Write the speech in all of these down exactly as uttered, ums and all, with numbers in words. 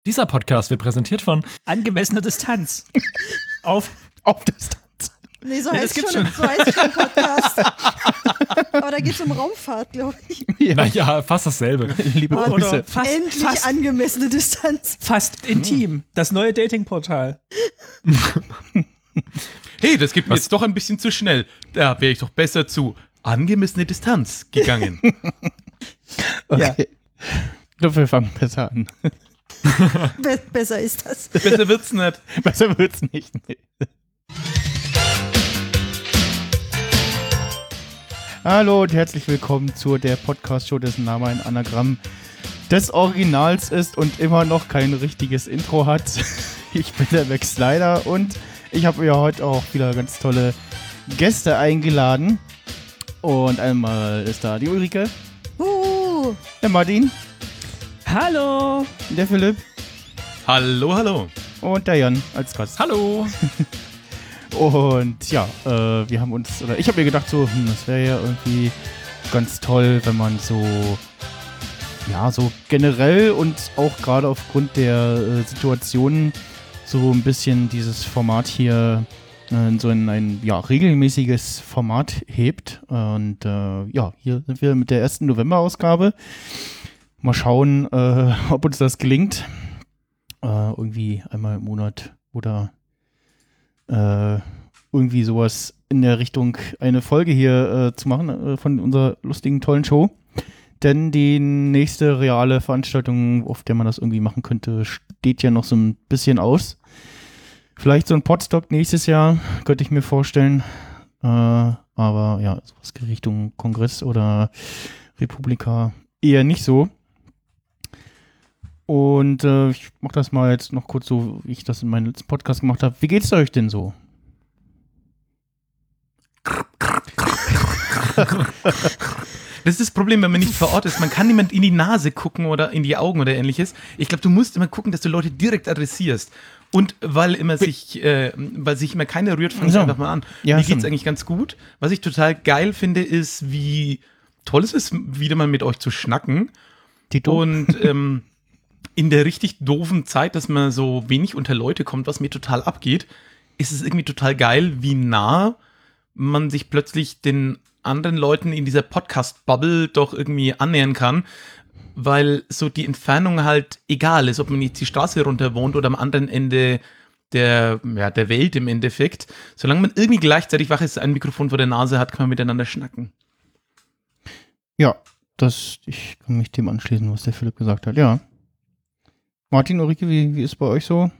Dieser Podcast wird präsentiert von Angemessene Distanz. Auf, auf Distanz. Nee, so Ja, heißt das schon, gibt's so heißt schon Podcast. Aber da geht es um Raumfahrt, glaube ich. Ja. Naja, fast dasselbe. Liebe oder Grüße. fast, Endlich fast, angemessene Distanz. fast intim. Das neue Datingportal. Hey, das geht mir jetzt doch ein bisschen zu schnell. Da wäre ich doch besser zu angemessene Distanz gegangen. Okay. Ja. Wir fangen besser an. Be- besser ist das. Besser wird's nicht. Besser wird's nicht. Nee. Hallo und herzlich willkommen zu der Podcast-Show, dessen Name ein Anagramm des Originals ist und immer noch kein richtiges Intro hat. Ich bin der Max Slider und ich habe ja heute auch wieder ganz tolle Gäste eingeladen. Und einmal ist da die Ulrike, Uh, der Martin, Hallo. der Philipp Hallo, hallo. und der Jan als Gast. Hallo. Und ja, äh, wir haben uns, oder ich habe mir gedacht, so, hm, das wäre ja irgendwie ganz toll, wenn man so, ja, so generell und auch gerade aufgrund der äh, Situationen so ein bisschen dieses Format hier äh, in so in ein ja, regelmäßiges Format hebt. Und äh, ja, hier sind wir mit der ersten November-Ausgabe. Mal schauen, äh, ob uns das gelingt. Äh, irgendwie einmal im Monat oder Äh, irgendwie sowas in der Richtung eine Folge hier äh, zu machen äh, von unserer lustigen, tollen Show. Denn die nächste reale Veranstaltung, auf der man das irgendwie machen könnte, steht ja noch so ein bisschen aus. Vielleicht so ein Podstock nächstes Jahr, könnte ich mir vorstellen. Äh, aber ja, sowas Richtung Kongress oder Republika eher nicht so. Und äh, ich mach das mal jetzt noch kurz so, wie ich das in meinem letzten Podcast gemacht habe. Wie geht's euch denn so? Das ist das Problem, wenn man nicht vor Ort ist. Man kann niemand in die Nase gucken oder in die Augen oder ähnliches. Ich glaube, du musst immer gucken, dass du Leute direkt adressierst. Und weil immer sich, äh, weil sich immer keiner rührt, fang ich So. einfach mal an. Ja, Mir geht's stimmt. eigentlich ganz gut. Was ich total geil finde, ist, wie toll es ist, wieder mal mit euch zu schnacken. Tito? Und ähm, in der richtig doofen Zeit, dass man so wenig unter Leute kommt, was mir total abgeht, ist es irgendwie total geil, wie nah man sich plötzlich den anderen Leuten in dieser Podcast-Bubble doch irgendwie annähern kann, weil so die Entfernung halt egal ist, ob man jetzt die Straße runter wohnt oder am anderen Ende der, ja, der Welt im Endeffekt. Solange man irgendwie gleichzeitig wach ist, ein Mikrofon vor der Nase hat, kann man miteinander schnacken. Ja, das, ich kann mich dem anschließen, was der Philipp gesagt hat. Ja. Martin, Ulrike, wie, wie ist bei euch so?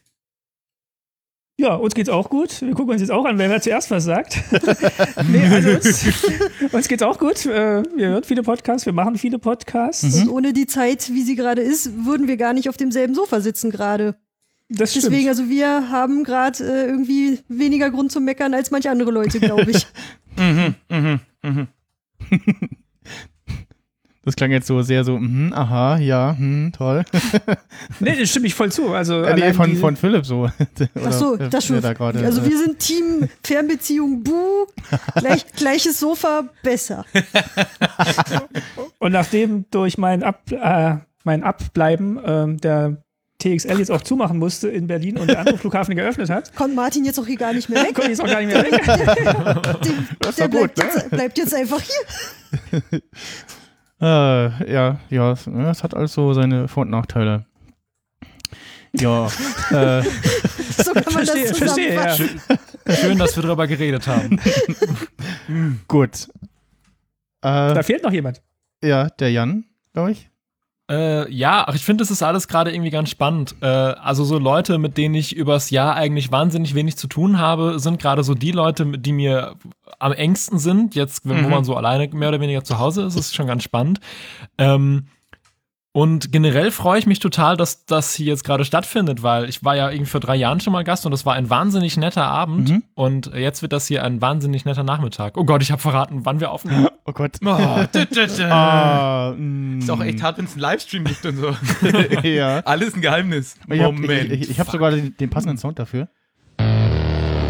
Ja, uns geht's auch gut. Wir gucken uns jetzt auch an, wer zuerst was sagt. Nee, also uns, uns geht's auch gut. Äh, Wir hören viele Podcasts, wir machen viele Podcasts. und ohne die Zeit, wie sie gerade ist, würden wir gar nicht auf demselben Sofa sitzen gerade. Das stimmt. Deswegen, also wir haben gerade äh, irgendwie weniger Grund zum Meckern als manche andere Leute, glaube ich. Mhm, mhm, mhm. Das klang jetzt so sehr so, mhm, aha, ja, hm, toll. Nee, das stimme ich voll zu. Also Äh, nee, allein von, die- von Philipp so. Ach so, Oder, äh, das wer schon. Da grade, Also äh, wir sind Team Fernbeziehung, buh, gleich, gleiches Sofa, besser. Und nachdem durch mein, Ab, äh, mein Abbleiben ähm, der T X L jetzt auch zumachen musste in Berlin und der andere Flughafen geöffnet hat, Kommt Martin jetzt auch hier gar nicht mehr weg? konnte ich jetzt auch gar nicht mehr weg. Den, Das der war gut, bleibt, jetzt, bleibt jetzt einfach hier. Äh, ja, ja, es, ne, es hat also seine Vor- und Nachteile. Ja, äh, So kann man Verstehe, das verstehe, ja. zusammenfassen. Schön, dass wir darüber geredet haben. gut. Äh, Da fehlt noch jemand. ja, der Jan, glaube ich. Äh, ja, ach, ich finde, das ist alles gerade irgendwie ganz spannend. Äh, also so Leute, mit denen ich übers Jahr eigentlich wahnsinnig wenig zu tun habe, sind gerade so die Leute, die mir am engsten sind. Jetzt, wenn- wo Mhm. man so alleine mehr oder weniger zu Hause ist, ist schon ganz spannend. Ähm, und generell freue ich mich total, dass das hier jetzt gerade stattfindet, weil ich war ja irgendwie vor drei Jahren schon mal Gast und das war ein wahnsinnig netter Abend. Mhm. Und jetzt wird das hier ein wahnsinnig netter Nachmittag. Oh Gott, ich habe verraten, wann wir aufnehmen. Oh Gott. Oh, tü, tü, tü. Ah, mm. Ist auch echt hart, wenn es einen Livestream gibt und so. Ja. Alles ein Geheimnis. Ich habe Moment. ich, ich, ich hab sogar den, den passenden Sound dafür.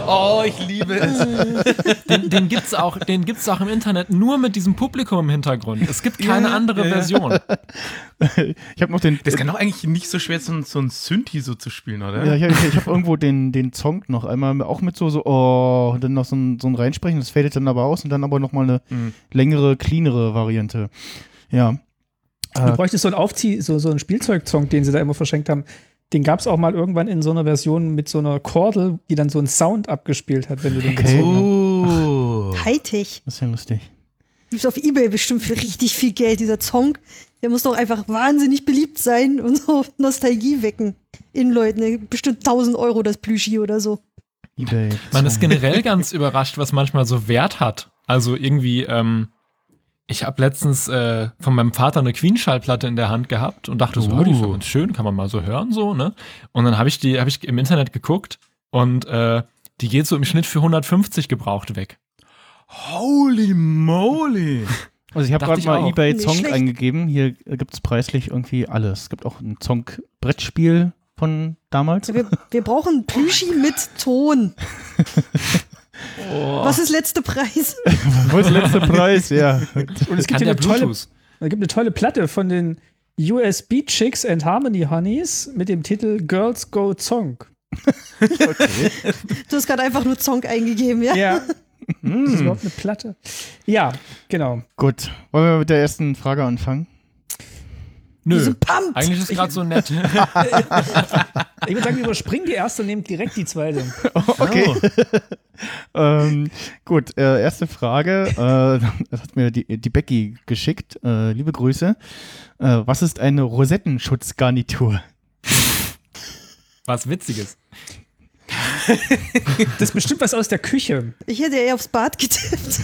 Oh, ich liebe es. Den, den gibt's auch, den gibt's auch im Internet nur mit diesem Publikum im Hintergrund. Es gibt keine Ja, andere ja. Version. Ich habe noch den. Das kann doch eigentlich nicht so schwer, so ein, so ein Synthi so zu spielen, oder? Ja, ich, ich, ich habe irgendwo den, den Song noch einmal auch mit so, so oh, und dann noch so ein, so ein Reinsprechen, das fadet dann aber aus und dann aber nochmal eine Mhm. längere, cleanere Variante. Ja. Du Äh, bräuchtest so einen Aufzieh, so, so einen Spielzeugzong, den sie da immer verschenkt haben. Den gab es auch mal irgendwann in so einer Version mit so einer Kordel, die dann so einen Sound abgespielt hat, wenn du den Okay. gezogen hast. Oh. Hightech. das ist ja lustig. Gibt's auf Ebay bestimmt für richtig viel Geld, dieser Song. Der muss doch einfach wahnsinnig beliebt sein und so Nostalgie wecken in Leuten. Bestimmt tausend Euro das Plüschi oder so. eBay. Man ist generell ganz überrascht, was manchmal so Wert hat. Also irgendwie, ähm, ich habe letztens äh, von meinem Vater eine Queen-Schallplatte in der Hand gehabt und dachte so, Uh. oh, die ist doch ganz schön, kann man mal so hören, so, ne? Und dann habe ich die, habe ich im Internet geguckt und äh, die geht so im Schnitt für hundertfünfzig gebraucht weg. Holy moly. Also ich habe Dachte gerade ich mal auch. eBay Nicht Song schlecht. eingegeben. Hier gibt es preislich irgendwie alles. Es gibt auch ein Song-Brettspiel von damals. Wir, wir brauchen Plüschi mit Ton. Was ist letzte Preis? Was ist der letzte Preis? Ja. Und es gibt Kann hier der eine tolle, Bluetooth. es gibt eine tolle Platte von den U S B Chicks and Harmony Honeys mit dem Titel Girls Go Song. Du hast gerade einfach nur Song eingegeben, ja? Ja. Das ist überhaupt eine Platte. Ja, genau. Gut. Wollen wir mit der ersten Frage anfangen? Wir Nö, sind pumped. eigentlich ist es gerade so nett. Ich würde sagen, wir überspringen die erste und nehmen direkt die zweite. Okay. ähm, gut, äh, erste Frage. Äh, das hat mir die, die Becky geschickt. Äh, liebe Grüße. Äh, was ist eine Rosettenschutzgarnitur? Was Witziges. Das ist bestimmt was aus der Küche. Ich hätte eher aufs Bad getippt.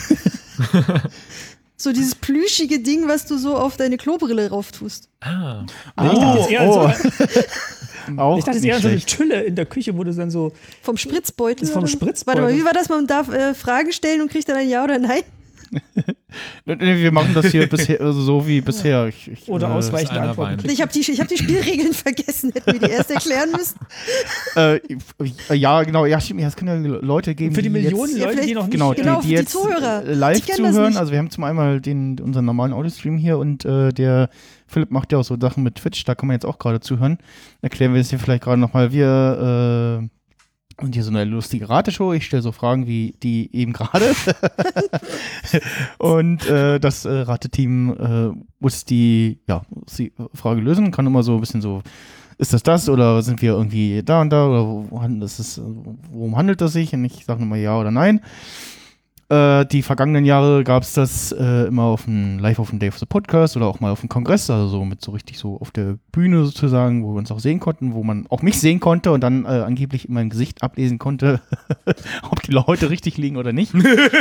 So dieses plüschige Ding, was du so auf deine Klobrille rauf tust. Ah. ich dachte jetzt eher, oh. an so, Auch ich dachte jetzt nicht eher an so eine schlecht. Tülle in der Küche, wo du dann so. Vom Spritzbeutel. Das ist vom oder? Spritzbeutel. Warte mal, wie war das? Man darf äh, Fragen stellen und kriegt dann ein Ja oder Nein? Nee, nee, wir machen das hier bisher, also so wie bisher. Ich, ich, Oder äh, ausweichende einer Antworten. Wein. kriegt. Ich habe die, ich hab die Spielregeln vergessen. Hätten wir die erst erklären müssen. Äh, ja, genau. Ja, stimmt. Ja, es können ja Leute geben, Für die Millionen jetzt, Ja, Leute, die vielleicht- noch nicht. Genau, Genau, die, für die die jetzt Zuhörer. äh, live Die kennen das zuhören. nicht. Also wir haben zum einmal den, unseren normalen Audiostream hier und äh, der Philipp macht ja auch so Sachen mit Twitch, da kann man jetzt auch gerade zuhören. Erklären wir das hier vielleicht gerade nochmal. Wir äh, und hier so eine lustige Rateshow. Ich stelle so Fragen wie die eben gerade. Und äh, das äh, Rateteam äh, muss die, ja, muss die Frage lösen. Kann immer so ein bisschen so, ist das das oder sind wir irgendwie da und da oder wo, das ist, worum handelt es sich? Und ich sage immer ja oder nein. Äh, die vergangenen Jahre gab es das äh, immer auf dem, live auf dem Day of the Podcast oder auch mal auf dem Kongress, also so mit so richtig so auf der Bühne sozusagen, wo wir uns auch sehen konnten, wo man auch mich sehen konnte und dann äh, angeblich in meinem Gesicht ablesen konnte, ob die Leute richtig liegen oder nicht.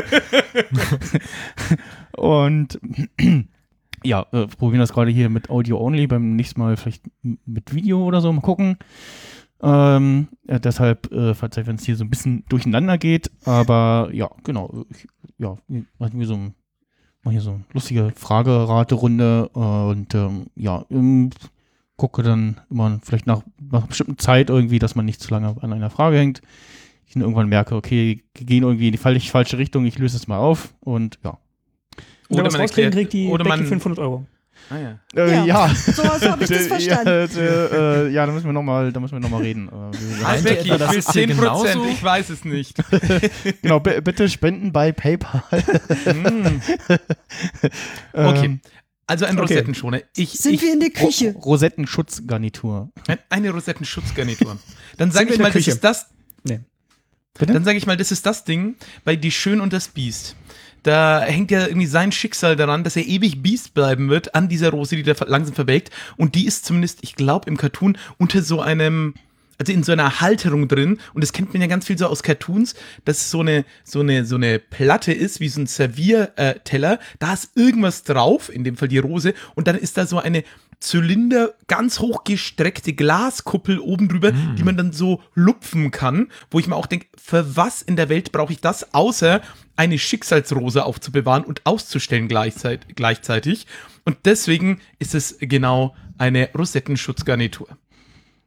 Und ja, äh, probieren das gerade hier mit Audio only, beim nächsten Mal vielleicht m- mit Video oder so, mal gucken. Ähm, äh, deshalb äh, verzeiht, wenn es hier so ein bisschen durcheinander geht, aber ja, genau, ich, ja, hatten wir so ein, mal hier so eine lustige Frage-Rate-Runde äh, und ähm, ja, ähm, gucke dann immer vielleicht nach, nach einer bestimmten Zeit irgendwie, dass man nicht zu lange an einer Frage hängt. Ich dann irgendwann merke, okay, wir gehen irgendwie in die falsche, falsche Richtung, ich löse es mal auf und ja. Wenn wir was man rauskriegen, erklärt- kriegt die oder Becky man- fünfhundert Euro. Ah, ja. Äh, Ja. ja. So, so habe ich das verstanden. Ja, äh, äh, ja, da müssen wir nochmal, da müssen wir noch mal reden. Äh, wie gesagt. Meint ihr Becky, etwa, das ich will ist hier zehn Prozent, genauso? ich weiß es nicht. Genau, b- bitte spenden bei PayPal. Mm. Okay, Ähm, also ein Okay. Rosettenschoner. Ich, Sind ich, wir in der Küche? Ro- Rosettenschutzgarnitur. Eine Rosettenschutzgarnitur. Dann sage wir ich in mal, der das Küche? ist das. Nee. Bitte? Dann sage ich mal, das ist das Ding bei Die Schön und das Biest. Da hängt ja irgendwie sein Schicksal daran, dass er ewig Biest bleiben wird an dieser Rose, die da ver- langsam verwelkt. Und die ist zumindest, ich glaube, im Cartoon unter so einem, also in so einer Halterung drin. Und das kennt man ja ganz viel so aus Cartoons, dass es so eine, so eine, so eine Platte ist, wie so ein Servierteller. Da ist irgendwas drauf, in dem Fall die Rose. Und dann ist da so eine Zylinder, ganz hochgestreckte Glaskuppel oben drüber, Mm. die man dann so lupfen kann, wo ich mir auch denke, für was in der Welt brauche ich das, außer eine Schicksalsrose aufzubewahren und auszustellen gleichzeit- gleichzeitig. Und deswegen ist es genau eine Rosettenschutzgarnitur.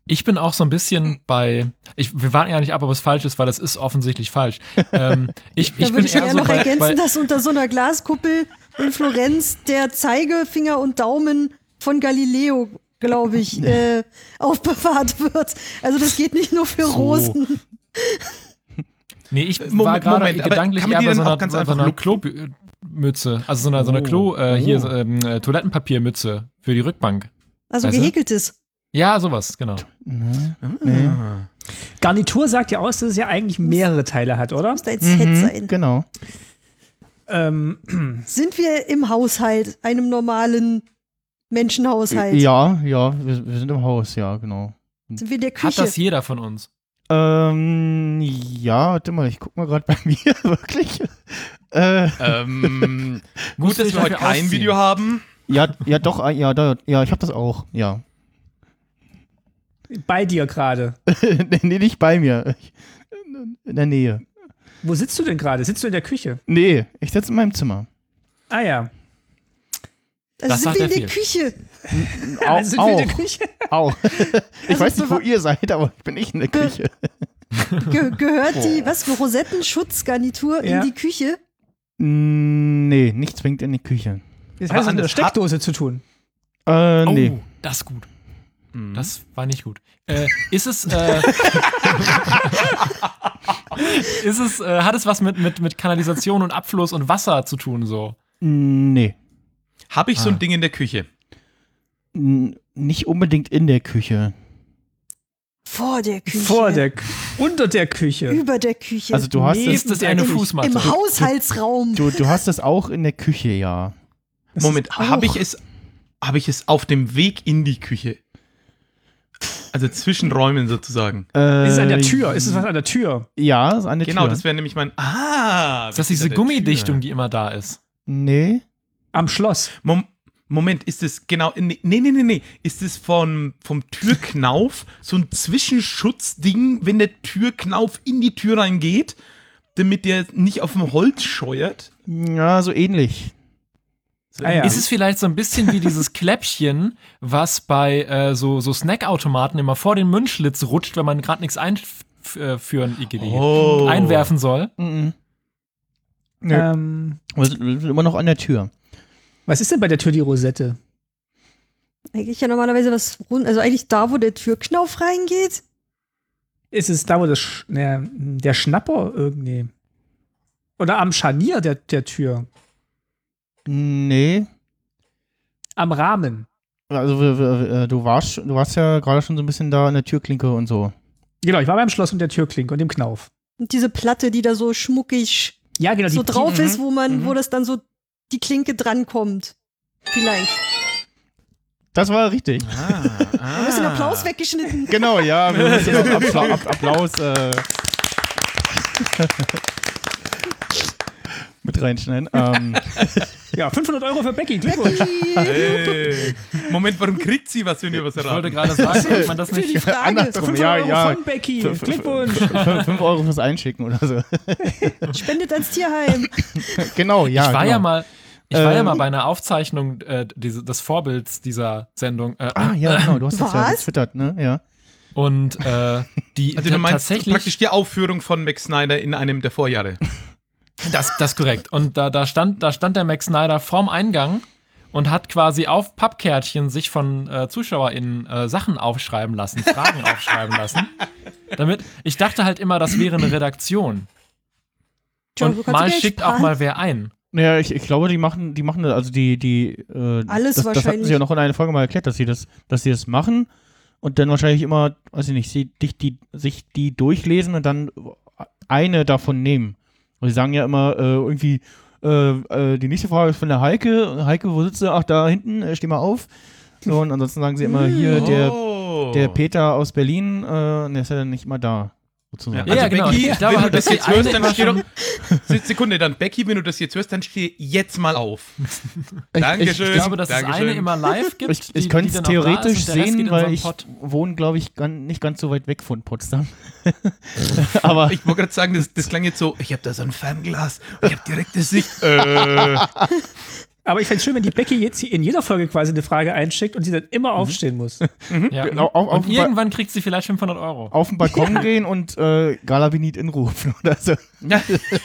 Ich bin auch so ein bisschen bei, ich, wir warten ja nicht ab, ob es falsch ist, weil das ist offensichtlich falsch. Ähm, ich Da ich würde bin ich ja eher so noch bei, ergänzen, bei, dass unter so einer Glaskuppel in Florenz der Zeigefinger und Daumen von Galileo, glaube ich, äh, aufbewahrt wird. Also das geht nicht nur für So. Rosen. nee, ich war Moment, gerade Moment, aber gedanklich kann man eher die bei so dann einer, auch ganz so einfach einer lupfen? Klomütze, also so einer, so einer Oh. Klo, äh, hier, Oh. so, ähm, äh, Toilettenpapiermütze für die Rückbank. Also Weißt du? gehäkeltes. Ja, sowas, genau. Nee. Ah. Garnitur sagt ja aus, dass es ja eigentlich mehrere Teile hat, oder? Muss da jetzt Set sein. Mhm, genau. Ähm, Sind wir im Haushalt, einem normalen Menschenhaushalt? Ja, ja, wir, wir sind im Haus, ja, genau. Sind wir in der Hat Küche? das jeder von uns? Ähm, ja, warte mal, ich guck mal gerade bei mir, wirklich. Äh, Ähm, Musst gut, du dass dich wir heute dafür kein ausziehen? Video haben. ja, ja, doch, äh, ja, da, ja, ich habe das auch, ja. bei dir gerade. nee, nee, nicht bei mir. Ich, in der Nähe. Wo sitzt du denn gerade? Sitzt du in der Küche? Nee, ich sitze in meinem Zimmer. Ah ja. Also Das sind sagt wir in er der viel. Küche? ja Au, sind wir in der auch. Küche? Auch. ich Also weiß nicht, wo bewa- ihr seid, aber ich bin nicht in der Küche. Ge gehört die, was, Rosettenschutzgarnitur Ja. in die Küche? Mm, nee, nicht zwingend in die Küche. Das Aber hat mit einer Anders, Steckdose zu tun. Äh, nee. Oh, das ist gut. Mhm. Das war nicht gut. Äh, ist es, äh, ist es, äh, hat es was mit, mit, mit Kanalisation und Abfluss und Wasser zu tun, so? Mm, Nee. Habe ich so Ah. ein Ding in der Küche? N nicht unbedingt in der Küche. Vor der Küche. Vor der Kü unter der Küche. Über der Küche. Also du hast Neben es, Ist es der eine Küche. Fußmatte? Im Haushaltsraum. du, du hast es auch in der Küche, ja. Das Moment, ist habe auch- ich es, habe ich es auf dem Weg in die Küche? Also zwischen Räumen sozusagen. Äh, Ist es an der Tür? Ist es was an der Tür? Ja, ist an der Genau, Tür. das wäre nämlich mein. Ah! Ist das hinter diese der Gummidichtung, Tür. die immer da ist? Nee. Am Schloss. Mom Moment, ist es genau. Nee, nee, nee, nee. Ist es von, vom Türknauf so ein Zwischenschutzding, wenn der Türknauf in die Tür reingeht, damit der nicht auf dem Holz scheuert? Ja, so ähnlich. So Ah ja. Ist es vielleicht so ein bisschen wie dieses Kläppchen, was bei äh, so, so Snackautomaten immer vor den Mundschlitz rutscht, wenn man gerade nichts einführen, Oh. einwerfen soll? Mhm. Nee. Ähm, Wir sind, wir sind immer noch an der Tür. was ist denn bei der Tür die Rosette? Eigentlich ja normalerweise was rund, also eigentlich da, wo der Türknauf reingeht. Ist es da, wo das Sch ne, der Schnapper irgendwie. Oder am Scharnier der, der Tür? Nee. Am Rahmen. Also wir, wir, äh, du warst, du warst ja gerade schon so ein bisschen da an der Türklinke und so. Genau, ich war beim Schloss und der Türklinke und dem Knauf. Und diese Platte, die da so schmuckig Ja, genau. so die, drauf die, ist, wo man, mhm. wo das dann so die Klinke drankommt. Vielleicht. Das war richtig. Ah, ah. Du hast den Applaus weggeschnitten. Genau, ja. Wir müssen noch Appla App Applaus äh, mit reinschneiden. Ähm, Ja, fünfhundert Euro für Becky. Glückwunsch. Hey. Moment, warum kriegt sie was, wenn ihr was Ich wollte erraten? gerade sagen, ob man das Für die nicht. Frage. andersrum, fünfhundert ja, Euro ja. von Becky. F- f- Glückwunsch. fünf Euro fürs Einschicken oder so. Spendet ans Tierheim. Genau, ja. ich war genau. ja mal, ich war ja Ähm. mal bei einer Aufzeichnung äh, diese, des Vorbilds dieser Sendung. Äh, Ah, ja, genau. Du hast das ja Was? getwittert, ne? Ja. Und äh, die Also du meinst tatsächlich. praktisch die Aufführung von Max Snyder in einem der Vorjahre. Das, das ist korrekt. Und da, da, stand, da stand der Max Snyder vorm Eingang und hat quasi auf Pappkärtchen sich von äh, ZuschauerInnen äh, Sachen aufschreiben lassen, Fragen aufschreiben lassen. Damit, ich dachte halt immer, das wäre eine Redaktion. John, du Und kannst mal Geld schickt auch sparen. mal wer ein. Ja, ich, ich glaube, die machen, die machen, also die, die, äh, Alles das, das hatten wahrscheinlich. sie ja noch in einer Folge mal erklärt, dass sie das, dass sie das machen und dann wahrscheinlich immer, weiß ich nicht, sie, dich, die, sich die durchlesen und dann eine davon nehmen. Und sie sagen ja immer äh, irgendwie, äh, äh, die nächste Frage ist von der Heike. Heike, wo sitzt du? Ach, da hinten, äh, steh mal auf. So, und ansonsten sagen sie immer, hier, der, Oh. der Peter aus Berlin, äh, der ist ja dann nicht mal da. Sozusagen. Ja, Also genau. Becky, Ich glaube wenn du halt, das dass jetzt die hörst, eine dann immer steh doch. schon- Sekunde, dann Becky, wenn du das jetzt hörst, dann steh jetzt mal auf. Ich- Dankeschön. Ich glaube, dass es Dankeschön. eine immer live gibt. Ich, die- ich könnte die es dann auch da ist theoretisch und der Rest geht sehen, in so weil einen ich Pott. wohne, glaube ich, gan- nicht ganz so weit weg von Potsdam. Aber Ich wollte gerade sagen, das, das klang jetzt so, ich habe da so ein Fernglas, ich habe direkte Sicht. Äh, Aber ich fände es schön, wenn die Becky jetzt in jeder Folge quasi eine Frage einschickt und sie dann immer mhm. aufstehen muss. Ja. Genau, auf, auf und irgendwann kriegt sie vielleicht fünfhundert Euro. Auf den Balkon ja. gehen und äh, Gala Benit inrufen oder so. Ja.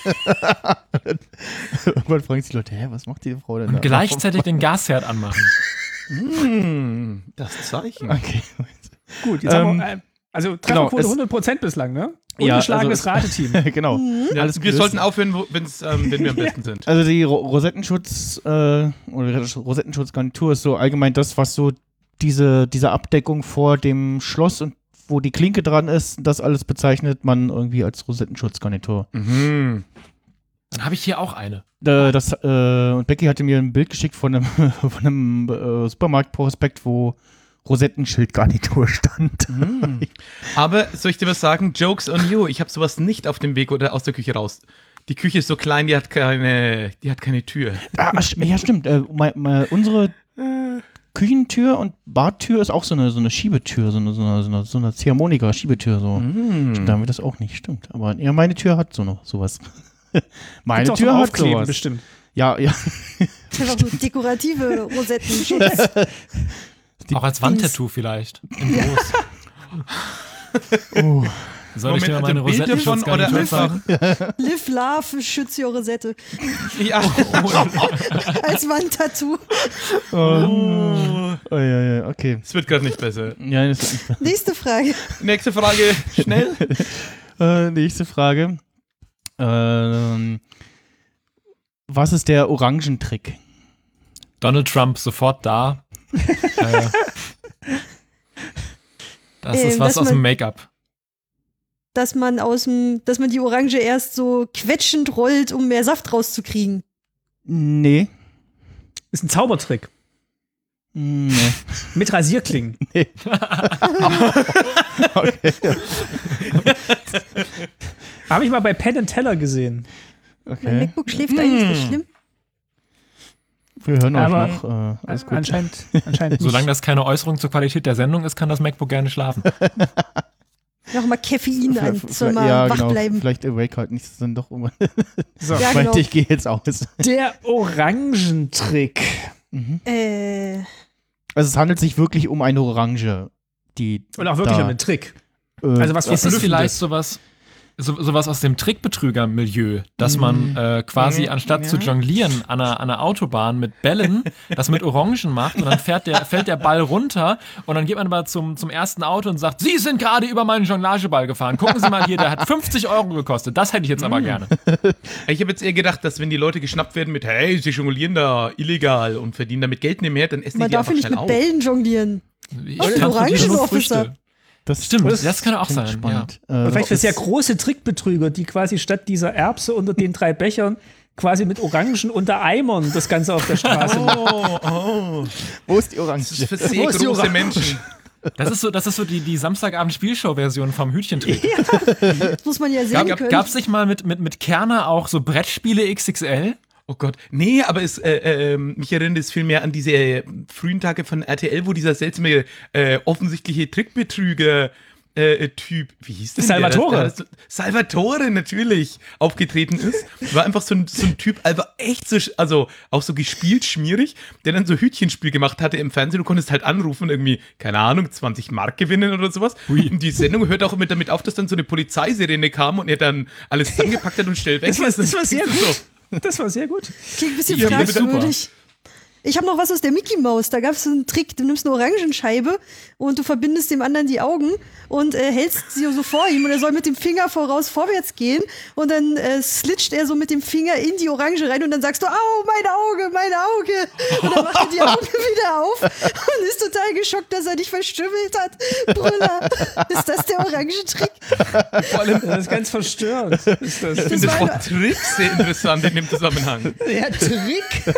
Irgendwann fragen sich die Leute, hä, was macht die Frau denn und da? gleichzeitig den Gasherd anmachen. Mm, das Zeichen. Okay. Gut, jetzt ähm, haben wir, also Trefferquote genau, hundert Prozent bislang, ne? Ungeschlagenes ja, also Rateteam. Genau. Mhm. Ja, Alles wir gelöst. sollten aufhören, wo, wenn's, ähm, wenn wir am besten sind. Also die Ro- Rosettenschutz äh, oder Rosettenschutzgarnitur ist so allgemein das, was so diese, diese Abdeckung vor dem Schloss und wo die Klinke dran ist, das alles bezeichnet man irgendwie als Rosettenschutzgarnitur. Mhm. Dann habe ich hier auch eine. Äh, das, äh, und Becky hatte mir ein Bild geschickt von einem, von einem äh, Supermarktprospekt, wo Rosettenschildgarnitur stand. Mm. Aber soll ich dir was sagen? Jokes on you. Ich habe sowas nicht auf dem Weg oder aus der Küche raus. Die Küche ist so klein, die hat keine, die hat keine Tür. Ah, ja, stimmt. Äh, mein, mein, unsere Küchentür und Badtür ist auch so eine, so eine Schiebetür, so eine, so eine, so eine, so eine Ziehharmonika-Schiebetür. So. Mm. Stimmt, da haben wir das auch nicht, stimmt. Aber ja, meine Tür hat so noch sowas. Meine Gibt's Tür auch so hat Aufkleben, sowas. Bestimmt. Ja, ja. Einfach so dekorative Rosettenschutz. Die auch als Wandtattoo vielleicht. In groß. Oh. Soll ich Moment, dir mal meine also Bild davon Rosettenschutz oder zeigen? Live, love, schütze your Rosette. Ja. Als Wandtattoo. Oh. Oh. Oh, ja, ja, okay. Es wird gerade nicht besser. Ja, das wird nicht besser. Nächste Frage. Nächste Frage, schnell. äh, nächste Frage. Ähm, was ist der Orangentrick? Donald Trump sofort da. äh, das Ähm, ist was dass aus dem man- Make-up. Dass man aus dem, dass man die Orange erst so quetschend rollt, um mehr Saft rauszukriegen. Nee. Ist ein Zaubertrick. Nee. Mit Rasierklingen. Nee. Okay. Habe ich mal bei Penn and Teller gesehen. Mein Okay. MacBook schläft eigentlich nicht schlimm. Wir hören euch Aber noch. Äh, alles gut. Anscheinend, anscheinend nicht. Solange das keine Äußerung zur Qualität der Sendung ist, kann das MacBook gerne schlafen. Noch mal Koffein an, Vielleicht- soll mal ja, wach genau. bleiben. Vielleicht Awake halt nicht, dann doch irgendwann. So. Ja, Ich genau. meinte, ich gehe jetzt aus. Der Orangentrick. Äh, Also es handelt sich wirklich um eine Orange, die Und auch wirklich da, um einen Trick. äh, Also was Ist es Verblüffendes. vielleicht sowas, so, sowas aus dem Trickbetrüger-Milieu, dass man äh, quasi anstatt zu jonglieren an einer, an einer Autobahn mit Bällen, das mit Orangen macht und dann fährt der, fällt der Ball runter und dann geht man aber zum, zum ersten Auto und sagt, Sie sind gerade über meinen Jonglageball gefahren. Gucken Sie mal hier, der hat fünfzig Euro gekostet. Das hätte ich jetzt aber gerne. Ich habe jetzt eher gedacht, dass wenn die Leute geschnappt werden mit, hey, sie jonglieren da illegal und verdienen damit Geld nicht mehr, dann essen man die darf einfach ja nicht schnell mit auf. Bällen jonglieren. Ich Oder transportiere nur Orangenofficer. Früchte. Das Stimmt, Das das kann auch klingt sein. spannend. Äh, Und vielleicht für das sehr ist- große Trickbetrüger, die quasi statt dieser Erbse unter den drei Bechern quasi mit Orangen unter Eimern das Ganze auf der Straße machen. Oh, oh. Wo ist die Orange? Das ist für Wo sehr ist die große Orange? Menschen. Das ist so, das ist so die, die Samstagabend-Spielshow-Version vom Hütchentrick. Das muss man ja sehen Gab, können. gab's nicht mal mit, mit, mit Kerner auch so Brettspiele X X L? Oh Gott. Nee, aber es, äh, äh, mich erinnert es viel mehr an diese äh, frühen Tage von R T L, wo dieser seltsame, äh, offensichtliche Trickbetrüger äh, Typ, wie hieß der? Salvatore. Der, das, der, das, Salvatore natürlich aufgetreten ist. War einfach so ein, so ein Typ, einfach echt so, sch- also auch so gespielt schmierig, der dann so Hütchenspiel gemacht hatte im Fernsehen. Du konntest halt anrufen und irgendwie, keine Ahnung, zwanzig Mark gewinnen oder sowas. Und die Sendung hört auch immer damit auf, dass dann so eine Polizeisirene kam und er dann alles zusammengepackt hat und schnell weg Das war, ist. das war sehr So. gut. Das war sehr gut. Klingt ein bisschen Ja, das ist fragwürdig. Ich habe noch was aus der Mickey Maus. Da gab es so einen Trick. Du nimmst eine Orangenscheibe und du verbindest dem anderen die Augen und äh, hältst sie so vor ihm und er soll mit dem Finger voraus vorwärts gehen und dann äh, slitscht er so mit dem Finger in die Orange rein und dann sagst du, au, mein Auge, mein Auge. Und dann macht er die Augen wieder auf und ist total geschockt, dass er dich verstümmelt hat. Brüller. Ist das der Orangentrick? Vor allem, Das ist ganz verstörend. Ist das. ich finde Das das war Wort Trick sehr interessant in dem Zusammenhang. Der Trick.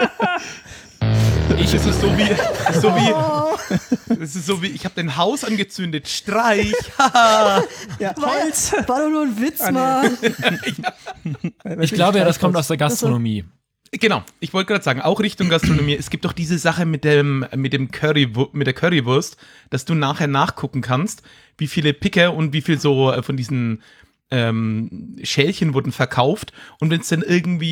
Ich, es ist so wie, so wie, Oh, es ist so wie, ich habe dein Haus angezündet, Streich, haha. Ja, war, Holz. war doch nur ein Witz, Ah, Mann. Ich glaube ja, das kommt aus der Gastronomie. Genau, ich wollte gerade sagen, auch Richtung Gastronomie. Es gibt doch diese Sache mit dem, mit dem Curry, mit der Currywurst, dass du nachher nachgucken kannst, wie viele Picker und wie viel so äh, von diesen ähm, Schälchen wurden verkauft. Und wenn es dann irgendwie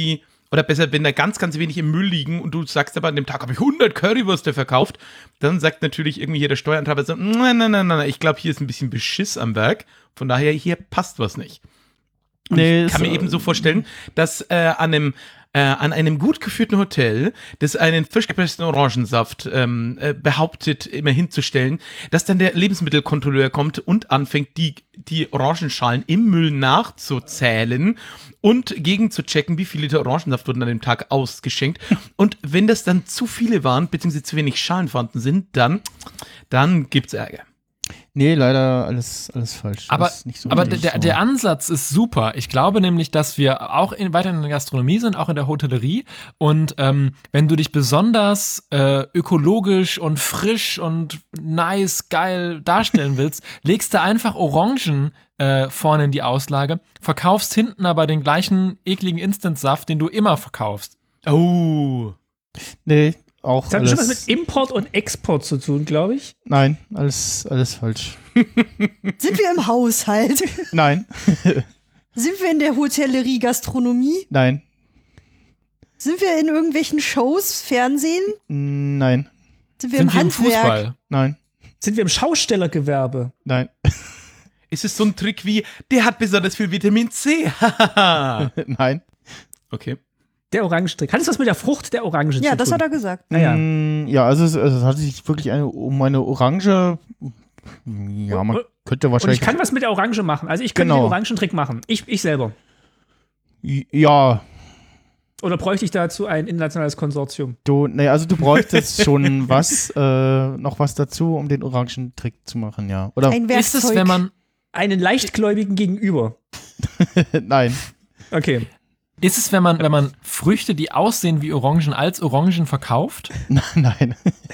oder besser, wenn da ganz, ganz wenig im Müll liegen und du sagst aber, an dem Tag habe ich hundert Currywürste verkauft, dann sagt natürlich irgendwie hier der Steuereintreiber so, nein, nein, nein, nein, ich glaube, hier ist ein bisschen Beschiss am Werk, von daher, hier passt was nicht. Und Nee, ich kann ist, mir eben so vorstellen, dass äh, an einem äh, an einem gut geführten Hotel, das einen frisch gepressten Orangensaft ähm, äh, behauptet, immer hinzustellen, dass dann der Lebensmittelkontrolleur kommt und anfängt, die, die Orangenschalen im Müll nachzuzählen und gegenzuchecken, wie viele Liter Orangensaft wurden an dem Tag ausgeschenkt. Und wenn das dann zu viele waren, beziehungsweise zu wenig Schalen vorhanden sind, dann, dann gibt's Ärger. Nee, leider alles, alles falsch. Aber, Das ist nicht so aber richtig der, so. der Ansatz ist super. Ich glaube nämlich, dass wir auch in, weiter in der Gastronomie sind, auch in der Hotellerie. Und ähm, wenn du dich besonders äh, ökologisch und frisch und nice, geil darstellen willst, legst du einfach Orangen äh, vorne in die Auslage, verkaufst hinten aber den gleichen ekligen Instant-Saft, den du immer verkaufst. Oh. Nee, auch Das hat alles. schon was mit Import und Export zu tun, glaube ich. Nein, alles, alles falsch. Sind wir im Haushalt? Nein, Sind wir in der Hotellerie, Gastronomie? nein, Sind wir in irgendwelchen Shows, Fernsehen? nein, Sind wir Sind im wir im Handwerk? Fußball? nein, Sind wir im Schaustellergewerbe? nein, Ist es so ein Trick wie, der hat besonders viel Vitamin C? nein. Okay. Der Orangenstrick. Hat es was mit der Frucht der Orange zu tun? Ja, das hat er gesagt. Naja. Mm, ja, also es, also es hat sich wirklich eine, um eine Orange. Ja, man könnte Und wahrscheinlich. ich kann was mit der Orange machen. Also ich könnte Genau. den Orangentrick machen. Ich, ich selber. Ja, Oder bräuchte ich dazu ein internationales Konsortium? du, nee, also du bräuchtest schon was, äh, noch was dazu, um den Orangentrick zu machen, ja. Oder Ein Ist Werkzeug. es, wenn man Einen leichtgläubigen gegenüber. nein. Okay. Ist es, wenn man, wenn man Früchte, die aussehen wie Orangen, als Orangen verkauft? Nein.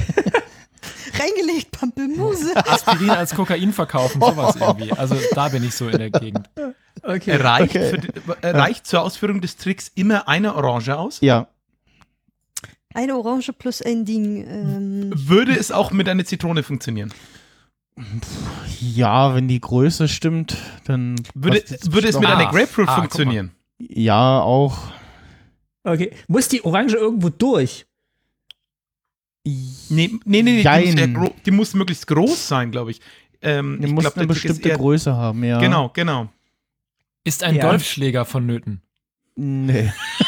Reingelegt, Pampelmuse. Aspirin als Kokain verkaufen, sowas irgendwie. Also da bin ich so in der Gegend. Okay. Reicht, Okay. für die, äh, reicht zur Ausführung des Tricks immer eine Orange aus? Ja. Eine Orange plus ein Ding. Ähm, Würde es auch mit einer Zitrone funktionieren? Ja, wenn die Größe stimmt, dann. Würde, passt das würde es mit bestimmt einer Ah, Grapefruit ah, guck funktionieren? auch. Ja, auch. Okay. Muss die Orange irgendwo durch? Nee, nee, nee, nee die, Jein. muss ja gro- die muss möglichst groß sein, glaube ich. Ähm, Die ich muss glaub, eine der Trick ist bestimmte eher- Größe haben, ja. Genau, genau. Ist ein Ja. Golfschläger vonnöten? Nee.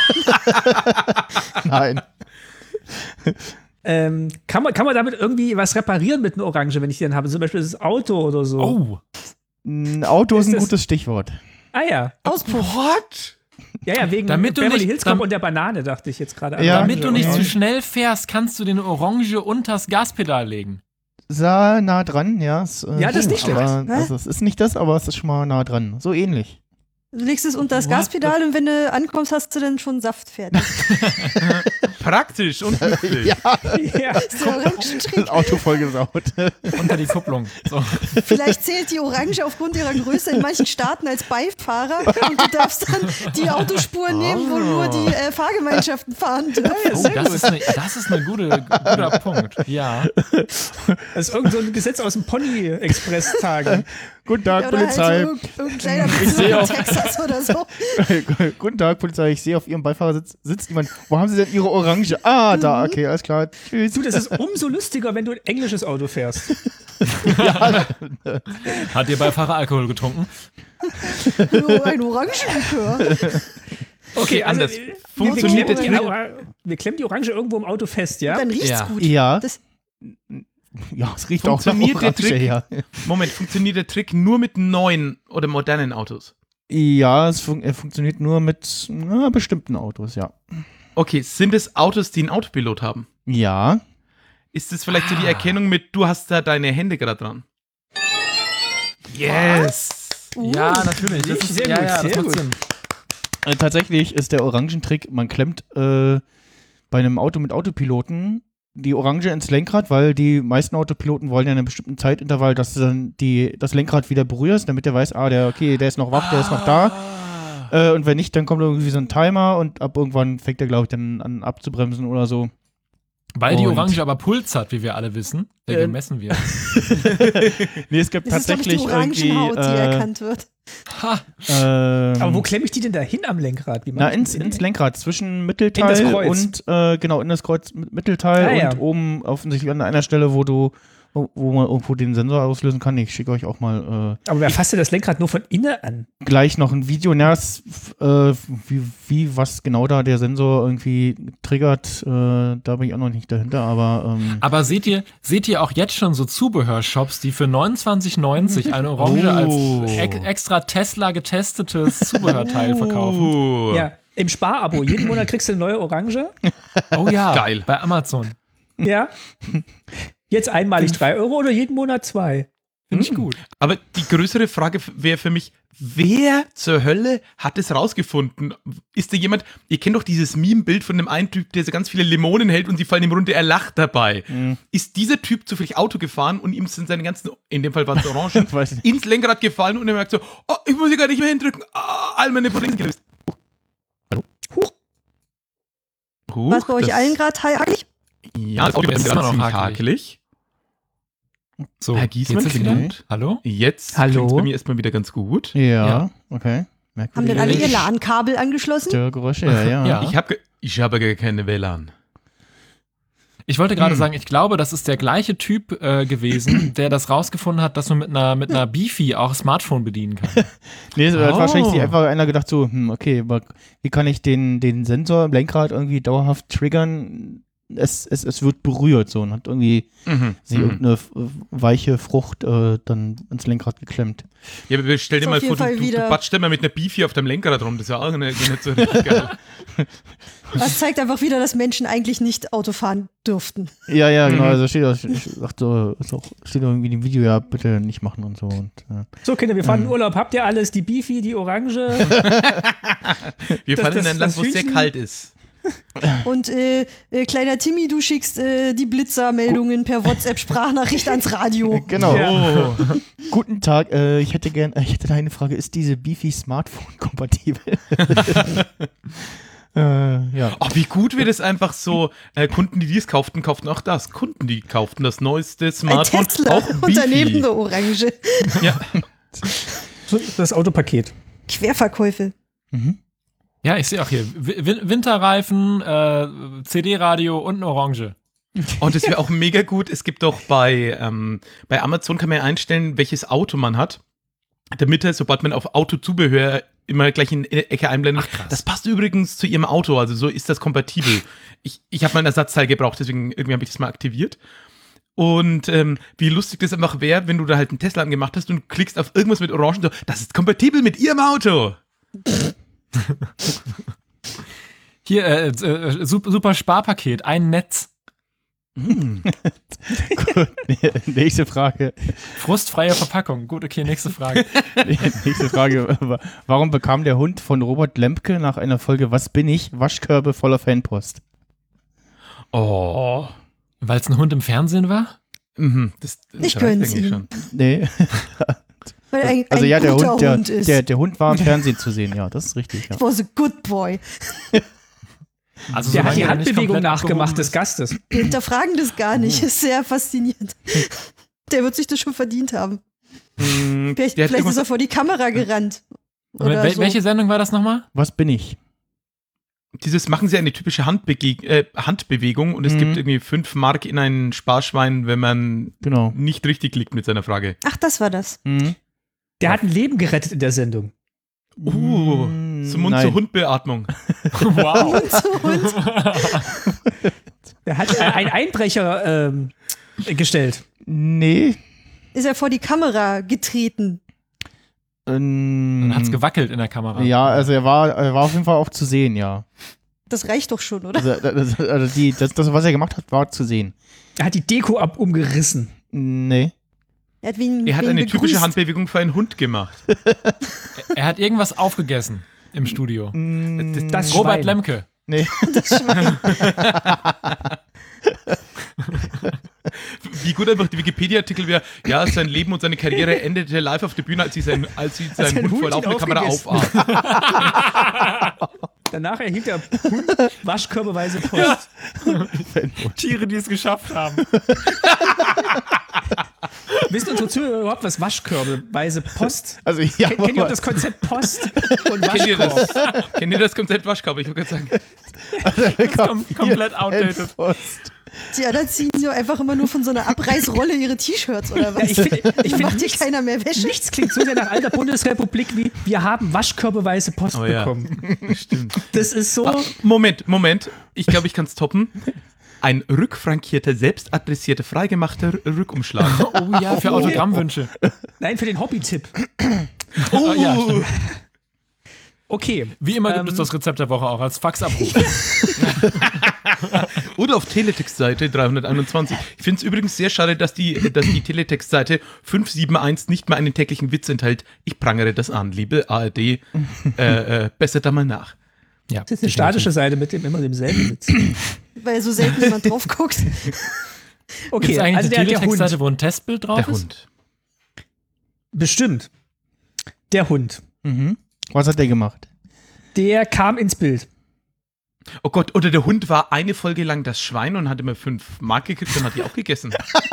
Nein. Ähm, kann, man, kann man damit irgendwie was reparieren mit einer Orange, wenn ich die dann habe? Zum Beispiel das Auto oder so. Oh, Ein Auto ist Ist ein das- gutes Stichwort. Ah ja. Auspuff. What? Ja, ja, wegen Damit du Beverly nicht- Hills Cop dam- und der Banane, dachte ich jetzt gerade. an Ja. damit du nicht Orange. zu schnell fährst, kannst du den Orange unters Gaspedal legen. Sah nah dran, ja. Es, äh, Ja, das ist nicht schlecht. aber, also es ist nicht das, aber es ist schon mal nah dran. So ähnlich. Du legst es unter das What Gaspedal und wenn du ankommst, hast du dann schon Saft fertig. Praktisch und nützlich. Ja. Das ist der Orangentrick. Das Auto vollgesaut. Unter die Kupplung. So. Vielleicht zählt die Orange aufgrund ihrer Größe in manchen Staaten als Beifahrer und du darfst dann die Autospur nehmen, wo nur die äh, Fahrgemeinschaften fahren dürfen. Oh, das ist eine, das ist eine gute, guter Punkt. Ja. Das ist irgend so ein Gesetz aus dem Pony-Express-Tagen. Guten Tag, Ja, oder Polizei. halt so irgend- irgendein kleiner Bezirk in Texas oder so. Guten Tag, Polizei. Ich sehe auf Ihrem Beifahrersitz sitzt jemand. Wo haben Sie denn Ihre Orange? Ah, da. Okay, alles klar. Tschüss. Du, das ist umso lustiger, wenn du ein englisches Auto fährst. Hat Ihr Beifahrer Alkohol getrunken? Nur ein Orangenlikör. Okay, also anders. äh, wir, wir, Funktioniert klemmen der die, Trick? Ora- wir klemmen die Orange irgendwo im Auto fest, ja? Dann riecht's Ja. gut. Ja. Das, Ja, es riecht auch nach Funktioniert der Orange, Trick? ja. Moment, funktioniert der Trick nur mit neuen oder modernen Autos? Ja, es fun er funktioniert nur mit na, bestimmten Autos, ja. Okay, sind es Autos, die einen Autopilot haben? Ja. Ist es vielleicht so die Erkennung mit, du hast da deine Hände gerade dran? Yes! uh, Ja, natürlich. Das ist, Sehr ja, gut, ja, das sehr macht gut. Sinn. Äh, tatsächlich ist der Orangentrick, man klemmt äh, bei einem Auto mit Autopiloten die Orange ins Lenkrad, weil die meisten Autopiloten wollen ja in einem bestimmten Zeitintervall, dass du dann die, das Lenkrad wieder berührst, damit der weiß, ah, der, okay, der ist noch wach, der ist noch da. Äh, und wenn nicht, dann kommt irgendwie so ein Timer und ab irgendwann fängt er, glaube ich, dann an abzubremsen oder so. Weil die Und- Orange aber Puls hat, wie wir alle wissen, der Äh, gemessen wird. Nee, es gibt Das ist, glaube ich, tatsächlich die Orangenhaut, die irgendwie, äh, erkannt wird. Ha! ähm, Aber wo klemme ich die denn da hin am Lenkrad? Wie Na, mache ich ins, denn ins den? Lenkrad, zwischen Mittelteil In das Kreuz. und, äh, genau, in das Kreuz mit Mittelteil Ah, ja. und oben offensichtlich an einer Stelle, wo du, wo wo man irgendwo den Sensor auslösen kann. Ich schicke euch auch mal Aber wer fasst denn das Lenkrad nur von innen an? äh, gleich noch ein Video, na, es, äh, wie, wie, was genau da der Sensor irgendwie triggert, äh, da bin ich auch noch nicht dahinter, aber ähm, Aber seht ihr, seht ihr auch jetzt schon so Zubehörshops, die für neunundzwanzig neunzig eine Orange Oh. als ex extra Tesla getestetes Zubehörteil verkaufen? Uh. Ja, im Sparabo. Jeden Monat kriegst du eine neue Orange. Oh ja, Geil. bei Amazon. Ja. Jetzt einmalig drei Euro oder jeden Monat zwei? Finde ich gut. Aber die größere Frage wäre für mich, wer zur Hölle hat es rausgefunden? Ist da jemand, ihr kennt doch dieses Meme-Bild von dem einen Typ, der so ganz viele Limonen hält und sie fallen ihm runter, er lacht dabei. Mhm. Ist dieser Typ zufällig Auto gefahren und ihm sind seine ganzen, in dem Fall waren es Orangen, weiß nicht. ins Lenkrad gefallen und er merkt so, oh, ich muss hier gar nicht mehr hindrücken, ah, all meine Probleme gelöst. Huch. Huch, Was bei euch das- allen gerade hakelig? Ja, das Auto Das ist ist immer immer noch noch hakelig. hakelig. So, Herr Giesmann, geht's jetzt vielen wieder? Dank. Hallo? Jetzt Hallo? klingt's bei mir erstmal wieder ganz gut. ja, Ja. okay. Haben denn alle ihr LAN-Kabel angeschlossen? Der Geräusche, ja, ja. Ja. Ich habe ich habe gar keine W L A N. Ich wollte gerade Hm. sagen, ich glaube, das ist der gleiche Typ äh, gewesen, der das rausgefunden hat, dass man mit einer, mit einer Beefy auch Smartphone bedienen kann. Nee, es hat Oh. wahrscheinlich sich einfach einer gedacht so, hm, okay, aber wie kann ich den, den Sensor im Lenkrad irgendwie dauerhaft triggern? Es, es, es wird berührt so und hat irgendwie Mhm. sich Mhm. irgendeine f- weiche Frucht äh, dann ins Lenkrad geklemmt. Ja, aber stell dir Ist mal auf jeden vor, du, Fall du, du wieder- batscht immer mit einer Beefy auf deinem Lenkrad rum. Das ist ja auch nicht, nicht so richtig geil. Das zeigt einfach wieder, dass Menschen eigentlich nicht Auto fahren dürften. Ja, ja, genau, Mhm. also steht, auch- sagt so, ist auch, steht auch irgendwie im Video, ja, bitte nicht machen und so. Und, ja. So, Kinder, wir fahren in Mhm. Urlaub. Habt ihr alles? Die Beefy, die Orange? Wir Das- fahren in das- ein Land, das wo es sehr Hühnchen- kalt ist. Und äh, äh, kleiner Timmy, du schickst äh, die Blitzermeldungen per WhatsApp-Sprachnachricht ans Radio. Genau. Ja. Guten Tag, äh, ich hätte gern, äh, ich hätte da eine Frage, ist diese Beefy Smartphone kompatibel? äh, ja. Oh, wie gut wäre das einfach so, äh, Kunden, die dies kauften, kauften auch das. Kunden, die kauften das neueste Ein Smartphone, Tesla auch und daneben Beefy. eine Orange. Ja. So, das Autopaket. Querverkäufe. Mhm. Ja, ich sehe auch hier Wi- Win- Winterreifen, äh, C D-Radio und eine Orange. Und das wäre auch mega gut. Es gibt doch bei, ähm, bei Amazon kann man ja einstellen, welches Auto man hat, damit er, sobald man auf Autozubehör immer gleich in die Ecke einblendet. Ach, krass. Das passt übrigens zu ihrem Auto, also so ist das kompatibel. Ich, ich habe mal ein Ersatzteil gebraucht, deswegen irgendwie habe ich das mal aktiviert. Und ähm, wie lustig das einfach wäre, wenn du da halt einen Tesla angemacht hast und du klickst auf irgendwas mit Orangen, so, das ist kompatibel mit ihrem Auto. Hier, äh, äh, super, super Sparpaket, ein Netz. Gut, nächste Frage. Frustfreie Verpackung. Gut, okay, nächste Frage. Nächste Frage. Warum bekam der Hund von Robert Lemke nach einer Folge Was bin ich? Waschkörbe voller Fanpost? Oh. Weil es ein Hund im Fernsehen war? Mhm, das, das Ich reicht gönn's eigentlich ihm. schon. Nee. Weil er ein, Also ein ja, der guter Hund, der, Hund ist. der, der Hund war im Fernsehen zu sehen, ja, das ist richtig. Ja. was a good boy. Also Der hat solange die er nicht Handbewegung komplett nachgemacht abgehoben des ist. Gastes. Wir hinterfragen das gar nicht. Ist sehr faszinierend. Der wird sich das schon verdient haben. Mm, Vielleicht, der hat vielleicht ist irgendwas- er vor die Kamera gerannt. Und Oder wel so. Welche Sendung war das nochmal? Was bin ich? Dieses machen sie eine typische Handbege äh, Handbewegung und es Mhm. gibt irgendwie fünf Mark in ein Sparschwein, wenn man Genau. nicht richtig liegt mit seiner Frage. Ach, das war das. Mhm. Der hat ein Leben gerettet in der Sendung. Uh, Mm, zum nein. Mund-zu-Hund-Beatmung. Wow. Hund zu Hund. Der hat äh, einen Einbrecher ähm, gestellt. Nee. Ist er vor die Kamera getreten. Ähm, Dann hat's gewackelt in der Kamera. Ja, also er war, er war auf jeden Fall auch zu sehen, ja. Das reicht doch schon, oder? Also, das, also die, das, das, was er gemacht hat, war zu sehen. Er hat die Deko ab umgerissen. Nee. Er hat, wen, Er hat wen eine begrüßt. typische Handbewegung für einen Hund gemacht. Er hat irgendwas aufgegessen im Studio. Mm, Das Robert Schwein. Lemke. nee. Das Schwein. Wie gut einfach die Wikipedia-Artikel wäre, ja, sein Leben und seine Karriere endete live auf der Bühne, als sie sein, als sie seinen sein Hund vor Hund ihn laufender Kamera aufgegessen. aufatmet. Danach erhielt der Hund waschkörbeweise Post. Tiere, die es geschafft haben. Wissen unsere Zuhörer überhaupt, was waschkörbeweise Post? Also, ja, Kennt kennt ihr auch das Konzept Post und Kennt ihr Waschkorb? das, kennt ihr das Konzept Waschkorb? Ich wollte gerade sagen. kom komplett outdated. Die anderen ziehen so einfach immer nur von so einer Abreißrolle ihre T-Shirts oder was? Ja, ich finde, ich Dann find macht hier nichts, keiner mehr Wäsche. nichts klingt so sehr nach alter Bundesrepublik wie wir haben waschkörbeweise Post Oh ja. bekommen. Stimmt. Das ist so. Ah, Moment, Moment. Ich glaube, ich kann es toppen. Ein rückfrankierter, selbstadressierter, freigemachter Rückumschlag. Oh ja, für Autogrammwünsche. Nein, für den Hobbytipp. Oh, ja, stimmt. Okay. Wie immer gibt Ähm, es das Rezept der Woche auch als Faxabruf. Oder auf Teletext-Seite dreihunderteinundzwanzig. Ich finde es übrigens sehr schade, dass die, dass die Teletext-Seite fünf sieben eins nicht mal einen täglichen Witz enthält. Ich prangere das an, liebe A R D. Äh, äh, besser da mal nach. Ja, Das ist eine statische Seite mit dem, immer demselben Witz. Weil so selten jemand drauf guckt. Okay, Gibt es eigentlich also eine der, der Teletextseite, Hund. wo ein Testbild drauf Der ist? Hund. Bestimmt. Der Hund. Mhm. Was hat der gemacht? Der kam ins Bild. Oh Gott, oder der Hund war eine Folge lang das Schwein und hat immer fünf Mark gekriegt und hat die auch gegessen.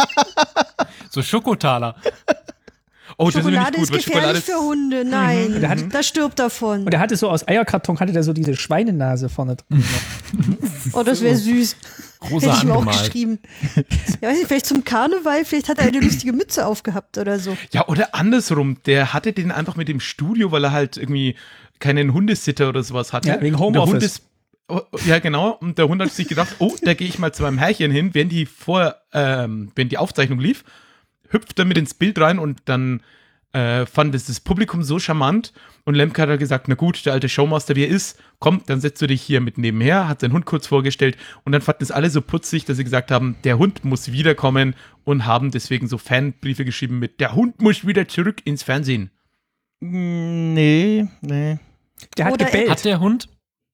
So Schokotaler. Oh, das Schokolade ist ist nämlich gut, weil gefährlich Schokolade für Hunde. Nein, Der hat- da stirbt davon. Und er hatte so aus Eierkarton, hatte der so diese Schweinenase vorne drin. Oh, das wäre süß. Rosa Hätte ich mir auch angemalt. geschrieben. Ja, weiß nicht, vielleicht zum Karneval, vielleicht hat er eine lustige Mütze aufgehabt oder so. Ja, oder andersrum, der hatte den einfach mit dem Studio, weil er halt irgendwie keinen Hundesitter oder sowas hatte. Ja, wegen Und der Hund Homeoffice. ist, oh, ja, genau. Und der Hund hat sich gedacht, oh, da gehe ich mal zu meinem Herrchen hin, während die vor, ähm, während die Aufzeichnung lief, hüpft damit ins Bild rein und dann äh, fand es das Publikum so charmant. Und Lemke hat gesagt, na gut, der alte Showmaster, wie er ist, komm, dann setzt du dich hier mit nebenher, hat seinen Hund kurz vorgestellt und dann fanden es alle so putzig, dass sie gesagt haben, der Hund muss wiederkommen und haben deswegen so Fanbriefe geschrieben mit, der Hund muss wieder zurück ins Fernsehen. Mm, Nee, nee. Der hat Oder gebellt. Hat der Hund?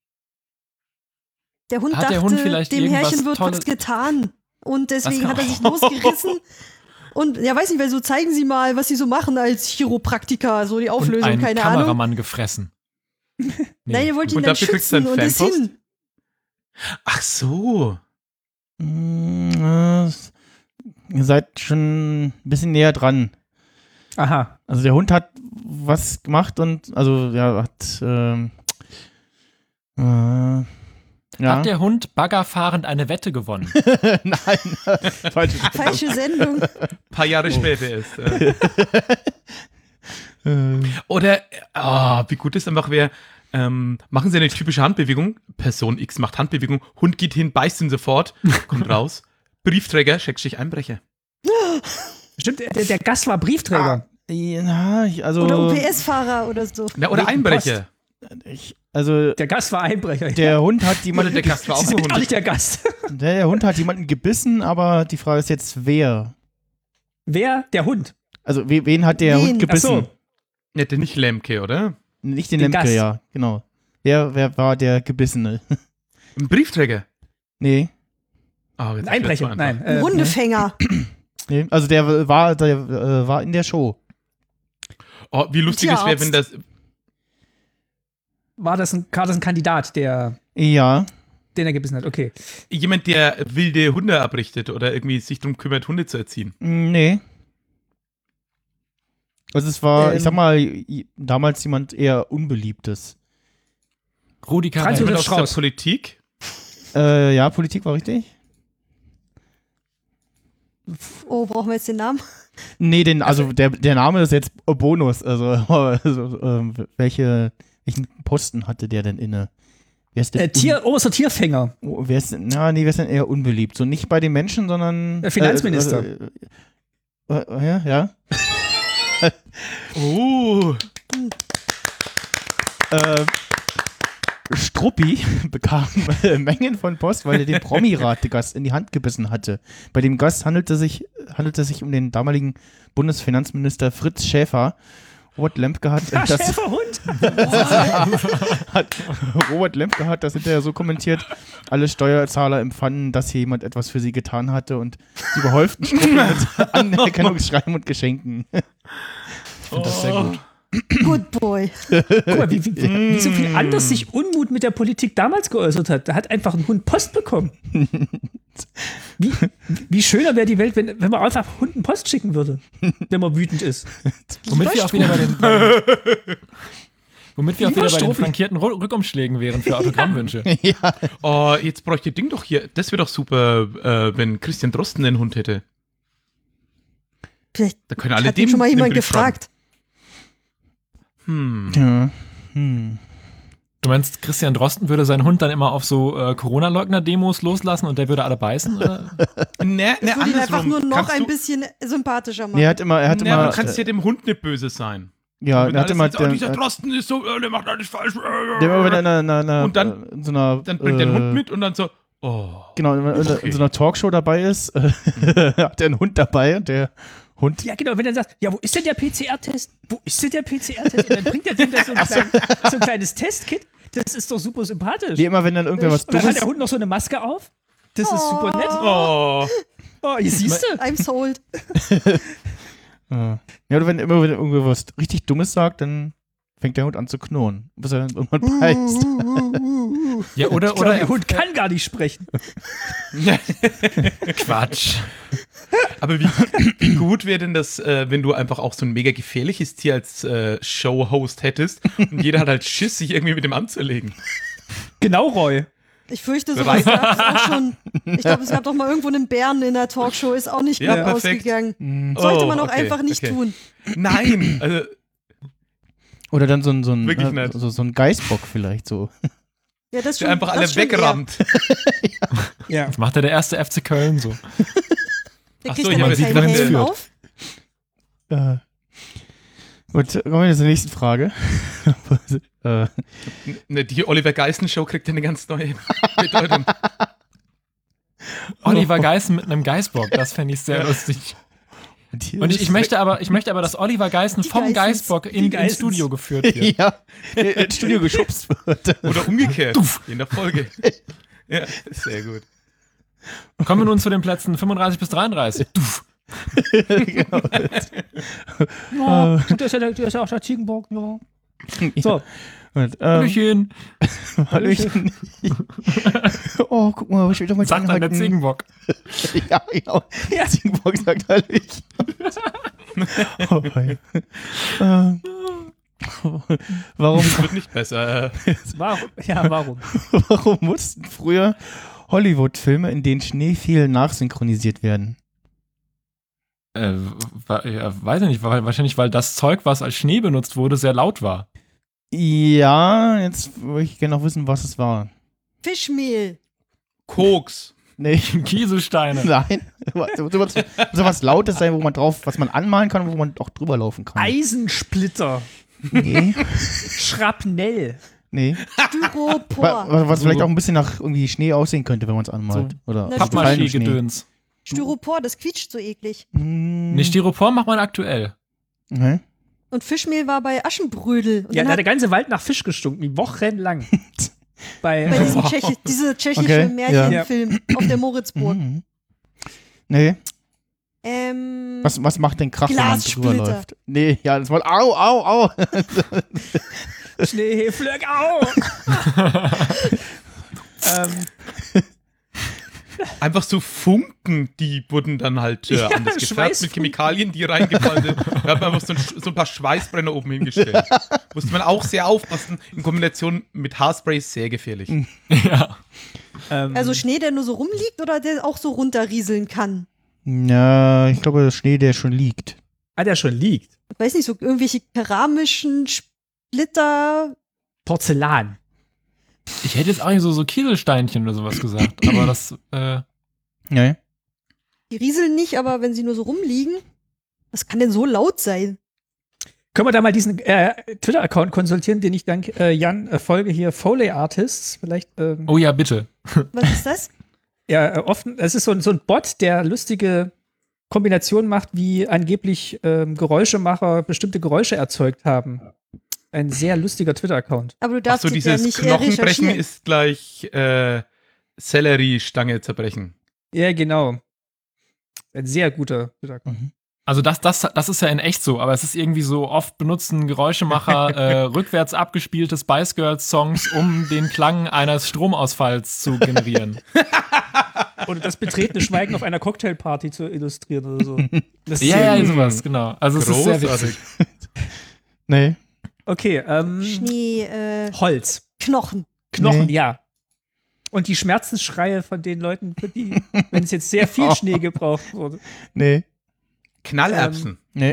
Der Hund Hat dachte, der Hund vielleicht dem irgendwas Herrchen wird Tolles- was getan. Und deswegen Was hat kann- er sich losgerissen. Und ja, weiß nicht, weil so zeigen sie mal, was sie so machen als Chiropraktiker, so die Und Auflösung, einen keine Ahnung. Kameramann gefressen. Nee. Nein, ihr wollt ihn Und dann dafür kriegst du schützen einen und ist Fanpost? hin. Ach so. Mm, äh, Ihr seid schon ein bisschen näher dran. Aha. Also der Hund hat was gemacht und, also ja, hat, ähm, äh, ja. Hat der Hund baggerfahrend eine Wette gewonnen? Nein, falsche Falsche Sendung. Ein paar Jahre später erst. Äh. äh, Oder, ah, wie gut es einfach wäre, ähm, machen Sie eine typische Handbewegung, Person X macht Handbewegung, Hund geht hin, beißt ihn sofort, kommt raus, Briefträger, Schrägstrich Einbrecher. Stimmt, der, der Gast war Briefträger. Ja, ich- also, Oder U P S-Fahrer oder so. Na, oder Wegen Einbrecher. ich, also Der Gast war Einbrecher. der Hund hat Oder jemanden, der Gast war auch Sie ein sind gar Hund. nicht der Gast. der, der Hund hat jemanden gebissen, aber die Frage ist jetzt, wer? Wer? Der Hund. Also, we, wen hat der Wen? Hund gebissen? Ach so. Ja, der nicht Lemke, oder? Nicht den, Den Lemke, Gast. ja, genau. Wer, wer war der Gebissene? Ein Briefträger. nee, Oh, jetzt Ein wird's Einbrecher. so Nein. einfach. Ein Äh, Hundefänger. nee. Also der war, der äh, war in der Show. Oh, wie lustig es wäre, wenn das. war das ein, war das ein Kandidat, der, Ja. den er gebissen hat? Okay. Jemand, der wilde Hunde abrichtet oder irgendwie sich darum kümmert, Hunde zu erziehen. Nee. Also es war, Ähm. ich sag mal, i- damals jemand eher Unbeliebtes. Rudi Franz Carell. Josef Jemand aus der Strauß. Politik. Äh, ja, Politik war richtig. Oh, brauchen wir jetzt den Namen? Nee, den, also der, der Name ist jetzt Bonus. Also, also ähm, welche, welchen Posten hatte der denn inne? Wer ist denn Äh, Tier, oberster Tierfänger. un- wer ist denn, na, nee, wer ist denn eher unbeliebt? So nicht bei den Menschen, sondern Der Finanzminister. Äh, äh, äh, ja, ja. Oh. Äh, Struppi bekam äh, Mengen von Post, weil er den Promi-Rate-Gast in die Hand gebissen hatte. Bei dem Gast handelte sich, handelte es sich um den damaligen Bundesfinanzminister Fritz Schäfer. Robert Lemke hat, Ah, das, Schäferhund. hat Robert Lemke hat das hinterher so kommentiert, alle Steuerzahler empfanden, dass hier jemand etwas für sie getan hatte und sie überhäuften Struppi mit Anerkennungsschreiben und Geschenken. Ich finde das sehr gut. Good boy. Guck mal, wie, wie, wie so viel anders sich Unmut mit der Politik damals geäußert hat. Da hat einfach ein Hund Post bekommen. Wie, wie schöner wäre die Welt, wenn, wenn man einfach Hunden Post schicken würde, wenn man wütend ist. Womit wir auch wieder bei den, bei, womit wir auch Lieber wieder bei den Struppi. flankierten Ru- Rückumschlägen wären für Autogrammwünsche. ja. Oh, jetzt bräuchte Ding doch hier. Das wäre doch super, äh, wenn Christian Drosten einen Hund hätte. Vielleicht Da können alle hat dem ihn schon mal einen jemand Brief gefragt. schreiben. Hm. ja. Hm. Du meinst, Christian Drosten würde seinen Hund dann immer auf so äh, Corona-Leugner-Demos loslassen und der würde alle beißen? Oder? Ne, Das ne, würde ihn einfach andersrum. nur noch Kannst ein du, bisschen sympathischer machen. Nee, er hat immer, er hat ne, immer, du kannst äh, ja dem Hund nicht böse sein. ja, Wenn er hat alles immer, jetzt, oh, der, dieser äh, Drosten ist so, äh, der macht alles falsch. der immer, wenn er in einer, einer, einer, Und dann- äh, in so einer, Dann bringt der äh, den Hund mit und dann so, oh. Genau, wenn er in, Okay. in so einer Talkshow dabei ist, äh, hat er einen Hund dabei und der Hund. Ja, genau, wenn er sagt, ja, wo ist denn der P C R-Test? Wo ist denn der P C R-Test? Und dann bringt er dem da so ein, klein, so ein kleines Testkit. Das ist doch super sympathisch. Nee, immer wenn dann irgendwer was Und dann hat Dummes. der Hund noch so eine Maske auf. Das ist super nett. Oh. Oh, hier siehst du. I'm sold. Äh, ja, oder wenn immer wenn irgendwer was richtig Dummes sagt, dann fängt der Hund an zu knurren, bis er dann irgendwann beißt. Ja, oder, Ich glaub, oder der Hund kann gar nicht sprechen. Quatsch. Aber wie, wie gut wäre denn das, äh, wenn du einfach auch so ein mega gefährliches Tier als äh, Show-Host hättest und jeder hat halt Schiss, sich irgendwie mit dem anzulegen. Genau, Roy. Ich fürchte, sowas gab es auch schon. Ich glaube, es gab doch mal irgendwo einen Bären in der Talkshow, ist auch nicht gut Ja, perfekt. ausgegangen. Sollte Oh, man auch okay, einfach nicht okay. tun. Nein! Also, Oder dann so ein, so ein, Wirklich äh, nett. so, so ein Geißbock vielleicht so. Ja, das der schon, einfach das alle schon eher. wegrammt. Ja. Das macht ja der erste F C Köln so. Der Ach kriegt so, dann ja, mal man sieht, keinen wenn es Helm führt. auf. Äh, gut, kommen wir jetzt zur nächsten Frage. äh, Ne, die Oliver Geissen-Show kriegt ja eine ganz neue Bedeutung. Oliver Geißen mit einem Geißbock, das fände ich sehr lustig. Und ich, ich, möchte aber, ich möchte aber, dass Oliver Geißen Die vom Geissens. Geißbock in, Die ins Geissens. Studio geführt wird. ja, ins Studio geschubst wird. Oder umgekehrt. in der Folge. Ja, sehr gut. Kommen wir nun zu den Plätzen fünfunddreißig bis dreiunddreißig. Duff. genau. Ja, das ist ja, der, das ist ja auch der Ziegenbock. Ja. So, Und, ähm, Hallöchen, Hallöchen. Oh, guck mal, ich will doch mal sagt dann der anhalten. Ziegenbock. Ja, genau. Ja. Ziegenbock sagt Hallöchen. Oh, wei. ähm, warum, Das wird nicht besser. warum? Ja, warum? warum mussten früher Hollywood-Filme, in denen Schnee fiel, nachsynchronisiert werden? Äh, wa- ja, weiß ich nicht, weil, wahrscheinlich, weil das Zeug, was als Schnee benutzt wurde, sehr laut war. Ja, jetzt würde ich gerne noch wissen, was es war. Fischmehl. Koks. Nee, Kieselsteine. nein. So, so, was, so was Lautes sein, wo man drauf, was man anmalen kann, wo man auch drüber laufen kann. Eisensplitter. Nee, Schrapnell. nee. Styropor. Was, was vielleicht auch ein bisschen nach irgendwie Schnee aussehen könnte, wenn man es anmalt. Oder Na, gefallenen Schnee. Pappmaché-Gedöns. Styropor, das quietscht so eklig. Hm. Nee, Styropor macht man aktuell. Okay. Und Fischmehl war bei Aschenbrödel. Und Ja, dann da hat der hat ganze Wald nach Fisch gestunken, wochenlang. Bei, bei äh, diesem Tschechi diese tschechische Okay, Märchenfilm auf der Moritzburg. Mhm. Nee, Ähm, was, was macht denn Krach, wenn man drüber Glassplitter. läuft? Nee, ja, das war, au, au, au. Schneeflöck, au! ähm, Einfach so Funken, die wurden dann halt äh, Ja, anders gefärbt mit Schweißfunken. Chemikalien, die reingefallen sind. Da hat man einfach so ein, so ein paar Schweißbrenner oben hingestellt. Musste man auch sehr aufpassen. In Kombination mit Haarspray sehr gefährlich. Ja. ähm, also Schnee, der nur so rumliegt oder der auch so runterrieseln kann? Ja, ich glaube, das Schnee, der schon liegt. ah, der schon liegt. Ich weiß nicht, so irgendwelche keramischen Splitter. Porzellan. Ich hätte jetzt eigentlich so, so Kieselsteinchen oder sowas gesagt, aber das, äh, Nee. Die rieseln nicht, aber wenn sie nur so rumliegen, was kann denn so laut sein? Können wir da mal diesen äh, Twitter-Account konsultieren, den ich dank äh, Jan äh, folge hier, Foley Artists, vielleicht. Ähm, oh ja, bitte. Was ist das? Ja, äh, oft, es ist so, ein- so ein Bot, der lustige Kombinationen macht, wie angeblich ähm, Geräuschemacher bestimmte Geräusche erzeugt haben. Ein sehr lustiger Twitter-Account. Aber du Ach darfst so, jetzt ja dieses nicht eher Knochenbrechen recherchieren. ist gleich äh, Selleriestange zerbrechen. Ja, genau. Ein sehr guter Twitter-Account. Mhm. Also das, das, das ist ja in echt so, aber es ist irgendwie so oft benutzten Geräuschemacher äh, rückwärts abgespielt Spice Girls Songs, um den Klang eines Stromausfalls zu generieren. Oder das betretene Schweigen auf einer Cocktailparty zu illustrieren oder so. Das ist Ja, sehr ja, gut. sowas, genau. Also es ist sehr witzig. Nee. Okay, ähm, Schnee, äh, Holz. Knochen. Knochen, Nee. ja. Und die Schmerzensschreie von den Leuten, für die, wenn es jetzt sehr viel Schnee gebraucht wurde. Nee. Knallerbsen. Nee.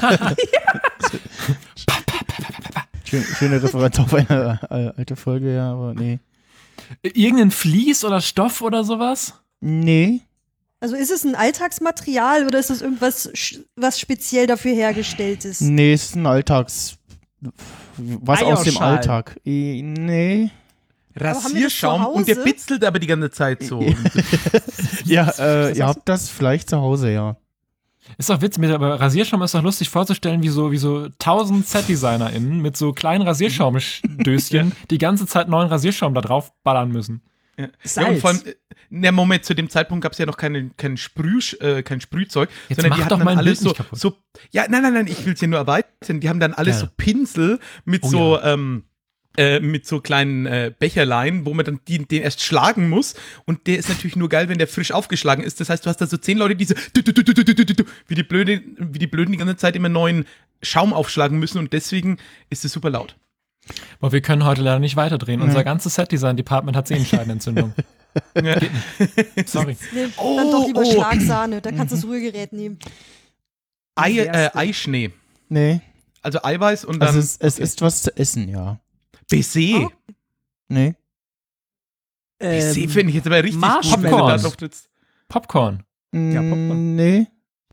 Schön, schöne Referenz auf eine äh, alte Folge, ja, aber nee. Irgendein Vlies oder Stoff oder sowas? Nee. Also ist es ein Alltagsmaterial oder ist das irgendwas, sch- was speziell dafür hergestellt ist? Nee, ist ein Alltags. Was aus dem Eierschalen. Alltag. Eh, Nee. haben wir das zu Rasierschaum und der Hause? bitzelt aber die ganze Zeit so. Ja, äh, Was ihr hast habt das vielleicht zu Hause, ja. Ist doch witzig, mit- aber Rasierschaum ist doch lustig vorzustellen, wie so, wie so tausend Set-DesignerInnen mit so kleinen Rasierschaumdöschen die ganze Zeit neuen Rasierschaum da drauf ballern müssen. Ja. Ja, Salz. und vor allem, äh, na Moment, zu dem Zeitpunkt gab es ja noch keine, kein, Sprüh, äh, kein Sprühzeug, Jetzt sondern mach die doch hatten dann mein alles Bild so, nicht kaputt. so, ja, nein, nein, nein, ich will es ja nur erweitern, die haben dann alles Ja. so Pinsel mit Oh so, ähm, äh, mit so kleinen äh, Becherlein, wo man dann die, den erst schlagen muss und der ist natürlich nur geil, wenn der frisch aufgeschlagen ist, das heißt, du hast da so zehn Leute, die so du, du, du, du, du, du, du, du, wie die Blöde, wie die Blöden die ganze Zeit immer neuen Schaum aufschlagen müssen und deswegen ist es super laut. Boah, wir können heute leider nicht weiterdrehen. Nee. Unser ganzes Set-Design-Department hat Sehenscheidenentzündung. Ja. Sorry. Nee, Oh, dann doch lieber oh. Schlagsahne, da kannst du das Rührgerät nehmen. Ei, äh, Erste. Eischnee. Nee. Also Eiweiß und dann Also es, es okay. ist was zu essen, ja. Baiser. Oh. Nee. Baiser Ähm, finde ich jetzt aber richtig gut, wenn du Marshmallows. da drauf trittst. Popcorn. Ja, Popcorn. Mm, Nee.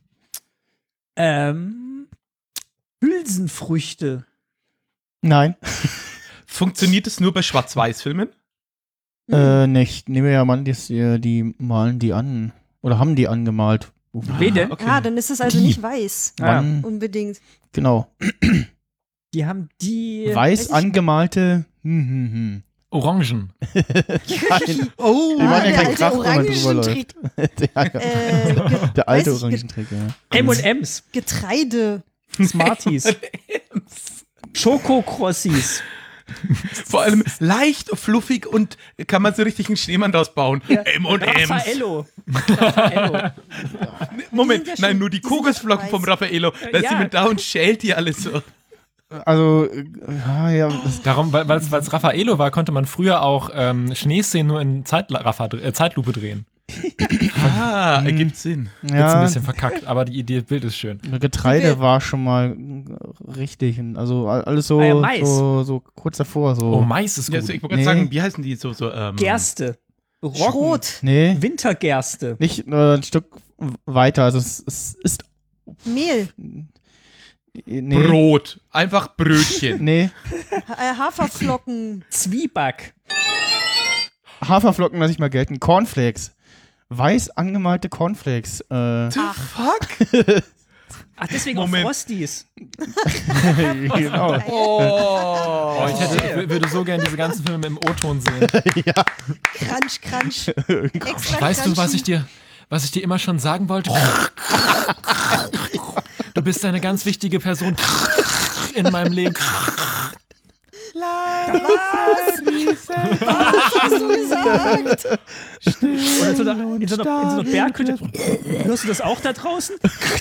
ähm, Hülsenfrüchte. Nein. Funktioniert es nur bei Schwarz-Weiß-Filmen? Mhm. Äh, nicht. Nehmen wir ja Mann, die, die malen die an. Oder haben die angemalt. Wen denn? Okay. Ah, dann ist es also Die. nicht weiß. Ah, Mann, Unbedingt. genau. die haben die. Weiß ich- angemalte. Hm, hm, hm. Orangen. Nein. Oh, Wir waren ja der kein alte Krach, wenn man drüber läuft. Orangentrick. ja, ja. Äh, ge Der alte weiß ich, Orangentrick, ja. M und M's. Getreide. Smarties. Schokokrossis. vor allem leicht, fluffig und kann man so richtig einen Schneemann draus bauen. M und M's. Raffaello. Raffaello. Moment, Die sind ja nein, schon- nur die die sind ja Kokosflocken schon vom weiß. Raffaello. Da ist Ja. jemand da und schält die alles so. Also, äh, ja, ja. Das, Darum, weil es Raffaello war, konnte man früher auch ähm, Schneeszenen nur in Zeitraffa, äh, Zeitlupe drehen. Ah, ergibt Sinn. Jetzt ein ja, bisschen verkackt, aber die Idee, Bild ist schön. Getreide war schon mal richtig. Also a- alles so, Ah ja, Mais. so, so kurz davor. So. Oh, Mais ist Ja, gut. also ich wollte Nee. gerade sagen, wie heißen die so? so ähm, Gerste. Roggen. Schrot. Nee, Wintergerste. nicht äh, ein Stück weiter. Also es, es ist. Mehl. Nee. Brot. Einfach Brötchen. Nee. Ha- äh, Haferflocken. Zwieback. Haferflocken lasse ich mal gelten. Cornflakes. Weiß angemalte Cornflakes. Äh, Ach, fuck. Ach, deswegen Moment. auch Frosties. genau. Oh. Oh, ich hätte, ich würde so gerne diese ganzen Filme im O-Ton sehen. Crunch, Crunch. Extra Weißt du, was crunchy. ich dir, was ich dir immer schon sagen wollte? Du bist eine ganz wichtige Person in meinem Leben. Was hast du gesagt? Oder in so einer, in so einer, in so einer Berghütte. Hörst du das auch da draußen?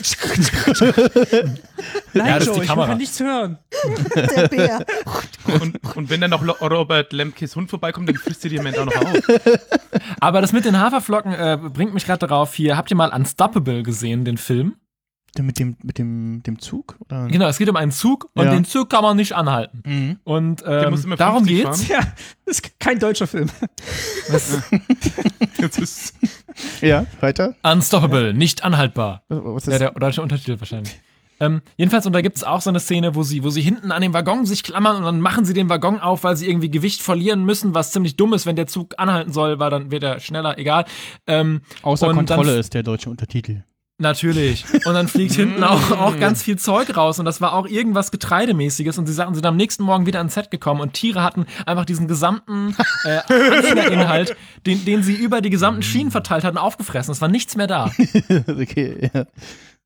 Nein, Ja, das ist Joe, die ich Kamera. kann nichts hören. Der Bär. Und, und wenn dann noch Lo- Robert Lemkes Hund vorbeikommt, dann frisst ihr die Moment auch noch auf. Aber das mit den Haferflocken äh, bringt mich gerade darauf hier. Habt ihr mal Unstoppable gesehen, den Film? Mit dem, mit dem, dem Zug? Oder? Genau, es geht um einen Zug und Ja. den Zug kann man nicht anhalten. Mhm. Und Der ähm, muss immer darum fünfzig geht's. fahren. Ja, das ist kein deutscher Film. Das ist Ja, weiter. Unstoppable, nicht anhaltbar. Was Ja, ist der deutsche Untertitel wahrscheinlich. Ähm, jedenfalls, und da gibt es auch so eine Szene, wo sie, wo sie hinten an dem Waggon sich klammern und dann machen sie den Waggon auf, weil sie irgendwie Gewicht verlieren müssen, was ziemlich dumm ist, wenn der Zug anhalten soll, weil dann wird er schneller, egal. Ähm, Außer und Kontrolle dann- ist der deutsche Untertitel. Natürlich. Und dann fliegt hinten auch, auch ganz viel Zeug raus und das war auch irgendwas Getreidemäßiges und sie sagten, sie sind am nächsten Morgen wieder ans Set gekommen und Tiere hatten einfach diesen gesamten äh, Anhängerinhalt, den, den sie über die gesamten Schienen verteilt hatten, aufgefressen. Es war nichts mehr da. Okay, ja.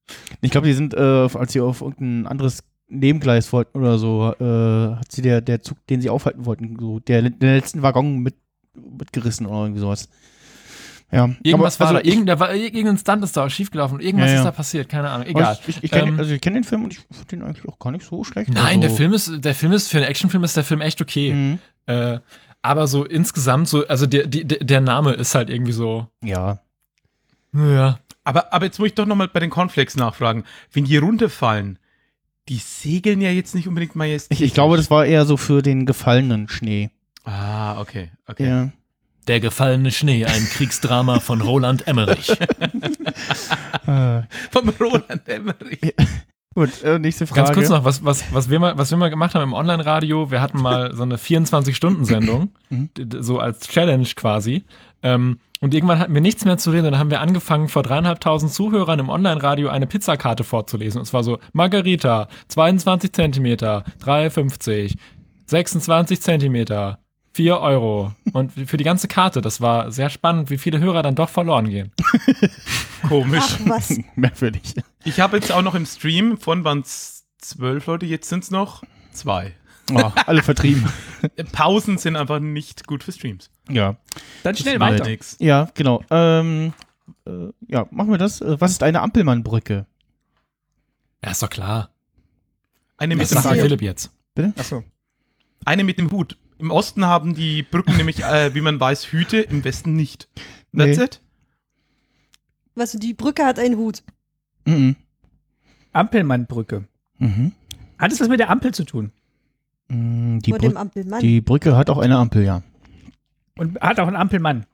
Ich glaube, die sind, äh, als sie auf irgendein anderes Nebengleis wollten oder so, äh, hat sie der, der Zug, den sie aufhalten wollten, so der, der letzten Waggon mit, mitgerissen oder irgendwie sowas. Ja. Irgendwas aber, war also, da, irgend, da war, irgendein Stunt ist da schiefgelaufen, irgendwas Ja, ja. ist da passiert, keine Ahnung, egal. Ich, ich, ich kenne Ähm, also ich kenn den Film und ich finde den eigentlich auch gar nicht so schlecht. Nein, also, der Film ist, der Film ist, für einen Actionfilm ist der Film echt okay. Mhm. Äh, aber so insgesamt so, also der, die, der Name ist halt irgendwie so, Ja. ja. Aber, aber jetzt muss ich doch nochmal bei den Cornflakes nachfragen. Wenn die runterfallen, die segeln ja jetzt nicht unbedingt majestätisch. Ich, ich glaube, das war eher so für den gefallenen Schnee. Ah, okay, okay. Ja. Der gefallene Schnee, ein Kriegsdrama von Roland Emmerich. Äh, Vom Roland Emmerich. gut, äh, nächste Frage. Ganz kurz noch, was, was, was, wir mal, was wir mal gemacht haben im Online-Radio, wir hatten mal so eine vierundzwanzig-Stunden-Sendung, Mhm. d- d- so als Challenge quasi. Ähm, und irgendwann hatten wir nichts mehr zu reden, und dann haben wir angefangen, vor dreieinhalbtausend Zuhörern im Online-Radio eine Pizzakarte vorzulesen. Und es war so, Margarita, zweiundzwanzig Zentimeter, drei fünfzig, sechsundzwanzig Zentimeter, vier Euro. Und für die ganze Karte, das war sehr spannend, wie viele Hörer dann doch verloren gehen. Komisch. Ach was. Merkwürdig. Ich habe jetzt auch noch im Stream, von waren es zwölf Leute, jetzt sind es noch zwei. Oh, alle vertrieben. Äh, Pausen sind einfach nicht gut für Streams. Ja. Dann schnell Macht weiter. nix. Ja, genau. Ähm, äh, ja, machen wir das. Äh, Was ist eine Ampelmannbrücke? Ja, ist doch klar. Eine mit Das dem sagt Hut. Philipp jetzt. Achso. Eine mit dem Hut. Im Osten haben die Brücken nämlich, äh, wie man weiß, Hüte, im Westen nicht. That's Nee. it? Was, die Brücke hat einen Hut. Mhm. Ampelmannbrücke. Mhm. Hat es was mit der Ampel zu tun? Mm, Die, Vor dem Brück- Ampelmann. die Brücke hat auch eine Ampel, ja. Und hat auch einen Ampelmann.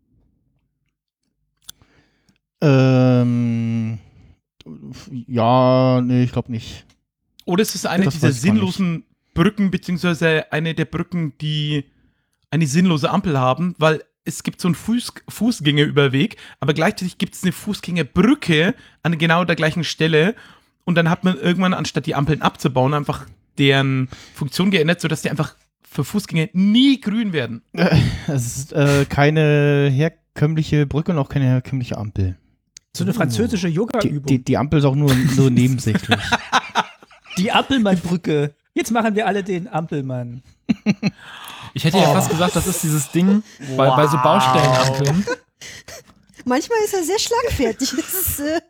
Ähm, ja, nee, ich glaube nicht. Oder ist es eine Das dieser weiß ich gar sinnlosen Brücken, beziehungsweise eine der Brücken, die eine sinnlose Ampel haben, weil es gibt so einen Fuß Fußgängerüberweg, aber gleichzeitig gibt es eine Fußgängerbrücke an genau der gleichen Stelle und dann hat man irgendwann, anstatt die Ampeln abzubauen, einfach deren Funktion geändert, sodass die einfach für Fußgänger nie grün werden. Es ist äh, keine herkömmliche Brücke und auch keine herkömmliche Ampel. So eine französische Die, Yoga-Übung. die, die Ampel ist auch nur, nur nebensächlich. Die Ampelmannbrücke. Jetzt machen wir alle den Ampelmann. Ich hätte ja fast gesagt, das ist dieses Ding bei, bei so Baustellenampeln. Manchmal ist er sehr schlagfertig. Das ist, äh,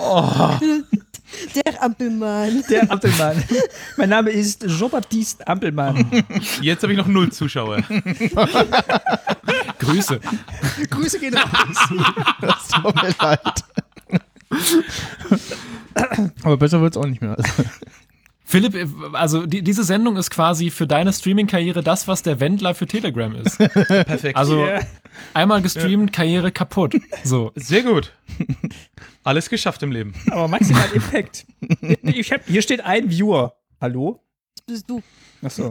der Ampelmann. Der Ampelmann. Mein Name ist Jean-Baptiste Ampelmann. Jetzt habe ich noch null Zuschauer. Grüße. Grüße gehen raus. Das tut mir leid. Aber besser wird es auch nicht mehr. Also, Philipp, also die, diese Sendung ist quasi für deine Streaming-Karriere das, was der Wendler für Telegram ist. Perfekt. Also Ja. einmal gestreamt, Karriere kaputt. So. Sehr gut. Alles geschafft im Leben. Aber maximal Impact. Ich hab, hier steht ein Viewer. Hallo? Das bist du. Achso.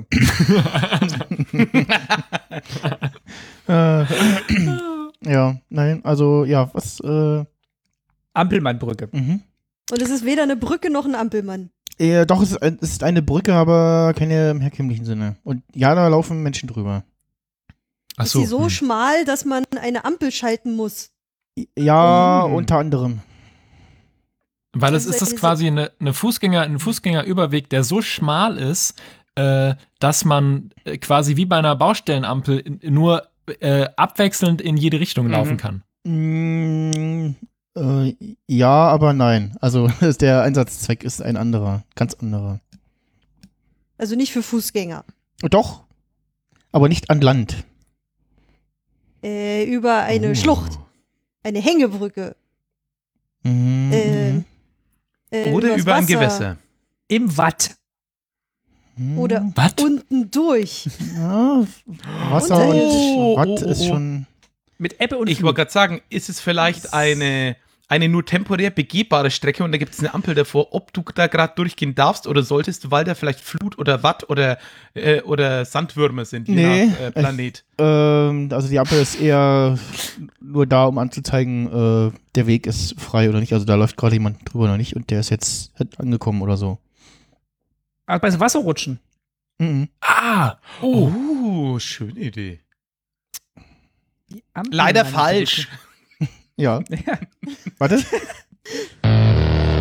äh, ja, nein, also ja, was, äh, Ampelmannbrücke. mhm. Und es ist weder eine Brücke noch ein Ampelmann. Äh, doch, es ist, ein, es ist eine Brücke, aber keine im herkömmlichen Sinne. Und ja, da laufen Menschen drüber. Ach Ist sie so hm. schmal, dass man eine Ampel schalten muss? Ja, Oh. unter anderem. Weil es Also ist das diese- quasi eine, eine Fußgänger, ein Fußgängerüberweg, der so schmal ist, äh, dass man äh, quasi wie bei einer Baustellenampel in, nur äh, abwechselnd in jede Richtung Mhm. laufen kann. Mm, äh, ja, aber nein. Also der Einsatzzweck ist ein anderer, ganz anderer. Also nicht für Fußgänger. Doch, aber nicht an Land. Äh, über eine Oh. Schlucht. Eine Hängebrücke. Mhm. Äh, äh, Oder übers über ein Wasser. Gewässer. Im Watt. Mhm. Oder Was? unten durch. Ja, Wasser Und- und Oh, Watt oh, oh, ist oh. schon. Mit Ebbe und Ich Flut. wollte gerade sagen, ist es vielleicht eine, eine nur temporär begehbare Strecke und da gibt es eine Ampel davor, ob du da gerade durchgehen darfst oder solltest, weil da vielleicht Flut oder Watt oder, äh, oder Sandwürmer sind, je Nee, nach äh, Planet. Ähm, also die Ampel ist eher nur da, um anzuzeigen, äh, der Weg ist frei oder nicht. Also da läuft gerade jemand drüber oder nicht und der ist jetzt halt angekommen oder so. Ah, bei so Wasserrutschen. Mhm. Ah! Oh! Oh, schöne Idee. Die Ampelmannbrücke. Leider falsch. Ja. Ja. Warte.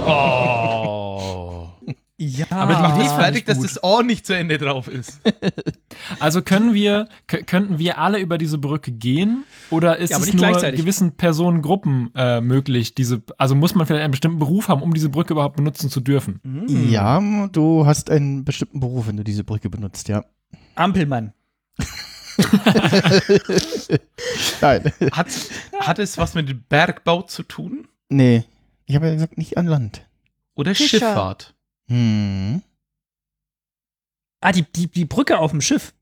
Oh. Ja, Aber die Mach Idee das fand fertig, ich dass gut. das Ohr nicht zu Ende drauf ist. Also können wir, k- könnten wir alle über diese Brücke gehen? Oder ist Ja, aber es nicht nur gleichzeitig. gewissen Personengruppen äh, möglich, diese, also muss man vielleicht einen bestimmten Beruf haben, um diese Brücke überhaupt benutzen zu dürfen? Ja, du hast einen bestimmten Beruf, wenn du diese Brücke benutzt, ja. Ampelmann. Nein. Hat, hat es was mit dem Bergbau zu tun? Nee. Ich habe ja gesagt, nicht an Land. Oder Fischer. Schifffahrt? Hm. Ah, die, die, die Brücke auf dem Schiff.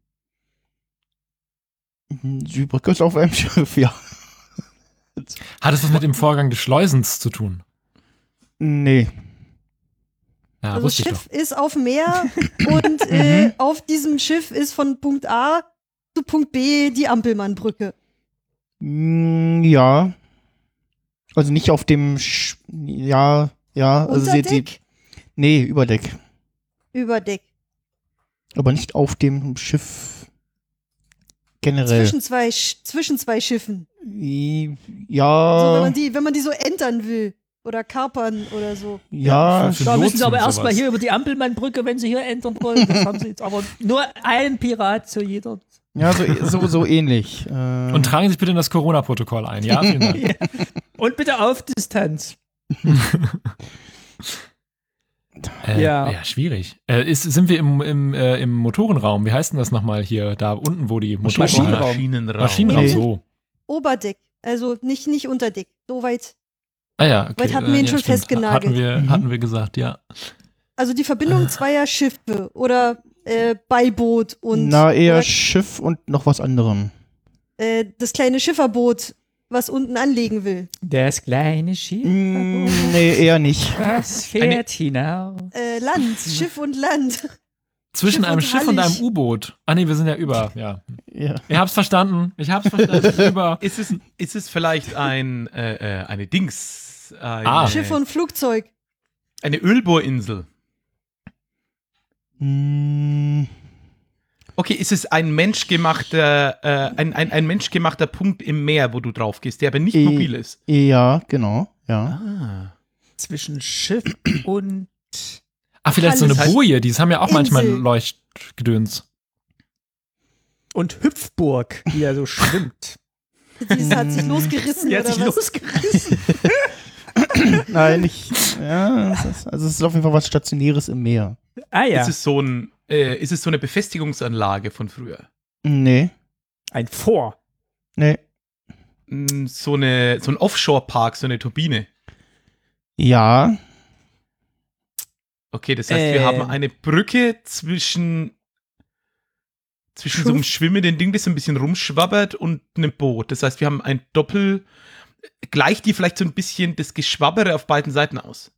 Die Brücke ist auf einem Schiff, ja. Hat es was mit dem Vorgang des Schleusens zu tun? Nee. Ja, Also das wusste ich Schiff ist auf dem Meer und äh, auf diesem Schiff ist von Punkt A zu Punkt B die Ampelmannbrücke. Mm, ja. Also nicht auf dem Sch ja, ja, also Unter sie, die, Deck, nee, über Deck. über Deck. Aber nicht auf dem Schiff generell. Zwischen zwei, Sch- zwischen zwei Schiffen. I- So, wenn, ja, man die, wenn man die so entern will. Oder kapern oder so. ja, für- Da müssen sie Lotsen aber und erstmal sowas. hier über die Ampelmannbrücke, wenn sie hier entern wollen. Das haben sie jetzt aber nur ein Pirat zu jeder. ja, so, so, so ähnlich. Äh, doch. Und tragen Sie sich bitte in das Corona-Protokoll ein. Ja, vielen Dank. Und bitte auf Distanz. Äh, Ja. ja. schwierig. Äh, ist, sind wir im, im, äh, im Motorenraum? Wie heißt denn das nochmal hier? Da unten, wo die Motoren... Maschinenraum. Maschinenraum. Maschinenraum, Nee. so. Oberdeck. Also nicht, nicht Unterdeck. So weit. Ah ja, okay. Weit hatten wir ihn schon stimmt. festgenagelt. Hatten wir, Mhm. hatten wir gesagt, ja. Also die Verbindung zweier Schiffe oder äh, Beiboot und na, eher oder, Schiff und noch was anderem. äh, das kleine Schifferboot, was unten anlegen will. Das kleine Schiff. Mm, nee, eher nicht. Das fährt hinaus. Äh, Land, Schiff und Land. Zwischen Schiff einem und Schiff und einem Hallig. U-Boot. Ah nee, wir sind ja über, ja. Ja. Ich hab's verstanden. Ich hab's verstanden. über. Ist es, ist es vielleicht ein, äh, äh, eine Dings? Eine, Ah. Schiff und Flugzeug. eine Ölbohrinsel? Mm, Okay, ist es ein menschgemachter, äh, ein, ein, ein menschgemachter Punkt im Meer, wo du drauf gehst, der aber nicht Eh. mobil ist? ja, genau, ja. Ah. Zwischen Schiff und. Ach, vielleicht so eine Das heißt- Boje. Die haben ja auch Insel. manchmal Leuchtgedöns. Und Hüpfburg, die ja so schwimmt. Die hat sich losgerissen Die hat oder sich was? losgerissen. Nein, nicht. Ja, es ist, also es ist auf jeden Fall was Stationäres im Meer. Ah ja, Ist es so ein, äh, ist es so eine Befestigungsanlage von früher? Nee, ein Vor. nee. Mm, So, eine, so ein Offshore-Park, so eine Turbine. Ja, Okay, das heißt, Äh. wir haben eine Brücke zwischen, zwischen so einem schwimmenden Ding, das so ein bisschen rumschwabbert, und einem Boot. Das heißt, wir haben ein Doppel. Gleicht die vielleicht so ein bisschen das Geschwabbere auf beiden Seiten aus?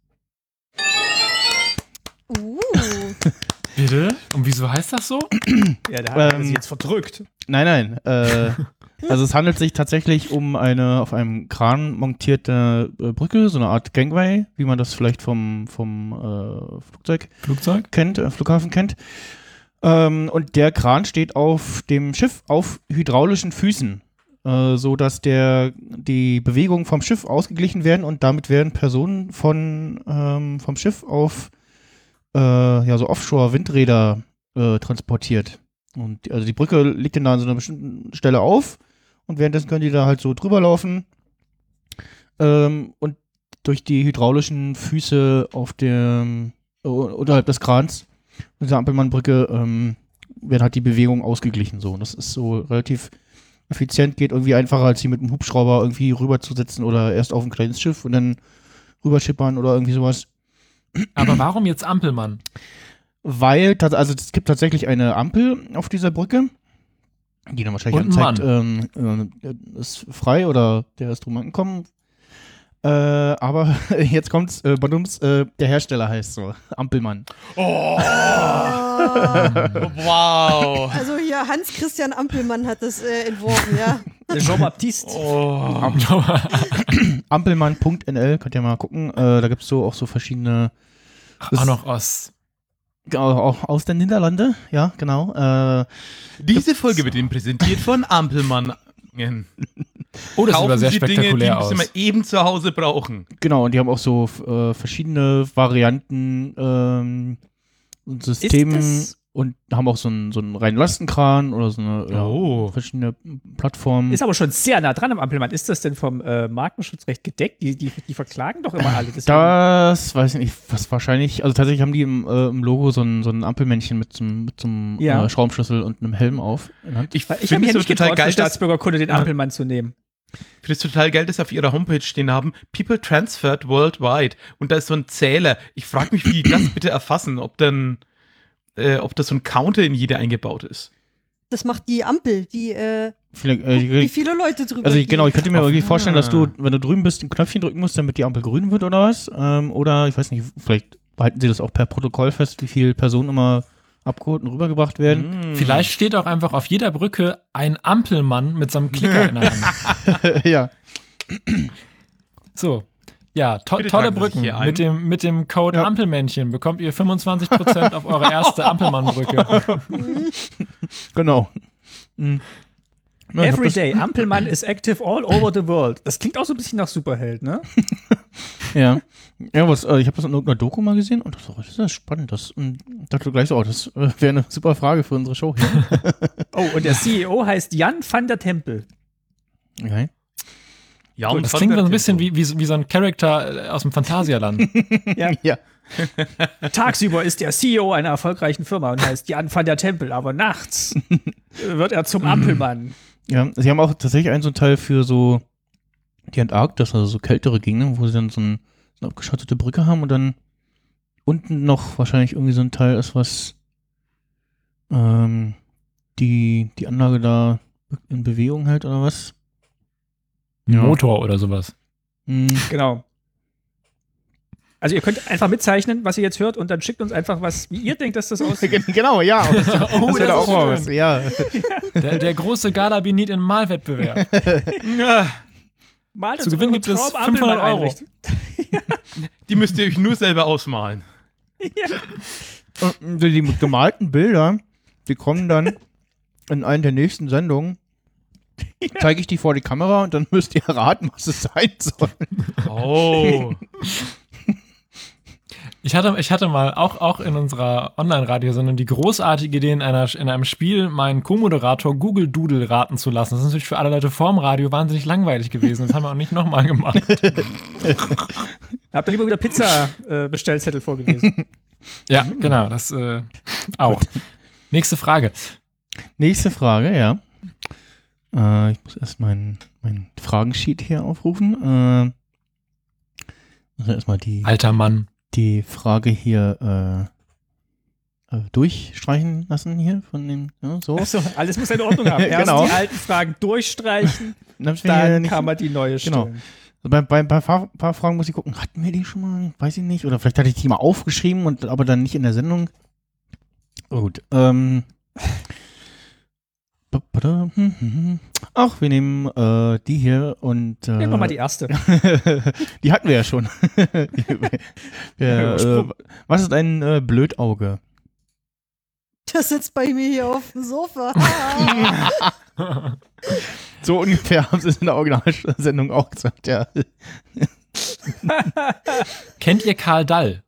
Uh, Bitte? Und wieso heißt das so? Ja, da hat er Ähm, sie jetzt verdrückt. nein, nein. Äh, also es handelt sich tatsächlich um eine auf einem Kran montierte äh, Brücke, so eine Art Gangway, wie man das vielleicht vom, vom äh, Flugzeug Flugzeug? kennt, äh, Flughafen kennt. Ähm, und der Kran steht auf dem Schiff auf hydraulischen Füßen, äh, so dass der die Bewegungen vom Schiff ausgeglichen werden und damit werden Personen von ähm, vom Schiff auf äh, ja so Offshore-Windräder äh, transportiert. Und die, also die Brücke liegt dann da an so einer bestimmten Stelle auf und währenddessen können die da halt so drüber laufen ähm, und durch die hydraulischen Füße auf dem äh, unterhalb des Krans dieser Ampelmannbrücke ähm, werden halt die Bewegungen ausgeglichen. So. Und das ist so relativ effizient, geht irgendwie einfacher, als hier mit einem Hubschrauber irgendwie rüberzusetzen oder erst auf ein kleines Schiff und dann rüberschippern oder irgendwie sowas. Aber warum jetzt Ampelmann? Weil, tats- also es gibt tatsächlich eine Ampel auf dieser Brücke, die dann wahrscheinlich Und ein anzeigt, ähm, äh, ist frei oder der ist drum angekommen. Äh, aber jetzt kommt's, äh, Badums, äh, der Hersteller heißt so, Ampelmann. Oh, ah. wow. Also hier Hans-Christian Ampelmann hat das äh, entworfen, ja. Jean-Baptiste. Oh. Ampelmann Punkt N L, könnt ihr mal gucken. Äh, da gibt es so auch so verschiedene. Auch noch aus. Auch, auch aus den Niederlande, ja, genau. Äh, Diese Folge wird Ihnen präsentiert von Ampelmann. Oh, das sieht aber Kaufen sehr Sie Dinge, spektakulär die aus. Sie mal eben zu Hause brauchen. Genau, und die haben auch so äh, verschiedene Varianten ähm, und Systemen das- und haben auch so einen, so einen reinen Lastenkran oder so eine ja, Oh. verschiedene Plattformen. Ist aber schon sehr nah dran am Ampelmann. Ist das denn vom äh, Markenschutzrecht gedeckt? Die, die, die verklagen doch immer alle. Deswegen- Das weiß ich nicht, was wahrscheinlich, also tatsächlich haben die im, äh, im Logo so ein, so ein Ampelmännchen mit so, einem- mit so einem Ja. äh, Schraubenschlüssel und einem Helm auf. in der Hand. Ich Weil ich habe finde mich es ja so nicht total getraut, geil, für dass, Staatsbürgerkunde den Ja. Ampelmann zu nehmen. ich finde es total geil, dass sie auf ihrer Homepage stehen haben, People transferred worldwide. Und da ist so ein Zähler. Ich frage mich, wie die das bitte erfassen, ob dann, äh, ob das so ein Counter in jede eingebaut ist. Das macht die Ampel, die, äh, Viele, äh, wie die, viele Leute drüber also ich, gehen. genau, ich könnte mir irgendwie vorstellen, dass du, Ah. wenn du drüben bist, ein Knöpfchen drücken musst, damit die Ampel grün wird oder was. Ähm, oder ich weiß nicht, vielleicht behalten sie das auch per Protokoll fest, wie viele Personen immer abgeholt und rübergebracht werden. Hm. Vielleicht steht auch einfach auf jeder Brücke ein Ampelmann mit so einem Klicker in der Hand. ja. So. Ja, to Bitte tolle tragen Sie sich Brücken. hier ein. Mit dem, mit dem Code Ja. Ampelmännchen bekommt ihr fünfundzwanzig Prozent auf eure erste Ampelmannbrücke. Genau. Mhm. Ja, ich hab Every das- day, Ampelmann is active all over the world. Das klingt auch so ein bisschen nach Superheld, ne? Ja. Ja, was, äh, ich habe das in irgendeiner Doku mal gesehen und dachte, das ist spannend. Das und dachte gleich so, oh, das äh, wäre eine super Frage für unsere Show hier. Oh, und der C E O heißt Jan van der Tempel. Okay. Ja, Und und das von klingt der so ein bisschen Tempo. wie, wie, so- wie so ein Charakter äh, aus dem Phantasialand. Ja. Tagsüber ist der C E O einer erfolgreichen Firma und heißt Jan van der Tempel, aber nachts äh, wird er zum Ampelmann. Ja, sie haben auch tatsächlich einen so einen Teil für so die Antarktis, also so kältere Gegenden, wo sie dann so, ein, so eine abgeschottete Brücke haben und dann unten noch wahrscheinlich irgendwie so ein Teil ist, was ähm, die, die Anlage da in Bewegung hält oder was. Ein Ja. Motor oder sowas. Hm, Genau. Also ihr könnt einfach mitzeichnen, was ihr jetzt hört und dann schickt uns einfach was, wie ihr denkt, dass das aussieht. genau, ja. Das, das Oh, wäre das auch ist mal schön. was. Ja. Der, der große Galabinit in Malwettbewerb. Ja, Malt Zu uns gewinnen eure gibt es Traumampelmann fünfhundert Euro. einrichten. die müsst ihr euch nur selber ausmalen. Und die gemalten Bilder, die kommen dann in einer der nächsten Sendungen. Zeige ich die vor die Kamera und dann müsst ihr erraten, was es sein soll. Oh. Ich hatte, ich hatte mal auch, auch in unserer Online-Radiosendung die großartige Idee, in, einer, in einem Spiel meinen Co-Moderator Google Doodle raten zu lassen. Das ist natürlich für alle Leute vorm Radio wahnsinnig langweilig gewesen. Das haben wir auch nicht nochmal gemacht. Habt ihr lieber wieder Pizza-Bestellzettel vorgelesen? Ja, genau, das äh, auch. Nächste Frage. Nächste Frage, ja. Äh, ich muss erst mein, mein Fragensheet hier aufrufen. Äh, muss ja erstmal die, Alter Mann. die Frage hier äh, äh, durchstreichen lassen hier von den, ja, so. Achso, alles muss eine Ordnung haben. Erst Genau. die alten Fragen durchstreichen, Dann hab's mir hier dann nicht- kann man die neue Genau. stellen. Also bei, bei, bei paar, paar Fragen muss ich gucken, hatten wir die schon mal? Weiß ich nicht. Oder vielleicht hatte ich die mal aufgeschrieben, und aber dann nicht in der Sendung. Oh, gut. Ähm. Ach, wir nehmen äh, die hier und äh, Nehmen wir mal die erste. die hatten wir ja schon. wir, äh, was ist ein äh, Blödauge? Das sitzt bei mir hier auf dem Sofa. So ungefähr haben sie es in der Originalsendung auch gesagt, ja. Kennt ihr Karl Dall?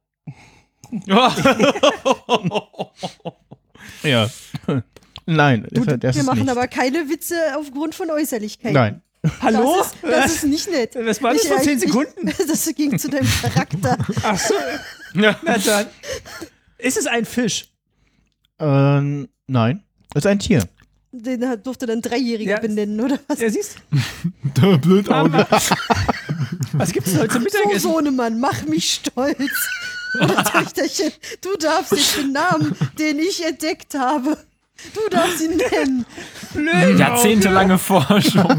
Ja. Nein, Du, das, das wir ist machen nicht. aber keine Witze aufgrund von Äußerlichkeiten. Nein. Hallo? Das ist, das ist nicht nett. Was war das Ich- vor zehn ich- Sekunden? Das ging zu deinem Charakter. Ach so. Ja. Na dann. Ist es ein Fisch? Ähm, nein. Das ist ein Tier. Den hat- durfte dann Dreijähriger Ja. benennen, oder was? Ja, siehst Der Blödauge. Was gibt es heute zum So, Mittagessen? Sohnemann, mach mich stolz. Oder Töchterchen, du darfst jetzt den Namen, den ich entdeckt habe, du darfst ihn nennen. Blöd. Jahrzehntelange Forschung.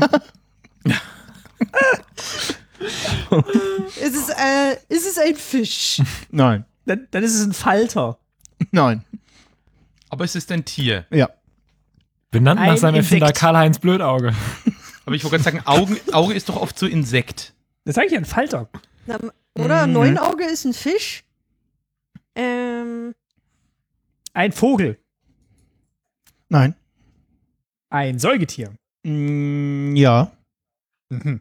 Es ist, äh, es ist ein Fisch. Nein. Dann, dann ist es ein Falter. Nein. Aber es ist ein Tier. Ja. Benannt nach Ein seinem Erfinder Insekt. Karl-Heinz Blödauge. Aber ich wollte gerade sagen, Augen, Auge ist doch oft so Insekt. Das sage ich ein Falter. Na, oder? Mhm. Neunauge ist ein Fisch. Ähm, Ein Vogel. Nein. Ein Säugetier. Mm, ja. Mhm.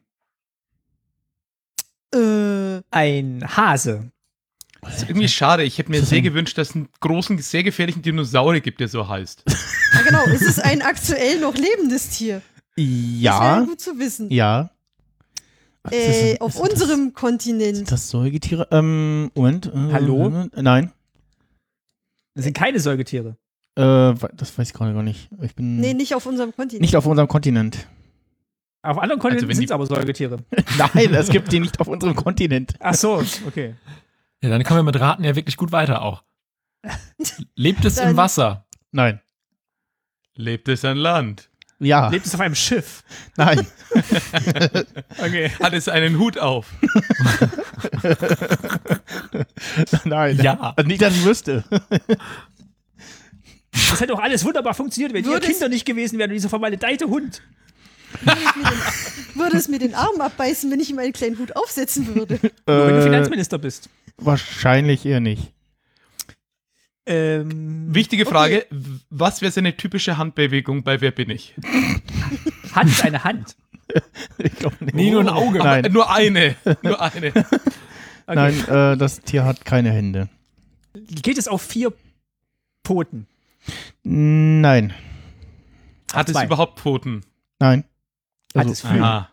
Äh, Ein Hase. Das ist irgendwie schade. Ich hätte mir sehr gewünscht, dass es einen großen, sehr gefährlichen Dinosaurier gibt, der so heißt. ja, genau. Ist es ein aktuell noch lebendes Tier? Das Ja, wäre gut zu wissen. ja. Äh, Ist das- auf ist das- unserem Sind Kontinent. das Säugetiere? Ähm, Moment. Äh, Hallo? Nein. Das sind keine Säugetiere. Äh, we- das weiß ich gerade gar nicht. Ich bin Nee, nicht auf unserem Kontinent. nicht auf unserem Kontinent. Auf anderen Kontinenten wenn sind die- es aber Säugetiere. Nein, es gibt die nicht auf unserem Kontinent. Ach so, okay. Ja, dann kommen wir mit Raten ja wirklich gut weiter auch. Lebt es Dann- im Wasser? Nein. Lebt es an Land? Ja. Lebt es auf einem Schiff? Nein. Okay. Hat es einen Hut auf? Nein. Ja. Also nicht, dass ich wüsste. Das hätte auch alles wunderbar funktioniert, wenn Würde die es- Kinder nicht gewesen wären und dieser vermaledeite Hund. Würde es mir den Arm abbeißen, wenn ich ihm einen kleinen Hut aufsetzen würde? Nur wenn du Äh, Finanzminister bist. wahrscheinlich eher nicht. Ähm, Wichtige Frage, w- was wäre seine typische Handbewegung bei Wer bin ich? Hand ist eine Hand. Ich glaube nicht. Nee, nur ein Auge. Äh, Nein, Nur eine. Nur eine. Okay. nein äh, das Tier hat keine Hände. Geht es auf vier Pfoten? Nein. Hat es zwei. überhaupt Pfoten? Nein. Hat Also, es Flügel? Aha.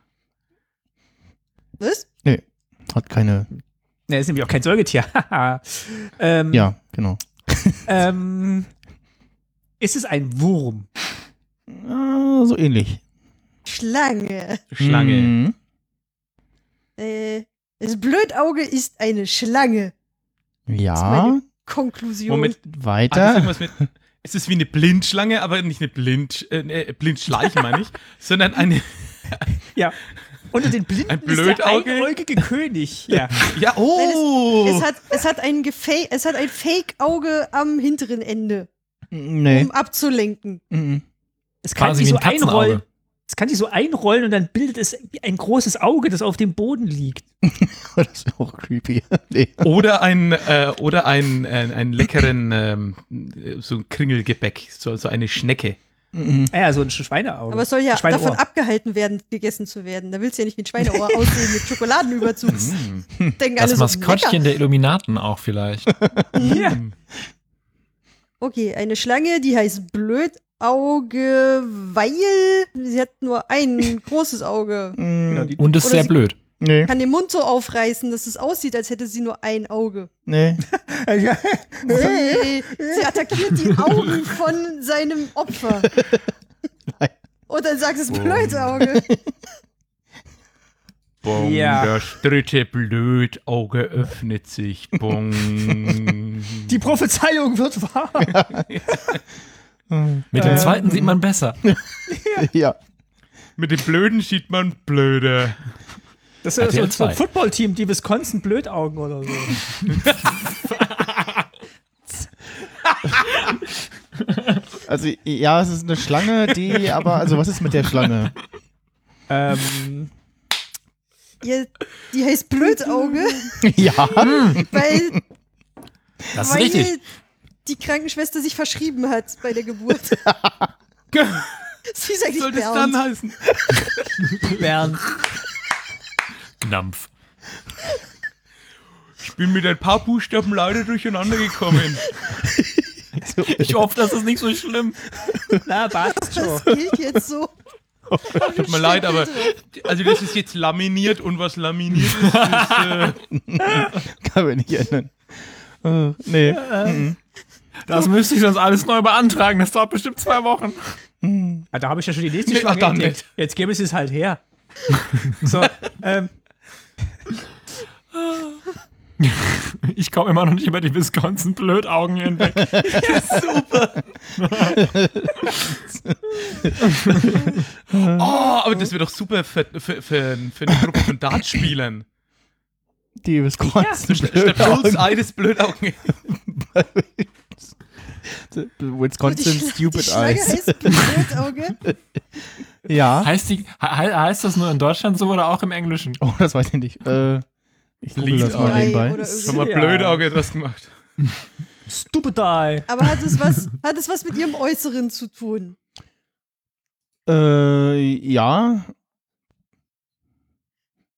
Was? hat keine. Ne, ist nämlich auch kein Säugetier. ähm, Ja, genau. ähm, ist es ein Wurm? Äh, so ähnlich. Schlange. Schlange. Mhm. Äh, das Blödauge ist eine Schlange. Ja. meine- Konklusion. Moment. Hat es Weiter. irgendwas mit. Es ist wie eine Blindschlange, aber nicht eine Blind, äh, äh, Blindschleiche, meine ich, sondern eine. Ja. Unter den Blinden Ein ist der Blödauge? einäugige König. Ja. Ja, oh! Es hat, es hat ein, Gefa- es hat ein Fake-Auge am hinteren Ende, Nee. um abzulenken. Mhm. Es kann Quasi sich wie so ein Katzenauge. einrollen. Es kann sich so einrollen und dann bildet es wie ein großes Auge, das auf dem Boden liegt. Das ist auch creepy. Nee. Oder ein, äh, oder ein, ein, einen leckeren, ähm, so ein Kringelgebäck, so, so eine Schnecke. Mhm. Ah ja, so ein Schweineauge. Aber es soll ja Ein Schweineohr. davon abgehalten werden, gegessen zu werden. Da willst du ja nicht wie ein Schweineohr aussehen mit Schokoladenüberzug. Denken alle Das so, Maskottchen der Illuminaten auch vielleicht. Ja. Okay, eine Schlange, die heißt Blödauge, weil sie hat nur ein großes Auge. Genau, die, Und ist Oder sehr sie- blöd. Nee. Kann den Mund so aufreißen, dass es aussieht, als hätte sie nur ein Auge. Nee. ja. Sie, sie attackiert die Augen von seinem Opfer. Und dann sagt es Blödauge. Bong, Ja. das dritte Blödauge öffnet sich. Bong. Die Prophezeiung wird wahr. Mit dem zweiten sieht man besser. Ja. Mit dem Blöden sieht man blöder. Das ist ja so, R T L so ein zwei. Footballteam, die Wisconsin Blödaugen oder so. Also, ja, es ist eine Schlange, die, aber, also, was ist mit der Schlange? ähm, Ja, die heißt Blödauge, Ja. weil, Das ist weil richtig. die Krankenschwester sich verschrieben hat bei der Geburt. Sie ist eigentlich Soll das dann Bernd. heißen? Bernd. Knampf. Ich bin mit ein paar Buchstaben leider durcheinander gekommen. Ich hoffe, das ist nicht so schlimm. Na, passt schon. Das gilt jetzt so. Tut mir leid, aber also das ist jetzt laminiert und was laminiert ist, ist äh, Kann man nicht ändern. Äh, nee. Das müsste ich sonst alles neu beantragen. Das dauert bestimmt zwei Wochen. Ah, da habe ich ja schon die nächste Nee, Schlange ach, dann entdeckt. nicht. Jetzt geben sie es halt her. So, ähm, Ich komme immer noch nicht über die Wisconsin Blödaugen hinweg. oh, aber das wäre doch super für, für, für, für eine Gruppe von Dartspielern. Die Wisconsin Statt Schulz eines Blödaugen. Wisconsin die, Stupid die Schlange Eyes. heißt Blödauge. Ja. Heißt, die, he heißt das nur in Deutschland so oder auch im Englischen? Oh, das weiß ich nicht. Äh, ich google das mal Lied- nebenbei. Oder Schon mal Ja. Blödauge das gemacht. Stupid Eye. Aber hat es was, hat es was mit ihrem Äußeren zu tun? Äh, ja.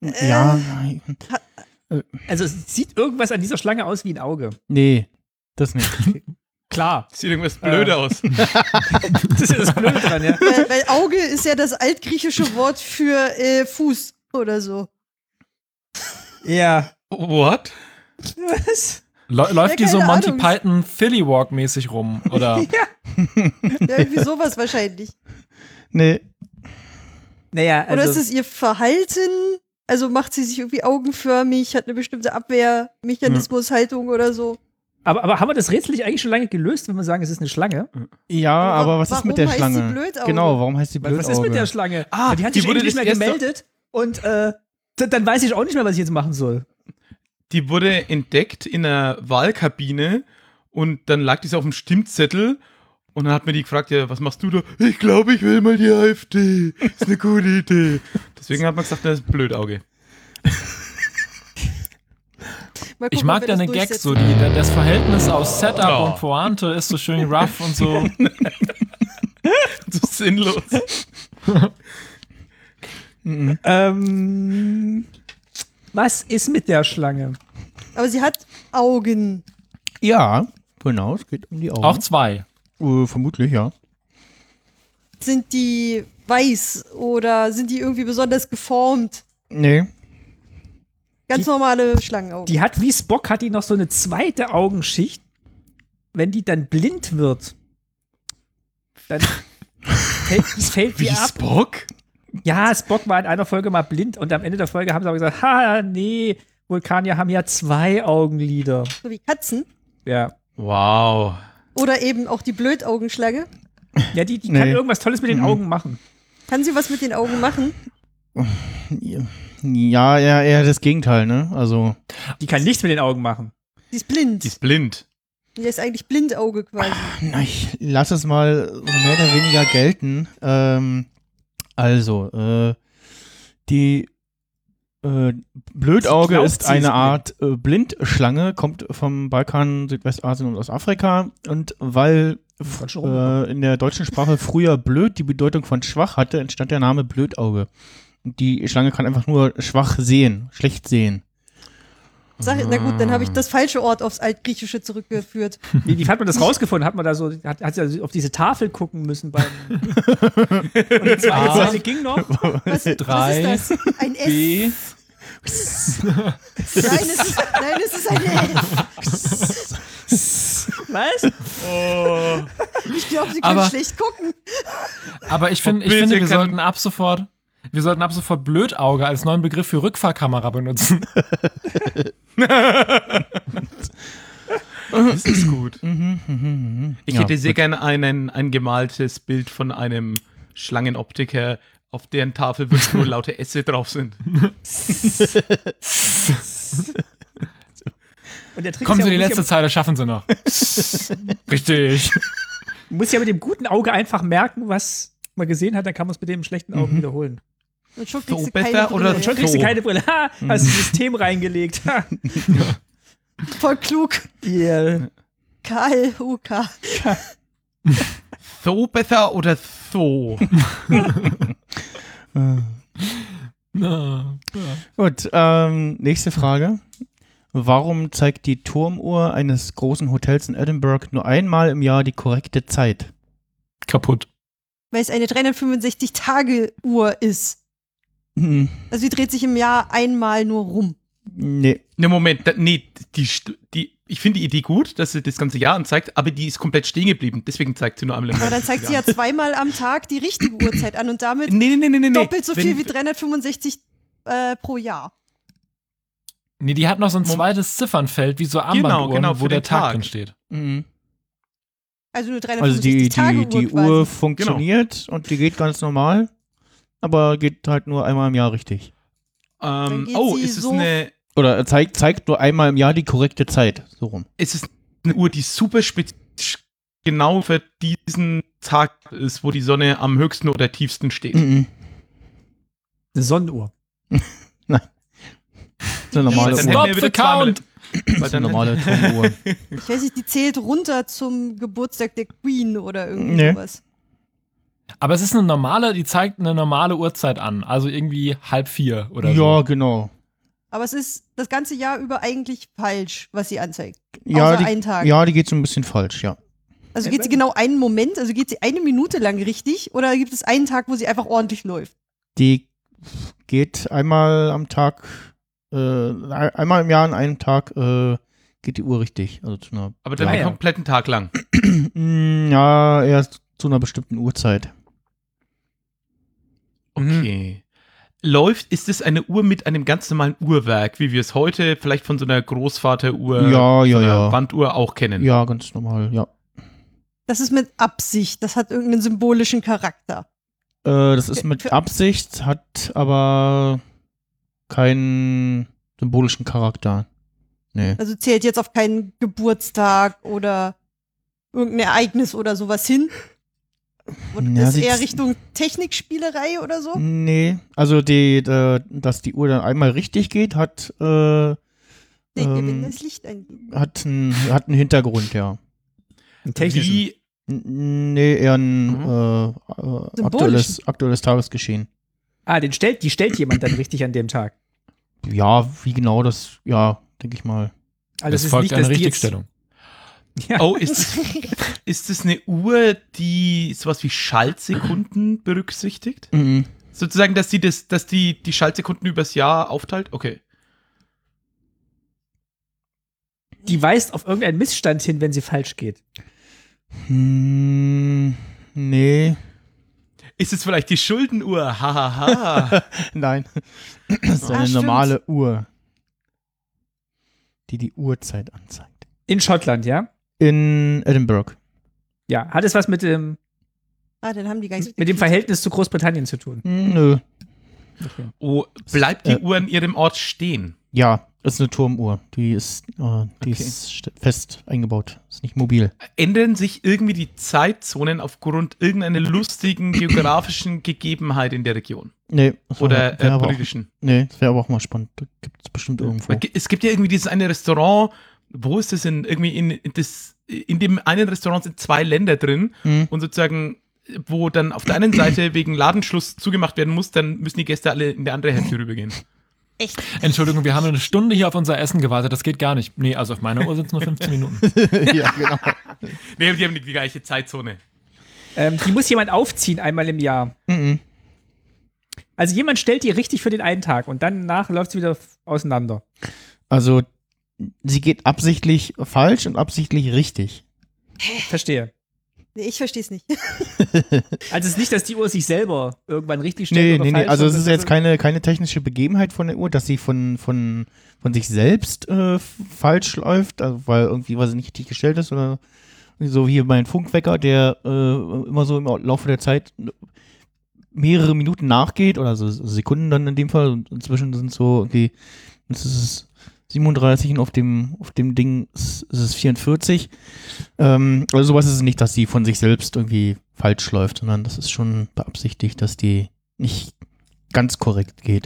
Ja, Also es sieht irgendwas an dieser Schlange aus wie ein Auge. nee, das nicht. Klar. Sieht irgendwas blöd Äh. aus. Das ist ja das Blöde dran, ja. Weil, weil Auge ist ja das altgriechische Wort für äh, Fuß oder so. Ja. What? Was? Lä- Läuft die Ja, so keine Monty Ahnung. Python Philly Walk mäßig rum? Oder? Ja. Ja, irgendwie sowas wahrscheinlich. Nee, Naja, Oder also. ist es ihr Verhalten? Also macht sie sich irgendwie augenförmig, hat eine bestimmte Abwehrmechanismus, Haltung oder so. Aber, aber haben wir das Rätsel nicht eigentlich schon lange gelöst, wenn wir sagen, es ist eine Schlange? ja, Aber aber was ist warum mit der heißt Schlange? sie Blödauge? Genau, warum heißt die Weil, Blödauge? was ist mit der Schlange? Ah, Weil die hat die sich wurde irgendwie nicht das mehr erste- gemeldet und äh, d- dann weiß ich auch nicht mehr, was ich jetzt machen soll. Die wurde entdeckt in einer Wahlkabine und dann lag die so auf dem Stimmzettel und dann hat mir die gefragt, ja, was machst du da? Ich glaube, ich will mal die AfD. Ist eine gute Idee. Deswegen hat man gesagt, das ist Blödauge. Mal gucken, Ich mag ob wir das deine Gags so, durchsetzen. die, das Verhältnis aus Setup Oh. und Pointe ist so schön rough und so. So sinnlos. Ähm, was ist mit der Schlange? Aber sie hat Augen. Ja, genau, es geht um die Augen. Auch zwei. Äh, vermutlich, ja. Sind die weiß oder sind die irgendwie besonders geformt? Nee. Ganz Die- normale Schlangenaugen. Die hat wie Spock, hat die noch so eine zweite Augenschicht. Wenn die dann blind wird, dann fällt, fällt Wie die ab. Spock? Ja, Spock war in einer Folge mal blind und am Ende der Folge haben sie aber gesagt, ha, nee, Vulkanier haben ja zwei Augenlider. So wie Katzen. Ja. Wow. Oder eben auch die Blödaugenschlange. Ja, die, die Nee. kann irgendwas Tolles mit den Mhm. Augen machen. Kann sie was mit den Augen machen? Ja, ja, eher das Gegenteil, ne? Also, Die kann nichts mit den Augen machen. Die ist blind. Die ist blind. Die ist eigentlich Blindauge quasi. na, ich lass es mal so mehr oder weniger gelten. Ähm, also, äh, die äh, Blödauge Sie glaubt, ist sie ist eine blind. Art äh, Blindschlange, kommt vom Balkan, Südwestasien und aus Afrika. Und weil Falsch rum. äh, in der deutschen Sprache früher blöd die Bedeutung von schwach hatte, entstand der Name Blödauge. Und die Schlange kann einfach nur schwach sehen, schlecht sehen. Sag, na gut, dann habe ich das falsche Ort aufs Altgriechische zurückgeführt. Wie, wie hat man das rausgefunden? Hat man da so, hat, hat sie auf diese Tafel gucken müssen beim. Und die zweite A. Seite ging noch. Was, Drei. was ist das? Ein S? B. Nein, es ist, nein, es ist ein F. Was? Ich glaube, sie können Aber- schlecht gucken. Aber ich, find, ich Bitte finde, wir kann- sollten ab sofort, wir sollten ab sofort Blödauge als neuen Begriff für Rückfahrkamera benutzen. Das ist gut. Ich Ja, hätte sehr gut. gerne einen, ein gemaltes Bild von einem Schlangenoptiker, auf deren Tafel wirklich nur laute Esse drauf sind. Und der Trick Kommen ist Sie, ja, die man letzte muss Zeile schaffen Sie noch. Richtig. ja, muss ja mit dem guten Auge einfach merken, was man gesehen hat, dann kann man es mit dem schlechten Augen wiederholen. Und schon So kriegst du besser keine oder Brille. Schon kriegst du So. keine Brille. Ha, hast du ein System reingelegt. Ha. Voll klug. Yeah. K L U K. So besser oder so? Na, Gut, ähm, nächste Frage. Warum zeigt die Turmuhr eines großen Hotels in Edinburgh nur einmal im Jahr die korrekte Zeit? kaputt. Weil es eine dreihundertfünfundsechzig-Tage-Uhr ist. Hm, Also die dreht sich im Jahr einmal nur rum. nee. Ne, Moment, da, nee, die, St- die, ich finde die Idee gut, dass sie das ganze Jahr anzeigt, aber die ist komplett stehen geblieben. Deswegen zeigt sie nur einmal im Aber Jahr. dann zeigt sie ja zweimal am Tag die richtige Uhrzeit an und damit Nee, nee, nee, nee, nee. doppelt so Wenn- viel wie dreihundertfünfundsechzig äh, pro Jahr. Nee, die hat noch so ein Mom- zweites Ziffernfeld, wie so Armbanduhren, genau, wo für der den Tag Tag. drin steht. Mhm. Also nur Also die, dreihundertfünfundsechzig Tage die, die Uhr quasi. Uhr funktioniert und die geht ganz normal, aber geht halt nur einmal im Jahr richtig. Dann Ähm, geht oh, sie ist es, so- eine, Oder zeigt, zeigt nur einmal im Jahr die korrekte Zeit. So rum. ist es eine Uhr, die super spezifisch genau für diesen Tag ist, wo die Sonne am höchsten oder tiefsten steht? Mhm. Eine Sonnenuhr. So eine normale Dann Uhr. hätten Stop wir the wieder zweimal- count! Weil So eine dann normale Turmuhr. Ich weiß nicht, die zählt runter zum Geburtstag der Queen oder irgendwie Nee. sowas. Aber es ist eine normale, die zeigt eine normale Uhrzeit an. Also irgendwie halb vier oder Ja, so. genau. Aber es ist das ganze Jahr über eigentlich falsch, was sie anzeigt. Ja, Außer die, einen Tag. ja, die geht so ein bisschen falsch, ja. Also geht sie genau einen Moment, also geht sie eine Minute lang richtig oder gibt es einen Tag, wo sie einfach ordentlich läuft? Die geht einmal am Tag, äh, einmal im Jahr an einem Tag äh, geht die Uhr richtig. Also zu einer, Aber dann Ja, den ja. kompletten Tag lang. Mm, ja, erst zu einer bestimmten Uhrzeit. Okay. Läuft, ist es eine Uhr mit einem ganz normalen Uhrwerk, wie wir es heute vielleicht von so einer Großvateruhr, Ja, ja, so einer ja. Wanduhr auch kennen? Ja, ganz normal, ja. Das ist mit Absicht, das hat irgendeinen symbolischen Charakter. Äh, das ist Für- mit für- Absicht, hat aber keinen symbolischen Charakter. Nee. Also zählt jetzt auf keinen Geburtstag oder irgendein Ereignis oder sowas hin. Und Ja, ist sie- eher Richtung Technikspielerei oder so? Nee, also die, äh, dass die Uhr dann einmal richtig geht, hat, äh, Nee, wenn ähm, das Licht angeht. hat, einen, hat einen Hintergrund, ja. Ein technischen. Wie, N- Nee, eher ein Mhm. äh, äh, aktuelles, aktuelles Tagesgeschehen. Ah, den stellt, die stellt jemand dann richtig an dem Tag. Ja, wie genau das, ja, denke ich mal. Also Es folgt eine dass die jetzt- Richtigstellung. Ja. oh, ist es, ist es eine Uhr, die sowas wie Schaltsekunden berücksichtigt? Mhm. Sozusagen, dass die, das, dass die, die Schaltsekunden übers Jahr aufteilt? Okay. Die weist auf irgendeinen Missstand hin, wenn sie falsch geht. Hm, nee. Ist es vielleicht die Schuldenuhr? Hahaha. Nein. Das ist Ah, eine stimmt. normale Uhr, die die Uhrzeit anzeigt. In Schottland, ja? In Edinburgh. Ja. Hat es was mit dem, Ah, dann haben die gar nichts mit dem Verhältnis zu Großbritannien zu tun? Hm, nö. Okay. Oh, bleibt die Äh. Uhr an ihrem Ort stehen? Ja, das ist eine Turmuhr. Die ist, äh, die Okay. ist st- fest eingebaut. Ist nicht mobil. Ändern sich irgendwie die Zeitzonen aufgrund irgendeiner lustigen geografischen Gegebenheit in der Region? Nee. das wär- Oder wär äh, aber auch, politischen? nee, das wäre aber auch mal spannend. Da gibt es bestimmt irgendwo. Weil ge- Es gibt ja irgendwie dieses eine Restaurant, wo ist das denn? Irgendwie in, in, das, in dem einen Restaurant sind zwei Länder drin Hm. und sozusagen, wo dann auf der einen Seite wegen Ladenschluss zugemacht werden muss, dann müssen die Gäste alle in die andere Hälfte rübergehen. Echt? Entschuldigung, wir haben eine Stunde hier auf unser Essen gewartet. Das geht gar nicht. Nee, also auf meiner Uhr sind es nur fünfzehn Minuten. Ja, genau. Nee, die haben die gleiche Zeitzone. Ähm, die muss jemand aufziehen einmal im Jahr. Mhm. Also jemand stellt die richtig für den einen Tag und danach läuft sie wieder auseinander. Also, sie geht absichtlich falsch und absichtlich richtig. Verstehe. Nee, ich verstehe es nicht. Also es ist nicht, dass die Uhr sich selber irgendwann richtig stellt Nee, oder nee, nee. falsch, Also, es ist sondern jetzt keine, keine technische Begebenheit von der Uhr, dass sie von, von, von sich selbst äh, f- falsch läuft, also weil irgendwie was nicht richtig gestellt ist oder so wie mein Funkwecker, der äh, immer so im Laufe der Zeit mehrere Minuten nachgeht oder so Sekunden dann in dem Fall und inzwischen sind so irgendwie, jetzt ist es siebenunddreißig und auf dem, auf dem Ding ist, ist es vierundvierzig. Ähm, also sowas ist es nicht, dass die von sich selbst irgendwie falsch läuft, sondern das ist schon beabsichtigt, dass die nicht ganz korrekt geht.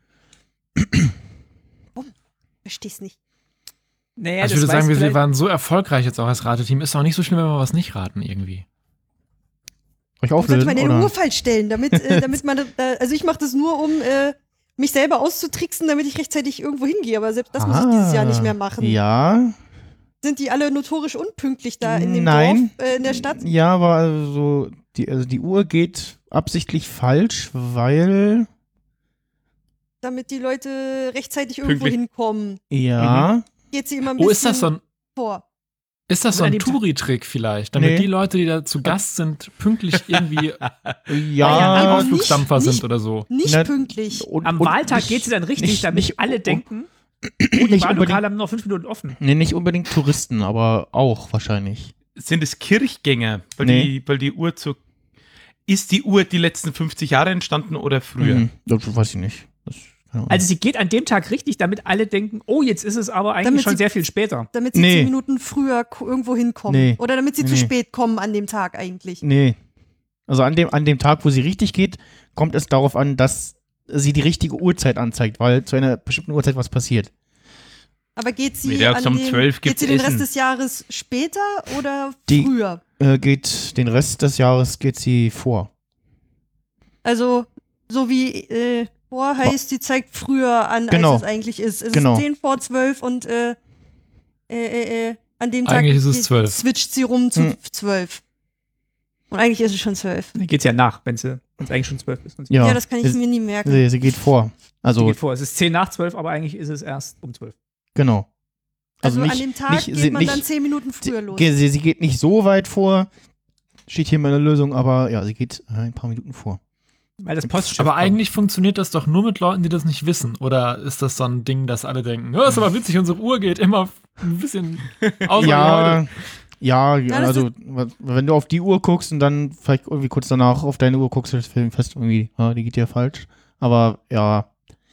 Verstehe es nicht. Naja, Also ich das würde sagen, weiß wir vielleicht- waren so erfolgreich jetzt auch als Rateteam. Ist auch nicht so schlimm, wenn wir was nicht raten irgendwie. Soll ich Warum sollte auflösen? man den Oder? Uhr falsch stellen? Damit, äh, damit man, äh, also ich mache das nur, um äh, mich selber auszutricksen, damit ich rechtzeitig irgendwo hingehe. Aber selbst das muss ich dieses Jahr nicht mehr machen. Ah, Ja, Sind die alle notorisch unpünktlich da in dem Nein. Dorf, äh, in der Stadt? ja, aber also die, also die Uhr geht absichtlich falsch, weil Damit die Leute rechtzeitig irgendwo Pünktlich. hinkommen. ja, Geht sie immer ein bisschen Oh, ist das so ein, vor. ist das so Und an ein dem Tag- Touri-Trick vielleicht? Damit Nee. die Leute, die da zu Gast sind, pünktlich irgendwie ja, aber nicht- Ausflugsdampfer nicht- sind oder so. Nicht Na, pünktlich. und, Am und Wahltag nicht- geht sie dann richtig, nicht- damit nicht- alle oh, denken, oh, die nicht unbedingt, Wahllokale haben noch fünf Minuten offen. nee, nicht unbedingt Touristen, aber auch wahrscheinlich. Sind es Kirchgänger? Weil, Nee. die, weil die Uhr zu. Ist die Uhr die letzten fünfzig Jahre entstanden oder früher? Mhm, das weiß ich nicht. Das, keine Ahnung. Also sie geht an dem Tag richtig, damit alle denken, oh, jetzt ist es aber eigentlich Damit schon sie- sehr viel später. Damit sie Nee. zehn Minuten früher ko- irgendwo hinkommen. Nee. Oder damit sie Nee, zu nee. spät kommen an dem Tag eigentlich. Nee. Also an dem, an dem Tag, wo sie richtig geht, kommt es darauf an, dass sie die richtige Uhrzeit anzeigt, weil zu einer bestimmten Uhrzeit was passiert. Aber geht sie, Mittags an um dem, zwölf geht gibt's sie den Essen. Rest des Jahres später oder Die- früher? Äh, geht den Rest des Jahres geht sie vor. Also, so wie, äh, boah, heißt, die zeigt früher an, Genau. als es eigentlich ist. Es Genau. ist zehn vor zwölf und, äh, äh, äh, äh, an dem Tag Eigentlich ist es geht- zwölf. switcht sie rum zu Hm. zwölf. Und eigentlich ist es schon zwölf. Dann geht's ja nach, wenn es eigentlich schon zwölf ist. Ja, Ja, das kann ich es, mir nie merken. sie, sie geht vor. Sie Also, geht vor. Es ist zehn nach zwölf, aber eigentlich ist es erst um zwölf. genau. Also, nicht, an dem Tag nicht, geht sie, man nicht, dann zehn Minuten früher los. Sie, sie, sie geht nicht so weit vor, steht hier in meiner Lösung, aber ja, sie geht äh, ein paar Minuten vor. Weil das Postschiff Aber kommt. eigentlich funktioniert das doch nur mit Leuten, die das nicht wissen. Oder ist das so ein Ding, dass alle denken, ja, ist aber witzig, unsere Uhr geht immer ein bisschen außer Ja, heute. ja, Ja, das also was- wenn du auf die Uhr guckst und dann vielleicht irgendwie kurz danach auf deine Uhr guckst, stellst du fest, irgendwie, ja, die geht ja falsch. Aber ja,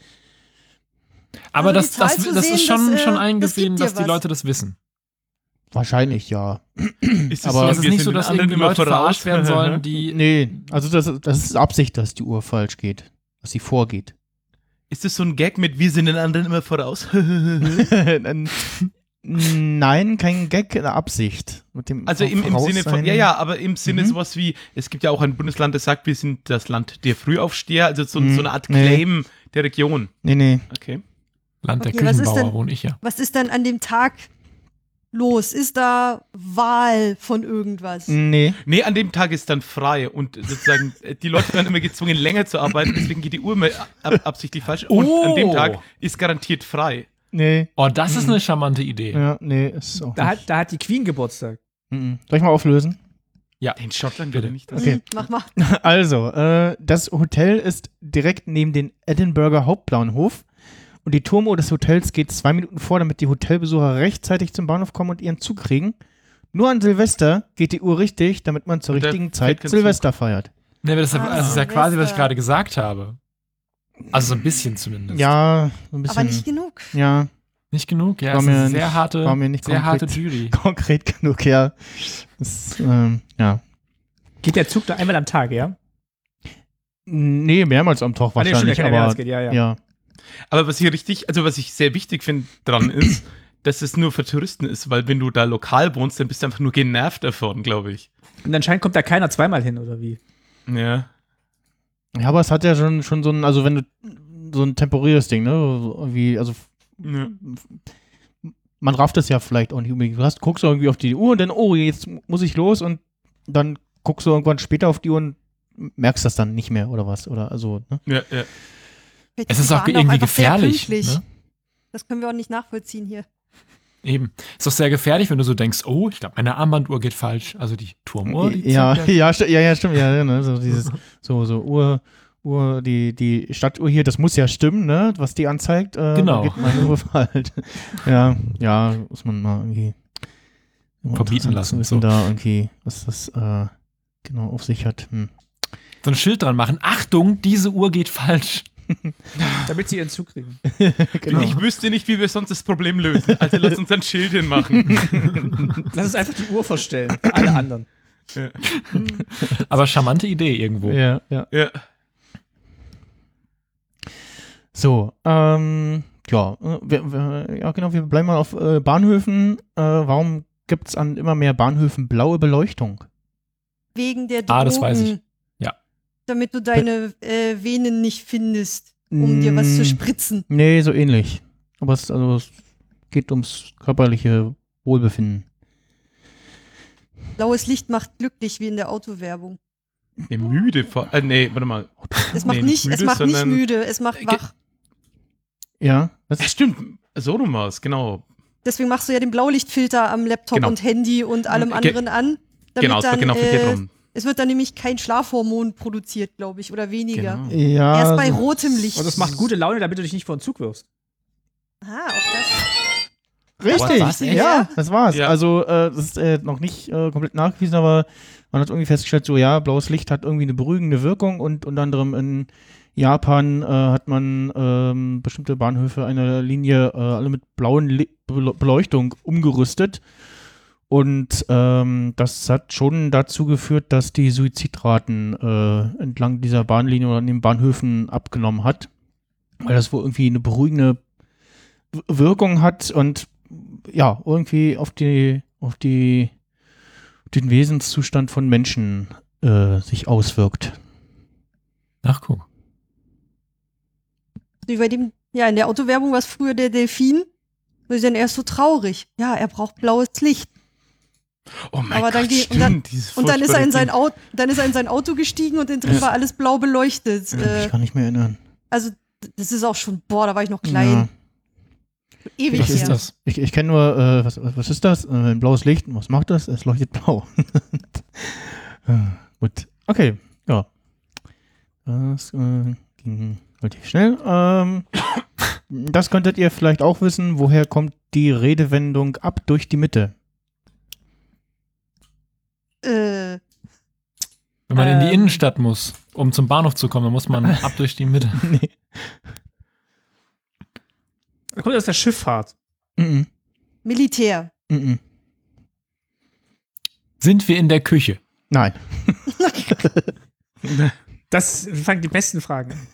Aber Also das, die Zahl das, zu das sehen, ist schon, das, äh, schon das eingesehen, gibt dir dass die was. Leute das wissen. wahrscheinlich ja. Ist Aber Es ist wir nicht sind so, den dass anderen irgendwie immer Leute voraus? verarscht werden sollen, die Nee, also das, das ist Absicht, dass die Uhr falsch geht. Dass sie vorgeht. Ist das so ein Gag mit wir sind den anderen immer voraus? Dann- Nein, kein Gag, eine Absicht. Mit dem Also im, im Sinne von, Voraussein- ja, ja, aber im Sinne Mhm. sowas wie, es gibt ja auch ein Bundesland, das sagt, wir sind das Land der Frühaufsteher, also so, Mhm. so eine Art Nee. Claim der Region. Nee, nee. Okay. Land der Okay, was ist Küchenbauer, denn- wohne ich ja. Was ist dann an dem Tag los? Ist da Wahl von irgendwas? Nee. Nee, an dem Tag ist dann frei und sozusagen, äh, die Leute werden immer gezwungen, länger zu arbeiten, deswegen geht die Uhr immer ab, absichtlich falsch und Oh. an dem Tag ist garantiert frei. Nee. Oh, das ist eine charmante Idee. Ja, nee, ist auch Da nicht. hat, da hat die Queen Geburtstag. Mhm. Soll ich mal auflösen? In Schottland wird er nicht das. Okay. Hm, mach mal. Also, äh, das Hotel ist direkt neben dem Edinburgher Hauptbahnhof und die Turmuhr des Hotels geht zwei Minuten vor, damit die Hotelbesucher rechtzeitig zum Bahnhof kommen und ihren Zug kriegen. Nur an Silvester geht die Uhr richtig, damit man zur Und da richtigen fährt Zeit kein Silvester feiert. Nee, das, ist ja- Ah, das ist ja quasi, was ich Silvester. gerade gesagt habe. Also so ein bisschen zumindest. Ja, so ein bisschen. Aber nicht genug. Ja, Nicht genug? Ja, War es mir ist eine nicht- sehr harte, war mir nicht sehr konkret. harte Jury. konkret genug, ja. Das, ähm, ja. Geht der Zug da einmal am Tag, ja? Nee, mehrmals am Tag Ah, nee, stimmt, wahrscheinlich, der kann ja aber mehrmals gehen, ja, ja. ja. Aber was hier richtig, also was ich sehr wichtig finde dran ist, dass es nur für Touristen ist, weil wenn du da lokal wohnst, dann bist du einfach nur genervt davon, glaube ich. Und anscheinend kommt da keiner zweimal hin, oder wie? Ja. Ja, aber es hat ja schon, schon so ein, also wenn du so ein temporäres Ding, ne? So irgendwie, also ja. man rafft es ja vielleicht auch nicht unbedingt. Du hast, guckst irgendwie auf die Uhr und dann, oh, jetzt muss ich los und dann guckst du irgendwann später auf die Uhr und merkst das dann nicht mehr oder was. Oder also, ne? Ja, ja. Vielleicht Es die ist auch Bahn irgendwie einfach sehr gefährlich. pünktlich. Ne? Das können wir auch nicht nachvollziehen hier. Eben. Ist doch sehr gefährlich, wenn du so denkst, oh, ich glaube, meine Armbanduhr geht falsch. Also die Turmuhr. Die ja, zeigt ja- ja, sti- ja, ja, stimmt, ja, ne? So dieses, so, so Uhr, Uhr, die, die Stadtuhr hier, das muss ja stimmen, ne? Was die anzeigt. Äh, Genau. Geht meine Uhr halt. Ja, ja, muss man mal irgendwie immer Verbieten interessant lassen, zu wissen, so. da irgendwie, was das äh, genau auf sich hat. Hm. So ein Schild dran machen. Achtung, diese Uhr geht falsch. Damit sie ihren Zug kriegen. Genau. Ich wüsste nicht, wie wir sonst das Problem lösen. Also lass uns ein Schild hinmachen. Lass uns einfach die Uhr verstellen. Für alle anderen. Ja. Aber charmante Idee irgendwo. Ja, ja. Ja. So, ähm, ja, äh, wir, wir, ja, genau, wir bleiben mal auf äh, Bahnhöfen. Äh, warum gibt es an immer mehr Bahnhöfen blaue Beleuchtung? Wegen der Drogen. Ah, das weiß ich. Ja. Damit du deine äh, Venen nicht findest, um dir was zu Mm, spritzen. Nee, so ähnlich. Aber es, also, es geht ums körperliche Wohlbefinden. Blaues Licht macht glücklich, wie in der Autowerbung. Nee, müde. Vor, äh, nee, warte mal. Es macht Nee, nicht, nicht es müde, macht nicht sondern- müde, es macht Ge- wach. Ja, das Ja, stimmt. So rum war's, genau. Deswegen machst du ja den Blaulichtfilter am Laptop Genau. und Handy und allem Ge- anderen an. Damit Genau, es war dann, genau verkehrt äh, rum. es wird dann nämlich kein Schlafhormon produziert, glaube ich, oder weniger. Genau. ja. Erst bei so- rotem Licht. Und das macht gute Laune, damit du dich nicht vor den Zug wirfst. Ah, auch das. Richtig, Was, echt? ja, das war's. Ja. Also, äh, das ist äh, noch nicht äh, komplett nachgewiesen, aber man hat irgendwie festgestellt, so, ja, blaues Licht hat irgendwie eine beruhigende Wirkung und unter anderem in Japan äh, hat man ähm, bestimmte Bahnhöfe einer Linie äh, alle mit blauen Li Bele- Beleuchtung umgerüstet. Und ähm, das hat schon dazu geführt, dass die Suizidraten äh, entlang dieser Bahnlinie oder an den Bahnhöfen abgenommen hat. Weil das wohl irgendwie eine beruhigende W- Wirkung hat und ja, irgendwie auf die, auf die, den Wesenszustand von Menschen äh, sich auswirkt. Ach, guck. Wie bei dem, ja, in der Autowerbung war es früher der Delfin. Und ist dann erst so traurig. Ja, er braucht blaues Licht. Oh mein Aber dann Gott, geht- stimmt. und dann- dieses Und dann ist, er in sein furchtbare Auto, dann ist er in sein Auto gestiegen und innen drin Ja. war alles blau beleuchtet. Ich Äh, kann nicht mehr erinnern. also, das ist auch schon, boah, da war ich noch klein. Ewig Was her. ist das? Ich, ich kenne nur, äh, was, was ist das? Äh, ein blaues Licht. Und was macht das? Es leuchtet blau. äh, gut. Okay, ja. Das äh, ging relativ schnell. Ähm, das könntet ihr vielleicht auch wissen. Woher kommt die Redewendung ab durch die Mitte? Äh, Wenn man in die Ähm. Innenstadt muss, um zum Bahnhof zu kommen, dann muss man ab durch die Mitte. nee. Das kommt aus der Schifffahrt. Mm Militär. -mm. Mm -mm. Sind wir in der Küche? Nein. Das fangen die besten Fragen an.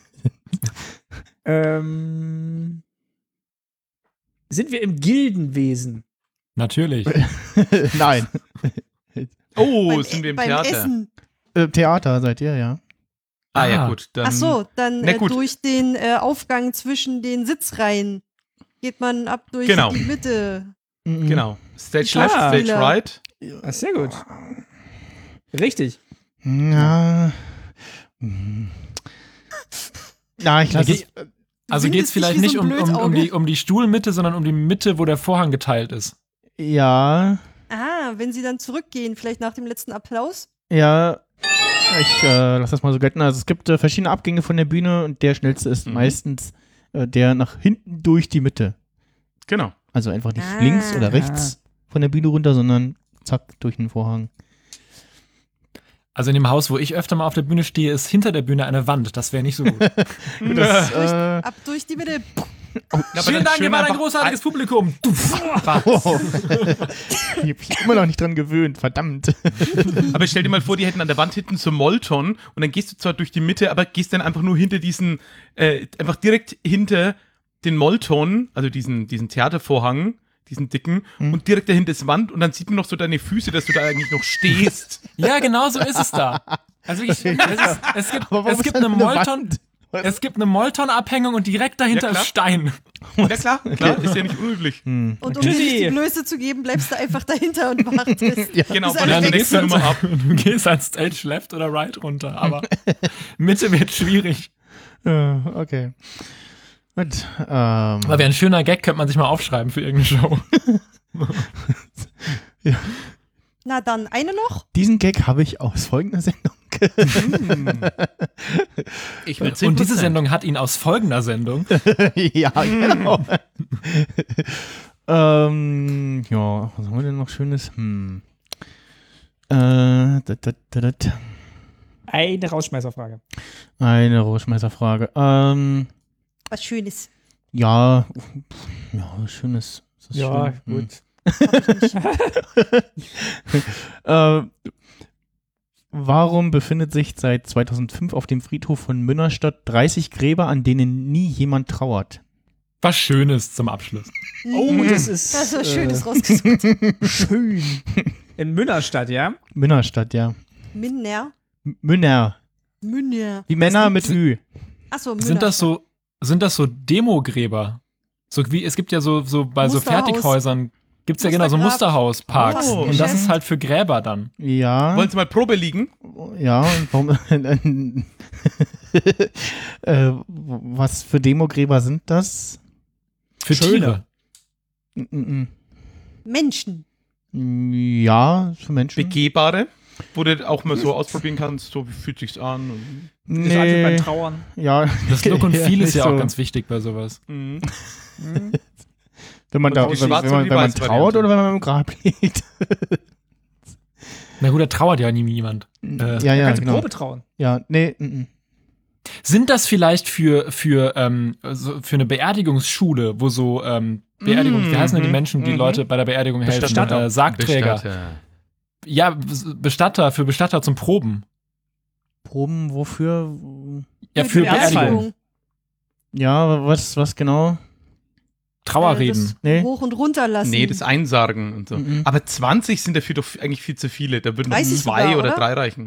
ähm, sind wir im Gildenwesen? Natürlich. Nein. Oh, Beim sind wir im beim Theater? Essen. Äh, Theater seid ihr, ja. Ah, ja, Ah. gut. Dann, Ach so, dann Na äh, gut. durch den äh, Aufgang zwischen den Sitzreihen geht man ab durch Genau. die Mitte. Mm -mm. Genau. Stage Ah. left, stage Spieler. right. Ah, sehr gut. Richtig. Ja. Mm. Ja, ich lasse Ge- es. Also Sind geht es es vielleicht nicht nicht wie so um, ein um, um, Blödauge? die, um die Stuhlmitte, sondern um die Mitte, wo der Vorhang geteilt ist. Ja. Ah, wenn sie dann zurückgehen, vielleicht nach dem letzten Applaus. Ja, ich äh, lass das mal so gelten. Also es gibt äh, verschiedene Abgänge von der Bühne und der schnellste ist Mhm. meistens äh, der nach hinten durch die Mitte. Genau. Also einfach nicht Ah. links oder rechts von der Bühne runter, sondern zack, durch den Vorhang. Also in dem Haus, wo ich öfter mal auf der Bühne stehe, ist hinter der Bühne eine Wand. Das wäre nicht so gut. Das, äh, Ab durch die Mitte. Aber Vielen dann Dank, schön ihr wart ein einfach großartiges Publikum. oh. Ich hab mich immer noch nicht dran gewöhnt, verdammt. Aber stell dir mal vor, die hätten an der Wand hinten so Molton und dann gehst du zwar durch die Mitte, aber gehst dann einfach nur hinter diesen, äh, einfach direkt hinter den Molton, also diesen, diesen Theatervorhang, diesen dicken, Mhm. und direkt dahinter ist Wand und dann sieht man noch so deine Füße, dass du da eigentlich noch stehst. Ja, genau so ist es da. Also ich, es, ist, es gibt, Aber warum es ist gibt da eine eine Molton, Wand? es gibt eine Molton-Abhängung und direkt dahinter Ja, klar. ist Stein. Ja klar, klar, ist ja nicht unüblich. Hm. Und um Okay. dir nicht die Blöße zu geben, bleibst du einfach dahinter und wartest. Ja. Genau, Bis weil alle ich die weg nächste sind. Nummer ab. Du gehst als Stage left oder right runter, aber Mitte wird schwierig. Ja, okay. Gut. Ähm, Aber wäre ein schöner Gag, könnte man sich mal aufschreiben für irgendeine Show. Na dann, eine noch? diesen Gag habe ich aus folgender Sendung. Ich will Und diese Sendung hat ihn aus folgender Sendung. Ja, genau. ähm, ja, was haben wir denn noch Schönes? Hm. Äh, dat, dat, dat, dat. Eine Rausschmeißerfrage. Eine Rausschmeißerfrage. Ähm, Was Schönes. ja, ja, was Schönes. Ist das Ja, schön? Hm. gut. Äh, warum befindet sich seit zweitausendfünf auf dem Friedhof von Münnerstadt dreißig Gräber, an denen nie jemand trauert? Was Schönes zum Abschluss. Oh, das ist Das ist was äh, Schönes rausgesucht. schön. In Münnerstadt, ja? Münnerstadt, ja. Minner. M- Münner. Münner. Wie Männer mit Ü. Achso, Münner. Sind das so, sind das so Demogräber? So wie, es gibt ja so, so bei so Musterhaus. Fertighäusern, gibt es ja genau so Mustergrab. Musterhausparks. Oh. Und das ist halt für Gräber dann. Ja. Wollen Sie mal Probe liegen? Ja, und warum. äh, was für Demogräber sind das? Für Schöne. Tiere. Mm, Menschen. mm, Ja, für Menschen. Begehbare, wo du auch mal so ausprobieren kannst, so wie fühlt sich's an. Und, Das ist einfach beim Nee, Trauern. ja. Das Look und Ja, Feel ist nicht ja auch so. ganz wichtig bei sowas. mhm. Wenn man, Und da, die wenn, schwarze wenn man, und die wenn man weiße trauert Variante. oder wenn man im Grab liegt. Na gut, da trauert ja nie jemand. Äh, ja, ja, Kannst du genau. Probe trauen. Ja, nee, mm, mm. Sind das vielleicht für, für, ähm, so für eine Beerdigungsschule, wo so ähm, Beerdigung, wie heißen denn die Mhm, Menschen, die mhm. Leute bei der Beerdigung helfen? Bestatter. Äh, Sargträger. Bestatter. Ja, Bes- Bestatter, für Bestatter zum Proben. Proben, wofür? Ja, Für für die Beerdigung. Beerdigung. Ja, was, was genau? Trauerreden. Das Nee. Hoch- und runterlassen. Nee, das Einsargen und so. Mhm. Aber zwanzig sind dafür doch eigentlich viel zu viele. Da würden noch dreißig zwei sogar, oder oder? drei reichen.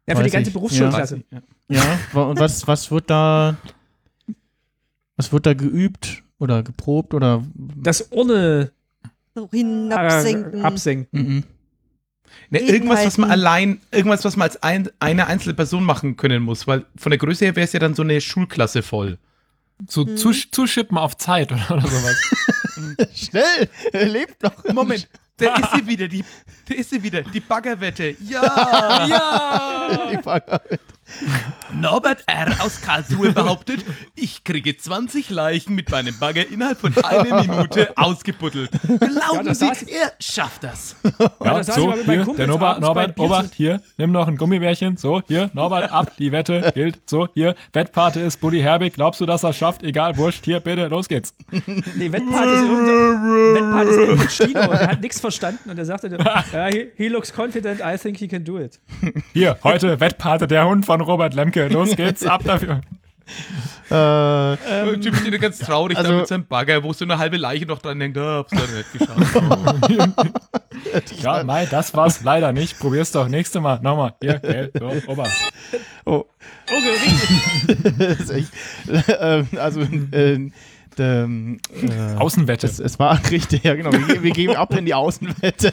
Ja, für die Weiß ganze ich. Berufsschulklasse. Ja. Ja, wa- und was, was wird da, was wird da geübt oder geprobt oder? Das Urne So äh, hinabsenken. absenken. Mhm. Ne, Reden irgendwas, was man halten. allein, irgendwas, was man als ein, eine einzelne Person machen können muss, weil von der Größe her wäre es ja dann so eine Schulklasse voll. So Mhm. zu, zuschippen auf Zeit oder, oder sowas. Schnell, er lebt noch. Moment, da ist sie wieder, die, da ist sie wieder, die Baggerwette. Ja! Ja! Die Bagger- Norbert R. aus Karlsruhe behauptet, ich kriege zwanzig Leichen mit meinem Bagger innerhalb von einer Minute ausgebuddelt. Glauben das Sie, saß- er schafft das. Ja, das saß ich so, mal mit meinen hier, Kumpels der Norbert, abends Norbert, beim Bier Obacht, hier, nimm noch ein Gummibärchen. So, hier, Norbert, ab, die Wette gilt. So, hier, Wettpate ist Bulli Herbig. Glaubst du, dass er schafft? Egal, wurscht, hier, bitte, los geht's. Nee, Wettpart ist irgendein Wettpart ist irgendein Chino und er hat nichts verstanden und er sagte, ja, he, he looks confident, I think he can do it. Hier, heute Wettpate der Hund von Robert Lemke. Los geht's, ab dafür. Äh, Ähm, Typ steht ganz traurig also- da mit seinem Bagger, wo so eine halbe Leiche noch dran denkt, ah, hab's da nicht geschafft. Ja, Mai, das war's leider nicht. Probier's doch nächste Mal. Nochmal. Hier, gell, so, Obacht. oh, Okay, richtig. das ist echt, äh, also, äh, ähm, äh, Außenwette. es, es war richtig, ja genau, wir, wir geben ab in die Außenwette.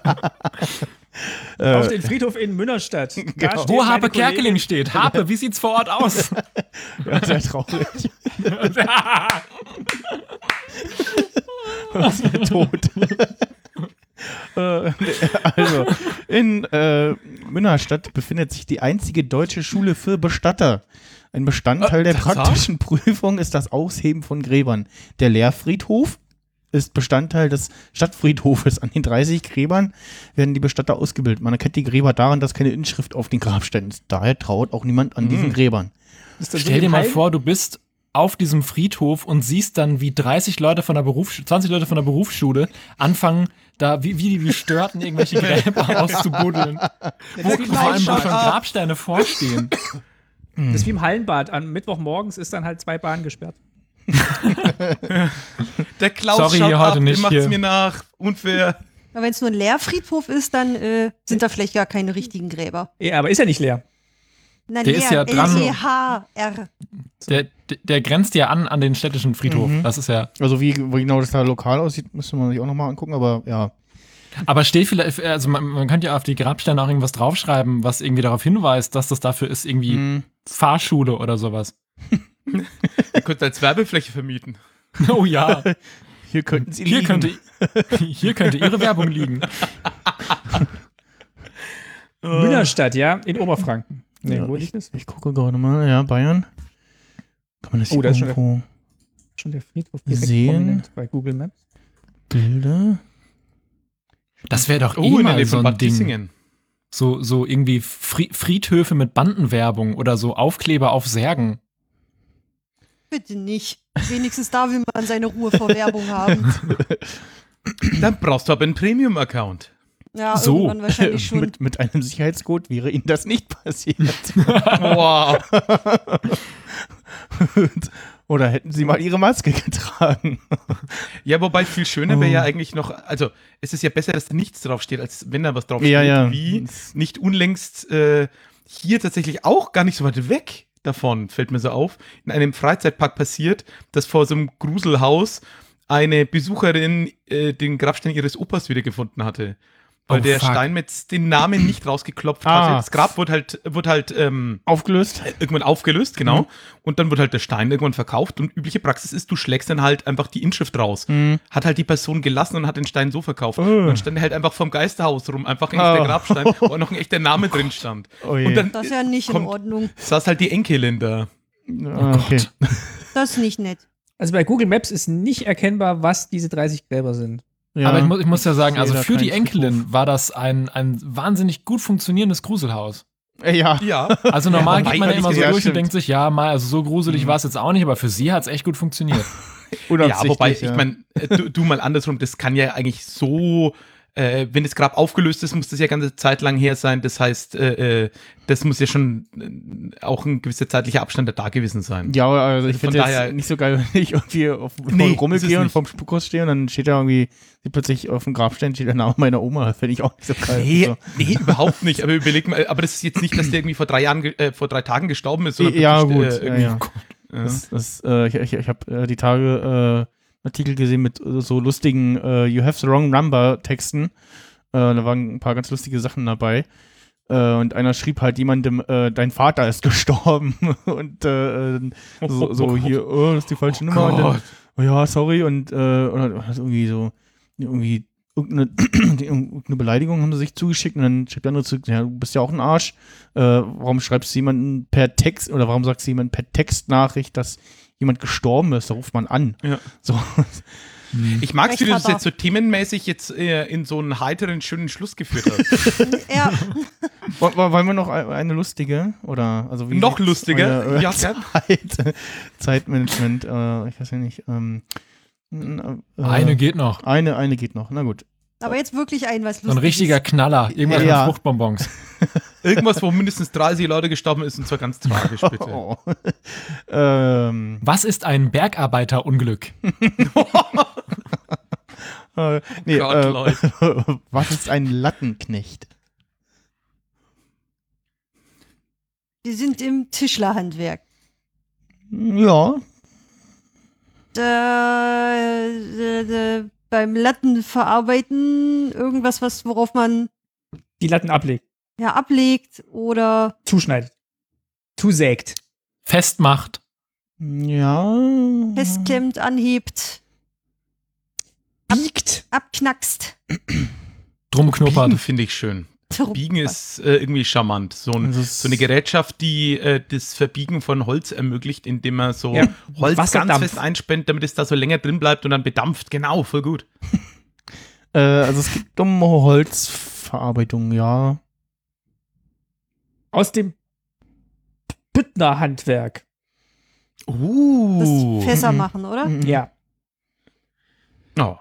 Auf den Friedhof in Münnerstadt. Da Genau. steht Wo meine Harpe Kollegin- Kerkeling steht. Harpe, wie sieht's vor Ort aus? Ja, sehr traurig. Was für tot. Äh, also, in äh, Münnerstadt befindet sich die einzige deutsche Schule für Bestatter. Ein Bestandteil der Tatsache? praktischen Prüfung ist das Ausheben von Gräbern. Der Lehrfriedhof ist Bestandteil des Stadtfriedhofes. An den dreißig Gräbern werden die Bestatter ausgebildet. Man erkennt die Gräber daran, dass keine Inschrift auf den Grabsteinen ist. Daher trauert auch niemand an diesen Gräbern. Ist das so Stell dir wie mal Heim- vor, du bist auf diesem Friedhof und siehst dann, wie dreißig Leute von der Berufsschule, zwanzig Leute von der Berufsschule anfangen, da wie, wie die Gestörten irgendwelche Gräber auszubuddeln. Wo, ist wie im vor allem, wo Hallenbad. schon Grabsteine vorstehen. Das ist wie im Hallenbad. Am Mittwochmorgens ist dann halt zwei Bahnen gesperrt. Der Klaus Sorry, schaut hier heute ab, nicht der macht's hier. mir nach. Unfair. Aber wenn es nur ein Leerfriedhof ist, dann äh, sind da vielleicht gar keine richtigen Gräber. Ja, aber ist ja nicht leer. Nein, Der ist ja dran. L E H R. Der, der, der grenzt ja an an den städtischen Friedhof. Mhm. Das ist ja. Also wie, wie genau das da lokal aussieht, müsste man sich auch nochmal angucken, aber ja. Aber steht vielleicht, also man, man könnte ja auf die Grabsteine auch irgendwas draufschreiben, was irgendwie darauf hinweist, dass das dafür ist, irgendwie Mhm. Fahrschule oder sowas. Ihr könnt als Werbefläche vermieten. Oh ja, Hier könnten sie hier liegen. könnte, hier könnte ihre Werbung liegen. Münnerstadt, ja, in Oberfranken. Nee, Ja, wo liegt das? Ich gucke gerade mal, ja, Bayern. Kann man das Oh, hier da ist schon irgendwo Schon der Friedhof direkt Sehen. prominent bei Google Maps. Bilder? Das wäre doch Oh, eh in der mal Nähe so von ein Bad Ding. Kissingen. So, so irgendwie Fri- Friedhöfe mit Bandenwerbung oder so Aufkleber auf Särgen. Bitte nicht. Wenigstens da will man seine Ruhe vor Werbung haben. Dann brauchst du aber einen Premium-Account. Ja, So. irgendwann wahrscheinlich schon. mit, mit einem Sicherheitscode wäre Ihnen das nicht passiert. Wow. Oder hätten Sie mal Ihre Maske getragen? Ja, wobei viel schöner wäre ja Oh. eigentlich noch, also es ist ja besser, dass da nichts draufsteht, als wenn da was draufsteht. Ja, ja. Wie nicht unlängst äh, hier tatsächlich auch gar nicht so weit weg davon, fällt mir so auf, in einem Freizeitpark passiert, dass vor so einem Gruselhaus eine Besucherin äh, den Grabstein ihres Opas wiedergefunden hatte. Weil Oh, der fuck. Steinmetz den Namen nicht rausgeklopft Ah. hatte. Das Grab wurde halt, wurde halt ähm, Aufgelöst? irgendwann aufgelöst, genau. Mhm. Und dann wird halt der Stein irgendwann verkauft. Und übliche Praxis ist, du schlägst dann halt einfach die Inschrift raus. Mhm. Hat halt die Person gelassen und hat den Stein so verkauft. Oh. Und dann stand er halt einfach vom Geisterhaus rum, einfach ein echter Oh. Grabstein, wo noch ein echter Name drin stand. Oh je. Und dann Das ist ja nicht in kommt- Ordnung. saß halt die Enkelin da. Ah, okay. Das ist nicht nett. Also bei Google Maps ist nicht erkennbar, was diese dreißig Gräber sind. Ja. Aber ich, mu ich muss ja sagen, Ich also sehe da für die keinen Enkelin Friedhof. war das ein, ein wahnsinnig gut funktionierendes Gruselhaus. Äh, Ja. Ja. Also normal Ja, geht man ja wobei- immer so ja, durch stimmt. und denkt sich, ja, mal, also so gruselig Mhm. war es jetzt auch nicht, aber für sie hat es echt gut funktioniert. Ja, wobei, Unabsichtlich, ich meine, du, du mal andersrum, das kann ja eigentlich so äh, wenn das Grab aufgelöst ist, muss das ja ganze Zeit lang her sein. Das heißt, äh, äh, das muss ja schon äh, auch ein gewisser zeitlicher Abstand da gewesen sein. Ja, also ich Von finde daher- jetzt nicht so geil, wenn ich irgendwie auf dem Nee, Rummel ist es gehe und nicht. vorm Spukhaus stehe und dann steht da irgendwie, sieht plötzlich auf dem Grabstein steht der Name meiner Oma. Das finde ich auch nicht so geil. Nee, So. nee, überhaupt nicht. Aber überleg mal, aber das ist jetzt nicht, dass der irgendwie vor drei Jahren, ge- äh, vor drei Tagen gestorben ist. Sondern Ja, wirklich, gut. Äh, Ja, irgendwie- ja. Ja. Das, das, äh, ich ich, ich habe äh, die Tage äh, Artikel gesehen mit äh, so lustigen äh, You have the wrong number Texten. Äh, da waren ein paar ganz lustige Sachen dabei. Äh, und einer schrieb halt jemandem, äh, dein Vater ist gestorben. und äh, so, so hier, oh, das ist die falsche Oh Nummer. Und dann, Gott. oh ja, sorry. Und äh, oder, oder irgendwie so, irgendwie irgendeine, irgendeine Beleidigung haben sie sich zugeschickt und dann schreibt der andere zurück, ja, du bist ja auch ein Arsch. Äh, warum schreibst du jemanden per Text oder warum sagst du jemanden per Textnachricht, dass jemand gestorben ist? Da ruft man an. Ja. So. Ich mag es, wie du das Recht hat er. jetzt so themenmäßig jetzt äh, in so einen heiteren, schönen Schluss geführt hast. Ja, Woll- woll- Wollen wir noch ein- eine lustige? Oder also wie Noch sieht's lustiger? euer, äh, Ja, gern. Zeit, Zeitmanagement, äh, ich weiß ja nicht. Ähm, äh, Eine geht noch. Eine, eine geht noch. Na gut. aber jetzt wirklich ein was So ein Lustiges. richtiger Knaller. Irgendwas Ja. mit Fruchtbonbons. Irgendwas, wo mindestens dreißig Leute gestorben ist und zwar ganz tragisch, bitte. Oh. ähm, Was ist ein Bergarbeiterunglück? äh, nee, Gott, äh, Leute. was ist ein Lattenknecht? Die sind im Tischlerhandwerk. Ja. Da, da, da, beim Latten verarbeiten irgendwas, was worauf man Die Latten ablegt, ja ablegt oder zuschneidet, zusägt. Festmacht. Ja. festklemmt, anhebt, Biegt. abknackst. Drum knuppert. Biegen finde ich schön. Biegen ist äh, irgendwie charmant. So, ein, Also es- so eine Gerätschaft, die äh, das Verbiegen von Holz ermöglicht, indem man so Ja, Holz Wasserdampf. ganz fest einspannt, damit es da so länger drin bleibt und dann bedampft. Genau, voll gut. Äh, also es geht um Holzverarbeitung, ja. Aus dem Büttnerhandwerk. Uh. Das Fässer Mhm. machen, oder? Mhm. Ja. Oh.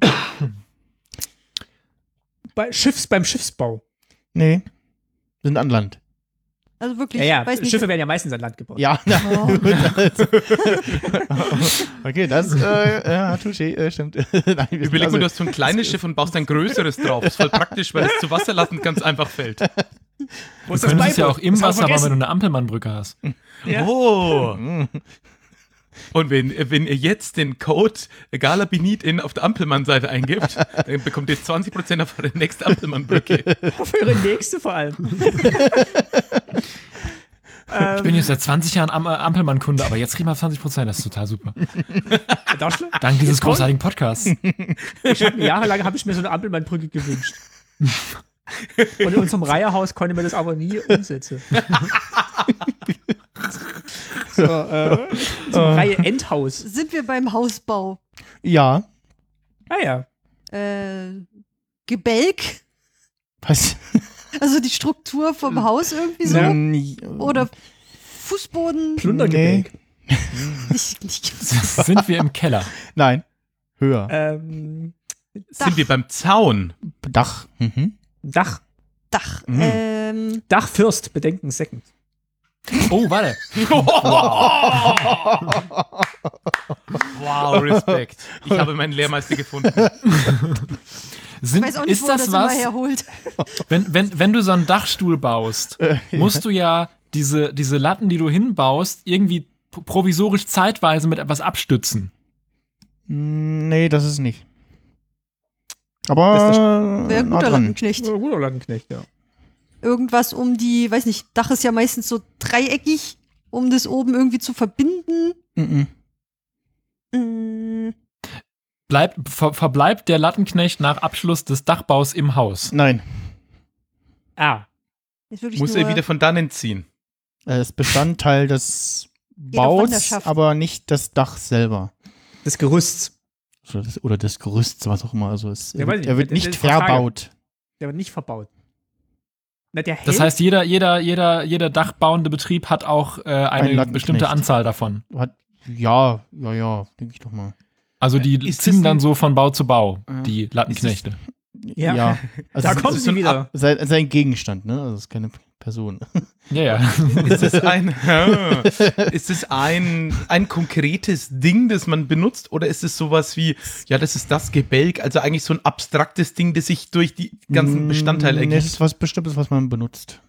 Bei Schiffs, beim Schiffsbau. Nee. Sind an Land. Also wirklich, Ja, ja, weiß nicht. Schiffe werden ja meistens an Land gebaut. Ja, na, Oh. gut, also. Okay, das, äh, ja, touché, äh, stimmt. Nein, wir sind Überleg also- mal, du hast so ein kleines Schiff und baust ein größeres drauf. Das ist voll praktisch, weil es zu Wasserlatten ganz einfach fällt. Wo Du ist das könntest es ja Beiboot? auch im Das haben wir Wasser bauen, wenn du vergessen. eine Ampelmannbrücke hast. Ja. Oh. Mhm. Und wenn, wenn ihr jetzt den Code Galabinit auf der Ampelmann-Seite eingibt, dann bekommt ihr zwanzig Prozent auf eure nächste Ampelmann-Brücke. Für ihre nächste vor allem. Ich bin jetzt seit zwanzig Jahren Am Ampelmann-Kunde, aber jetzt kriegen wir zwanzig Prozent. Das ist total super. Deutschland? Dank dieses Jetzt kommt- großartigen Podcasts. Ich hab, jahrelang habe ich mir so eine Ampelmannbrücke gewünscht. Und in unserem Reiherhaus konnte man das aber nie umsetzen. so, äh, so eine Reihe Endhaus. Sind wir beim Hausbau? Ja. Ah ja. Äh, Gebälk? Was? Also die Struktur vom Haus irgendwie so? Ähm, Oder Fußboden? Plundergebälk. Nicht, nicht. Sind wir im Keller? Nein. Höher. Ähm, Sind wir beim Zaun? Dach. Mhm. Dach. Dach. Mhm. Ähm, Dach first, bedenken second. Oh, warte. Wow, Respekt. Ich habe meinen Lehrmeister gefunden. Sind, ich weiß auch nicht, ist wo er das das immer was, herholt. wenn, wenn, wenn du so einen Dachstuhl baust, musst du ja diese, diese Latten, die du hinbaust, irgendwie p- provisorisch zeitweise mit etwas abstützen. Nee, das ist nicht. Aber Das ist Wäre ein nah guter dran. Lattenknecht. Oh, guter Lattenknecht, ja. Irgendwas um die, weiß nicht, Dach ist ja meistens so dreieckig, um das oben irgendwie zu verbinden. Mhm. Mm, Bleibt, ver, verbleibt der Lattenknecht nach Abschluss des Dachbaus im Haus. Nein. Ah. ist wirklich Muss nur, er wieder von dannen ziehen. Er ist Bestandteil des auf Baus, Wanderschaft. aber nicht das Dach selber. Des Gerüsts. Oder des, oder des Gerüsts, was auch immer. Also es, Ja, er weiß wird, ich er wird nicht. nicht Das ist eine Frage. verbaut. Der wird nicht verbaut. Na, der hält. Das heißt, jeder, jeder, jeder, jeder dachbauende Betrieb hat auch äh, eine Lattenknecht. bestimmte Anzahl davon. Hat, ja, ja, ja, denke ich doch mal. Also die Ist ziehen das dann ein- so von Bau zu Bau, Ja. die Lattenknechte. Ja. ja. Also Da es- kommen es ist sie so ein wieder. Ab- Sein, sein Gegenstand, ne? Also es ist keine Person. Ja, ja. Ist es ein, ist es ein, ein konkretes Ding, das man benutzt, oder ist es sowas wie, ja, das ist das Gebälk, also eigentlich so ein abstraktes Ding, das sich durch die ganzen Bestandteile Nee, ergibt? das ist was Bestimmtes, was man benutzt.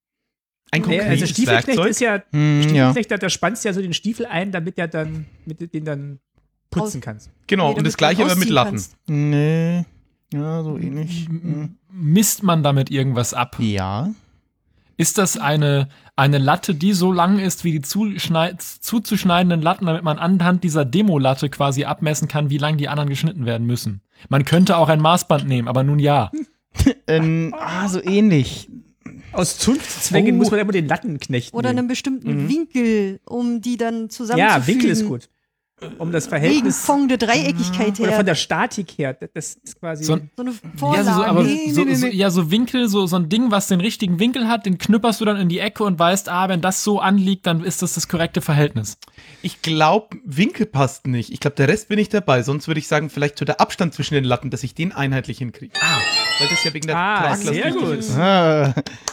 Ein Nee, konkretes also Stiefelknecht Werkzeug? ist ja, Hm, ja. Stiefelknecht, da, da spannst du ja so den Stiefel ein, damit er dann, mit den dann putzen kannst. Genau, Nee, und damit das du gleiche aber mit ausziehen Latten. kannst. Nee. Ja, so ähnlich. Hm. Misst man damit irgendwas ab? Ja. Ist das eine, eine Latte, die so lang ist wie die zuschneid, zuzuschneidenden Latten, damit man anhand dieser Demolatte quasi abmessen kann, wie lang die anderen geschnitten werden müssen? Man könnte auch ein Maßband nehmen, aber nun ja. Ähm, ah, so ähnlich. Aus Zunftzwängen Oh. muss man immer den Lattenknecht Oder nehmen. einen bestimmten Mhm. Winkel, um die dann zusammenzufügen. Ja, Winkel ist gut. Um das Wegen Verhältnis von der Dreieckigkeit oder her. von der Statik her. Das ist quasi. So ein- so eine Ja, Vorlage. so, so, aber Nee, so, nee, nee, so, nee. ja, so Winkel, so, so ein Ding, was den richtigen Winkel hat, den knüpperst du dann in die Ecke und weißt, ah, wenn das so anliegt, dann ist das das korrekte Verhältnis. Ich glaube, Winkel passt nicht. Ich glaube, der Rest bin ich dabei. Sonst würde ich sagen, vielleicht so der Abstand zwischen den Latten, dass ich den einheitlich hinkriege. Ah, weil das ja wegen der Ah, Traglast sehr wichtig gut. ist. Ah,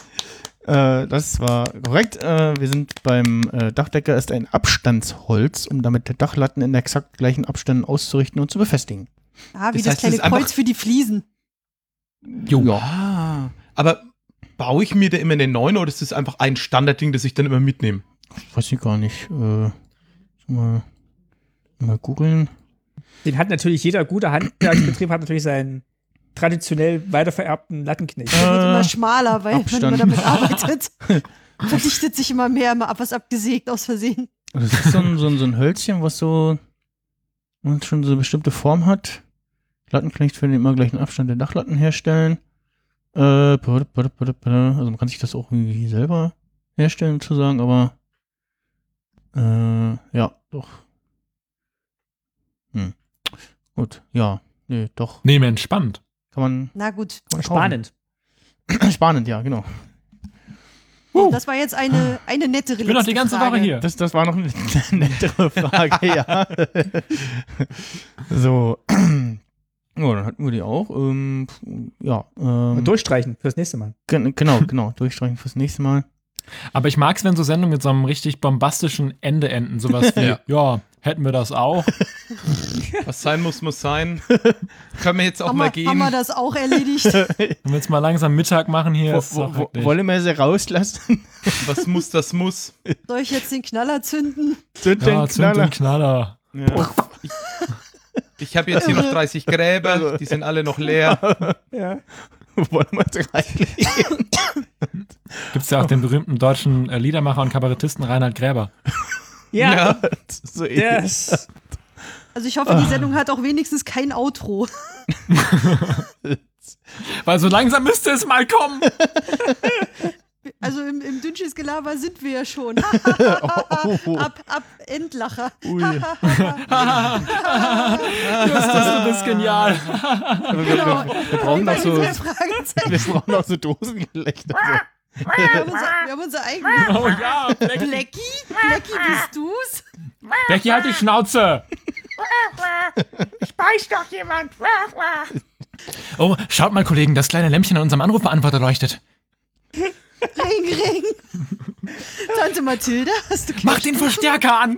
äh, das war korrekt. Äh, wir sind beim äh, Dachdecker ist ein Abstandsholz, um damit Dachlatten in exakt gleichen Abständen auszurichten und zu befestigen. ah, wie Das das, heißt, es kleine ist einfach- Kreuz für die Fliesen. Jo. Ja. Ah, aber baue ich mir da immer eine neuen oder ist das einfach ein Standardding, das ich dann immer mitnehme? Weiß ich gar nicht. Äh, mal, mal googeln. Den hat natürlich jeder gute Handwerksbetrieb, hat natürlich seinen traditionell weitervererbten Lattenknecht. Der wird Äh, immer schmaler, weil Abstand. wenn man damit arbeitet, verdichtet sich immer mehr, immer ab was abgesägt aus Versehen. Das ist so ein, so ein, so ein Hölzchen, was so und schon so eine bestimmte Form hat. Lattenknecht für den immer gleichen Abstand der Dachlatten herstellen. Äh, also man kann sich das auch irgendwie selber herstellen, sozusagen, aber äh, ja, doch. Hm. Gut, ja, nee, doch. Nee, Mensch, spannend. Kann man, Na gut, kann man kaufen. Spannend. Spannend, ja, genau. das war jetzt eine, eine nettere Ich bin noch die letzte ganze Frage. Woche hier. Das, das war noch eine nettere Frage, ja. So. Ja, dann hatten wir die auch. Ähm, ja. Ähm, Durchstreichen fürs nächste Mal. gen- genau, genau. Durchstreichen fürs nächste Mal. Aber ich mag es, wenn so Sendungen mit so einem richtig bombastischen Ende enden. Sowas wie, ja. Ja. hätten wir das auch. Was sein muss, muss sein. Können wir jetzt auch Haben mal wir, gehen. haben wir das auch erledigt? Wenn wir jetzt mal langsam Mittag machen hier, Wo, ist wo, doch wo, wirklich. wollen wir sie rauslassen? Was muss, das muss. Soll ich jetzt den Knaller zünden? Zünd Ja, den zünd den Knaller. Knaller. Ja. Ich, ich habe jetzt hier noch dreißig Gräber, die sind alle noch leer. Ja. Wollen wir sie reinlegen? Gibt es ja auch den berühmten deutschen äh, Liedermacher und Kabarettisten Reinhard Gräber. Ja, So ähnlich. das. Also ich hoffe, die Sendung hat auch wenigstens kein Outro. Weil so langsam müsste es mal kommen. Also im, im Dünnschiss-Gelaber sind wir ja schon. Oh. ab, ab Endlacher. Ui. Justus, du bist genial. Genau. Wir brauchen noch so, Drei Fragezeichen. wir brauchen noch so Dosengelächter. Wir haben unser, wir haben unser eigenes. Oh ja, Becky. Blackie? Blackie, bist du's? Becky, halt die Schnauze. Speist doch jemand. Oh, schaut mal, Kollegen, das kleine Lämpchen an unserem Anrufbeantworter leuchtet. Ring, ring. Tante Mathilda, hast du Mach den Verstärker an.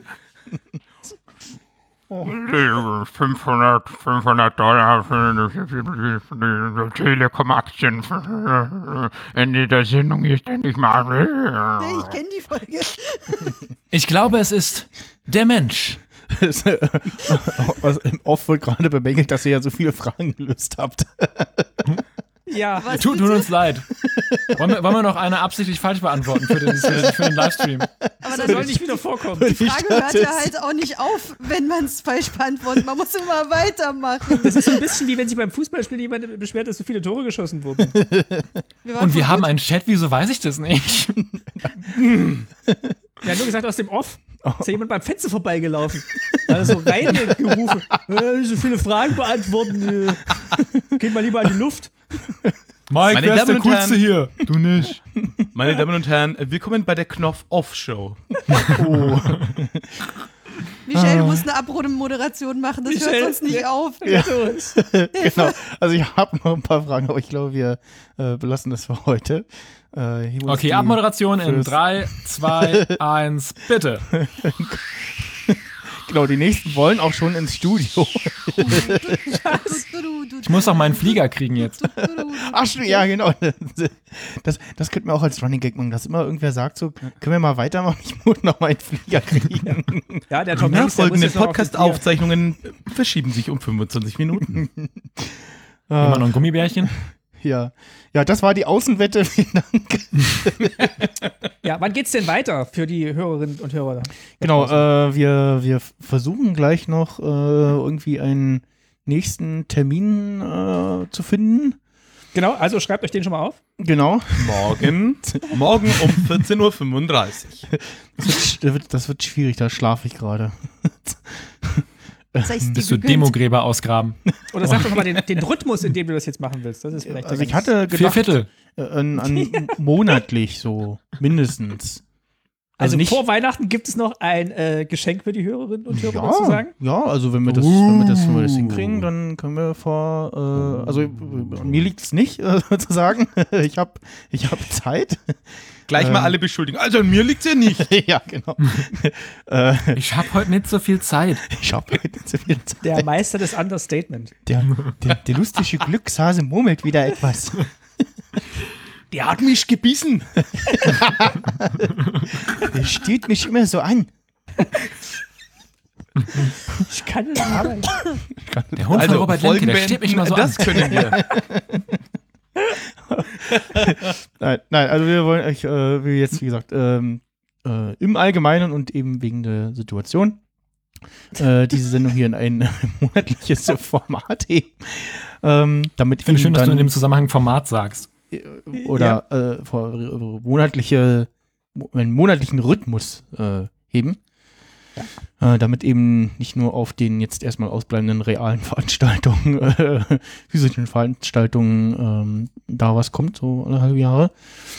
fünfhundert, fünfhundert Dollar für die Telekom-Aktien. Ende der Sendung ist endlich mal. Nee, ich kenne die Folge. Ich glaube, es ist der Mensch. Was im Off wird gerade bemängelt, dass ihr ja so viele Fragen gelöst habt. Ja. Was Tut, tut bitte? uns leid. Wollen wir, wollen wir noch eine absichtlich falsch beantworten für den, für, für den Livestream? Aber Das das soll nicht wieder vorkommen. die Frage hört ja halt auch nicht auf, wenn man es falsch beantwortet. Man muss immer weitermachen. Das ist so ein bisschen wie wenn sich beim Fußballspiel jemand beschwert, dass so viele Tore geschossen wurden. Wir waren Und wir voll haben gut. einen Chat, wieso weiß ich das nicht? Er hat nur gesagt, aus dem Off ist ja jemand beim Fenster vorbeigelaufen. Also reingerufen. Äh, so viele Fragen beantworten. Äh, geht mal lieber an die Luft. Mike, Meine wer ist Damen der und Coolste Herren. hier? Du nicht. Meine Damen und Herren, willkommen bei der Knopf-Off-Show. Oh. Michelle, du Ah. musst eine Abmoderation machen, das Michelle, hört sonst nicht ja. auf. Ja. Genau. Also ich habe noch ein paar Fragen, aber ich glaube, wir äh, belassen das für heute. Äh, hier muss Okay, die- Abmoderation in fürs- drei, zwei, eins, bitte. Genau, die nächsten wollen auch schon ins Studio. Ich muss auch meinen Flieger kriegen jetzt. Ach, stimmt, ja, genau. Das, das könnten wir auch als Running Gag machen, dass immer irgendwer sagt, so, können wir mal weitermachen? Ich muss noch mal einen Flieger kriegen. Ja, der Die Tom Hanks, der muss nachfolgenden jetzt noch auf das Bier. Podcast-Aufzeichnungen verschieben sich um fünfundzwanzig Minuten. Immer noch ein Gummibärchen. Ja. Ja, das war die Außenwette. Vielen Dank. Ja, wann geht's denn weiter für die Hörerinnen und Hörer? Genau, äh, wir, wir versuchen gleich noch äh, irgendwie einen nächsten Termin äh, zu finden. Genau, also schreibt euch den schon mal auf. Genau. Morgen, morgen um vierzehn Uhr fünfunddreißig. Das wird, das wird, das wird schwierig, da schlafe ich gerade. Das heißt, Bist du Demogräber ausgraben. Oder sag doch mal den, den Rhythmus, in dem du das jetzt machen willst. Das ist vielleicht Also der ich ganz- hatte Vier gedacht, Viertel. äh, an, an monatlich so, mindestens. Also, nicht- vor Weihnachten gibt es noch ein äh, Geschenk für die Hörerinnen und Hörer Ja, sozusagen. ja, also wenn wir das, wenn wir das, wenn wir das hinkriegen, dann können wir vor, äh, also äh, an mir liegt es nicht, äh, sozusagen. Ich habe ich hab Zeit. Gleich mal alle beschuldigen. Also an mir liegt's ja nicht. Ja, genau. äh, Ich habe heute nicht so viel Zeit. ich habe heute nicht so viel Zeit. Der Meister des Understatement. Der, der, der lustige Glückshase murmelt wieder etwas. Der hat mich gebissen. Der steht mich immer so an. Ich kann nicht arbeiten. Der Hund von Robert Lemke, der steht mich mal so das an. können wir. Nein, nein, also wir wollen euch, äh, wie jetzt, wie gesagt, ähm, äh, im Allgemeinen und eben wegen der Situation äh, diese Sendung hier in ein monatliches Format heben. Ähm, damit Ich finde eben schön, dass du in dann, dem Zusammenhang Format sagst. oder äh, vor, äh, monatliche, mo- einen monatlichen Rhythmus äh, heben. Äh, damit eben nicht nur auf den jetzt erstmal ausbleibenden realen Veranstaltungen, äh, physischen Veranstaltungen ähm, da was kommt, so alle halbe Jahre.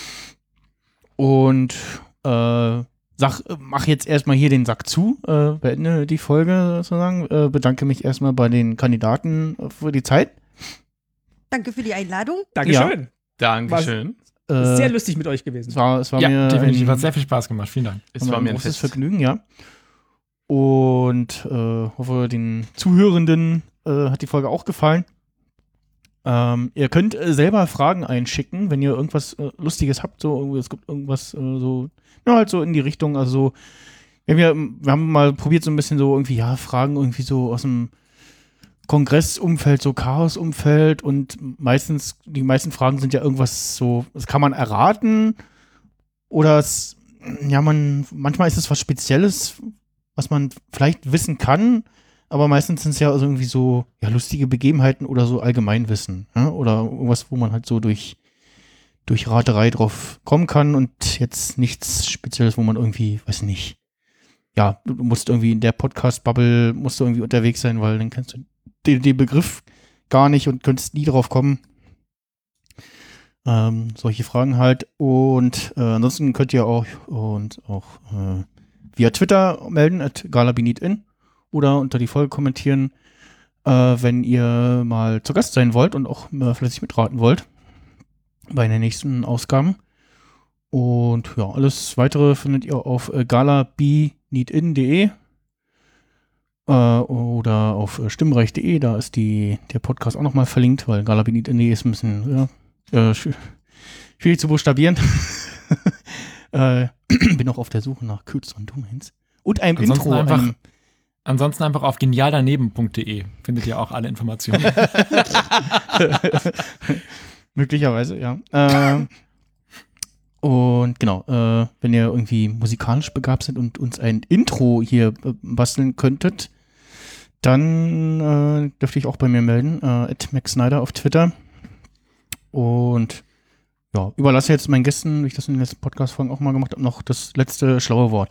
Und äh, sag, mach jetzt erstmal hier den Sack zu, äh, beende die Folge sozusagen, äh, bedanke mich erstmal bei den Kandidaten für die Zeit. Danke für die Einladung. Dankeschön. Dankeschön. Äh, Sehr lustig mit euch gewesen. es war, es war Ja, mir definitiv. ein, Hat sehr viel Spaß gemacht. Vielen Dank. Es war mir ein großes Fest. Vergnügen, ja. Und äh, hoffe, den Zuhörenden äh, hat die Folge auch gefallen. Ähm, ihr könnt äh, selber Fragen einschicken, wenn ihr irgendwas äh, Lustiges habt. So, irgendwie, es gibt irgendwas äh, so, ja, halt so in die Richtung. Also, wir haben, ja, wir haben mal probiert, so ein bisschen so irgendwie, ja, Fragen irgendwie so aus dem Kongressumfeld, so Chaosumfeld. Und meistens, die meisten Fragen sind ja irgendwas so, das kann man erraten. Oder es, ja, man, manchmal ist es was Spezielles, was man vielleicht wissen kann, aber meistens sind es ja also irgendwie so ja, lustige Begebenheiten oder so Allgemeinwissen. Ja? Oder irgendwas, wo man halt so durch, durch Raterei drauf kommen kann und jetzt nichts Spezielles, wo man irgendwie, weiß nicht, ja, du musst irgendwie in der Podcast-Bubble musst du irgendwie unterwegs sein, weil dann kennst du den, den Begriff gar nicht und könntest nie drauf kommen. Ähm, solche Fragen halt. Und äh, ansonsten könnt ihr auch und auch äh, via Twitter melden, at galabinitin, oder unter die Folge kommentieren, äh, wenn ihr mal zu Gast sein wollt und auch äh, fleißig mitraten wollt bei den nächsten Ausgaben. Und ja, alles weitere findet ihr auf äh, galabinitin punkt de äh, oder auf äh, stimmreich punkt de, da ist die, der Podcast auch nochmal verlinkt, weil galabinitin punkt de ist ein bisschen ja, äh, sch- schwierig zu buchstabieren. äh, bin auch auf der Suche nach kürzeren Domains. Und einem Ansonsten Intro. einfach- einem, Ansonsten einfach auf genialdaneben punkt de findet ihr auch alle Informationen. möglicherweise, ja. Äh, und genau, äh, wenn ihr irgendwie musikalisch begabt seid und uns ein Intro hier äh, basteln könntet, dann äh, dürfte ich auch bei mir melden, äh, at Max Snyder auf Twitter. Und ja, überlasse jetzt meinen Gästen, wie ich das in den letzten Podcast-Folgen auch mal gemacht habe, noch das letzte schlaue Wort.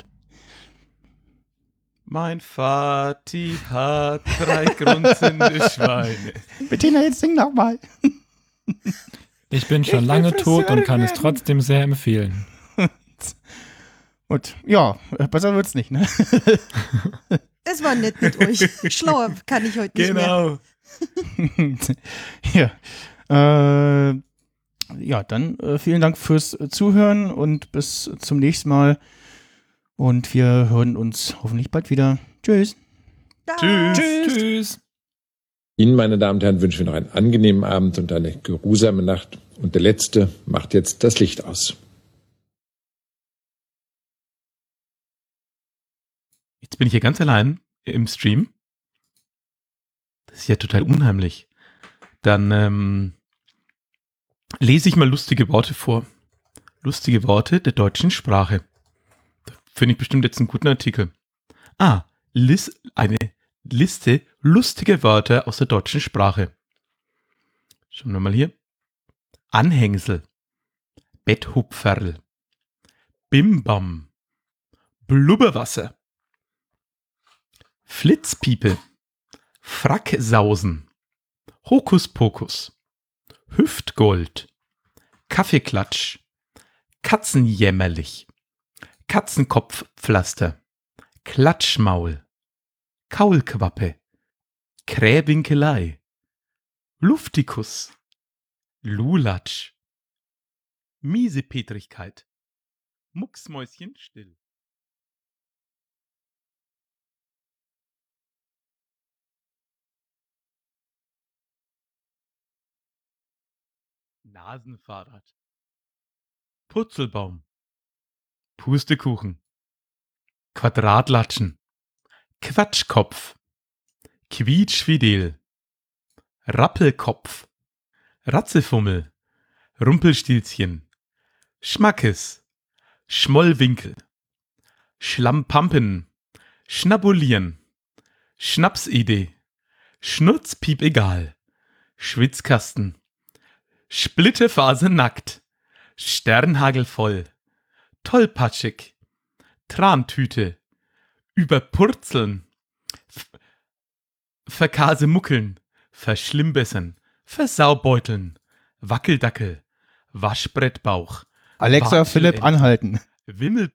Mein Vati hat drei grunzende Schweine. Bettina, jetzt sing noch mal. Ich bin schon Ich will lange tot und Friseurin kann es werden. trotzdem sehr empfehlen. Und ja, äh, besser wird's nicht, ne? Es es war nett mit euch. Schlauer kann ich heute nicht mehr. Genau. ja. Äh, ja, dann äh, vielen Dank fürs äh, Zuhören und bis zum nächsten Mal. Und wir hören uns hoffentlich bald wieder. Tschüss. Tschüss. Tschüss. Tschüss. Ihnen, meine Damen und Herren, wünschen wir noch einen angenehmen Abend und eine geruhsame Nacht. Und der Letzte macht jetzt das Licht aus. Jetzt bin ich hier ganz allein im Stream. Das ist ja total unheimlich. Dann ähm, lese ich mal lustige Worte vor. Lustige Worte der deutschen Sprache. Da finde ich bestimmt jetzt einen guten Artikel. Ah, Lis- eine Liste lustiger Wörter aus der deutschen Sprache. Schauen wir mal hier. Anhängsel. Betthupferl. Bimbam. Blubberwasser. Flitzpiepe. Fracksausen. Hokuspokus. Hüftgold. Kaffeeklatsch. Katzenjämmerlich. Katzenkopfpflaster. Klatschmaul. Kaulquappe. Krähwinkelei. Luftikus. Lulatsch. Miesepetrigkeit. Mucksmäuschen still. Nasenfahrrad. Putzelbaum. Pustekuchen. Quadratlatschen. Quatschkopf. Quietschfidel. Rappelkopf. Ratzefummel. Rumpelstilzchen. Schmackes. Schmollwinkel. Schlammpampen. Schnabulieren. Schnapsidee. Schnurzpiep egal. Schwitzkasten. Splitterphase nackt. Sternhagel voll. Tollpatschig. Trantüte. Überpurzeln. F- Verkasemuckeln. Verschlimmbessern. Versaubeuteln. Wackeldackel. Waschbrettbauch. Alexa, Watschelend. Philipp, anhalten. Wimmel.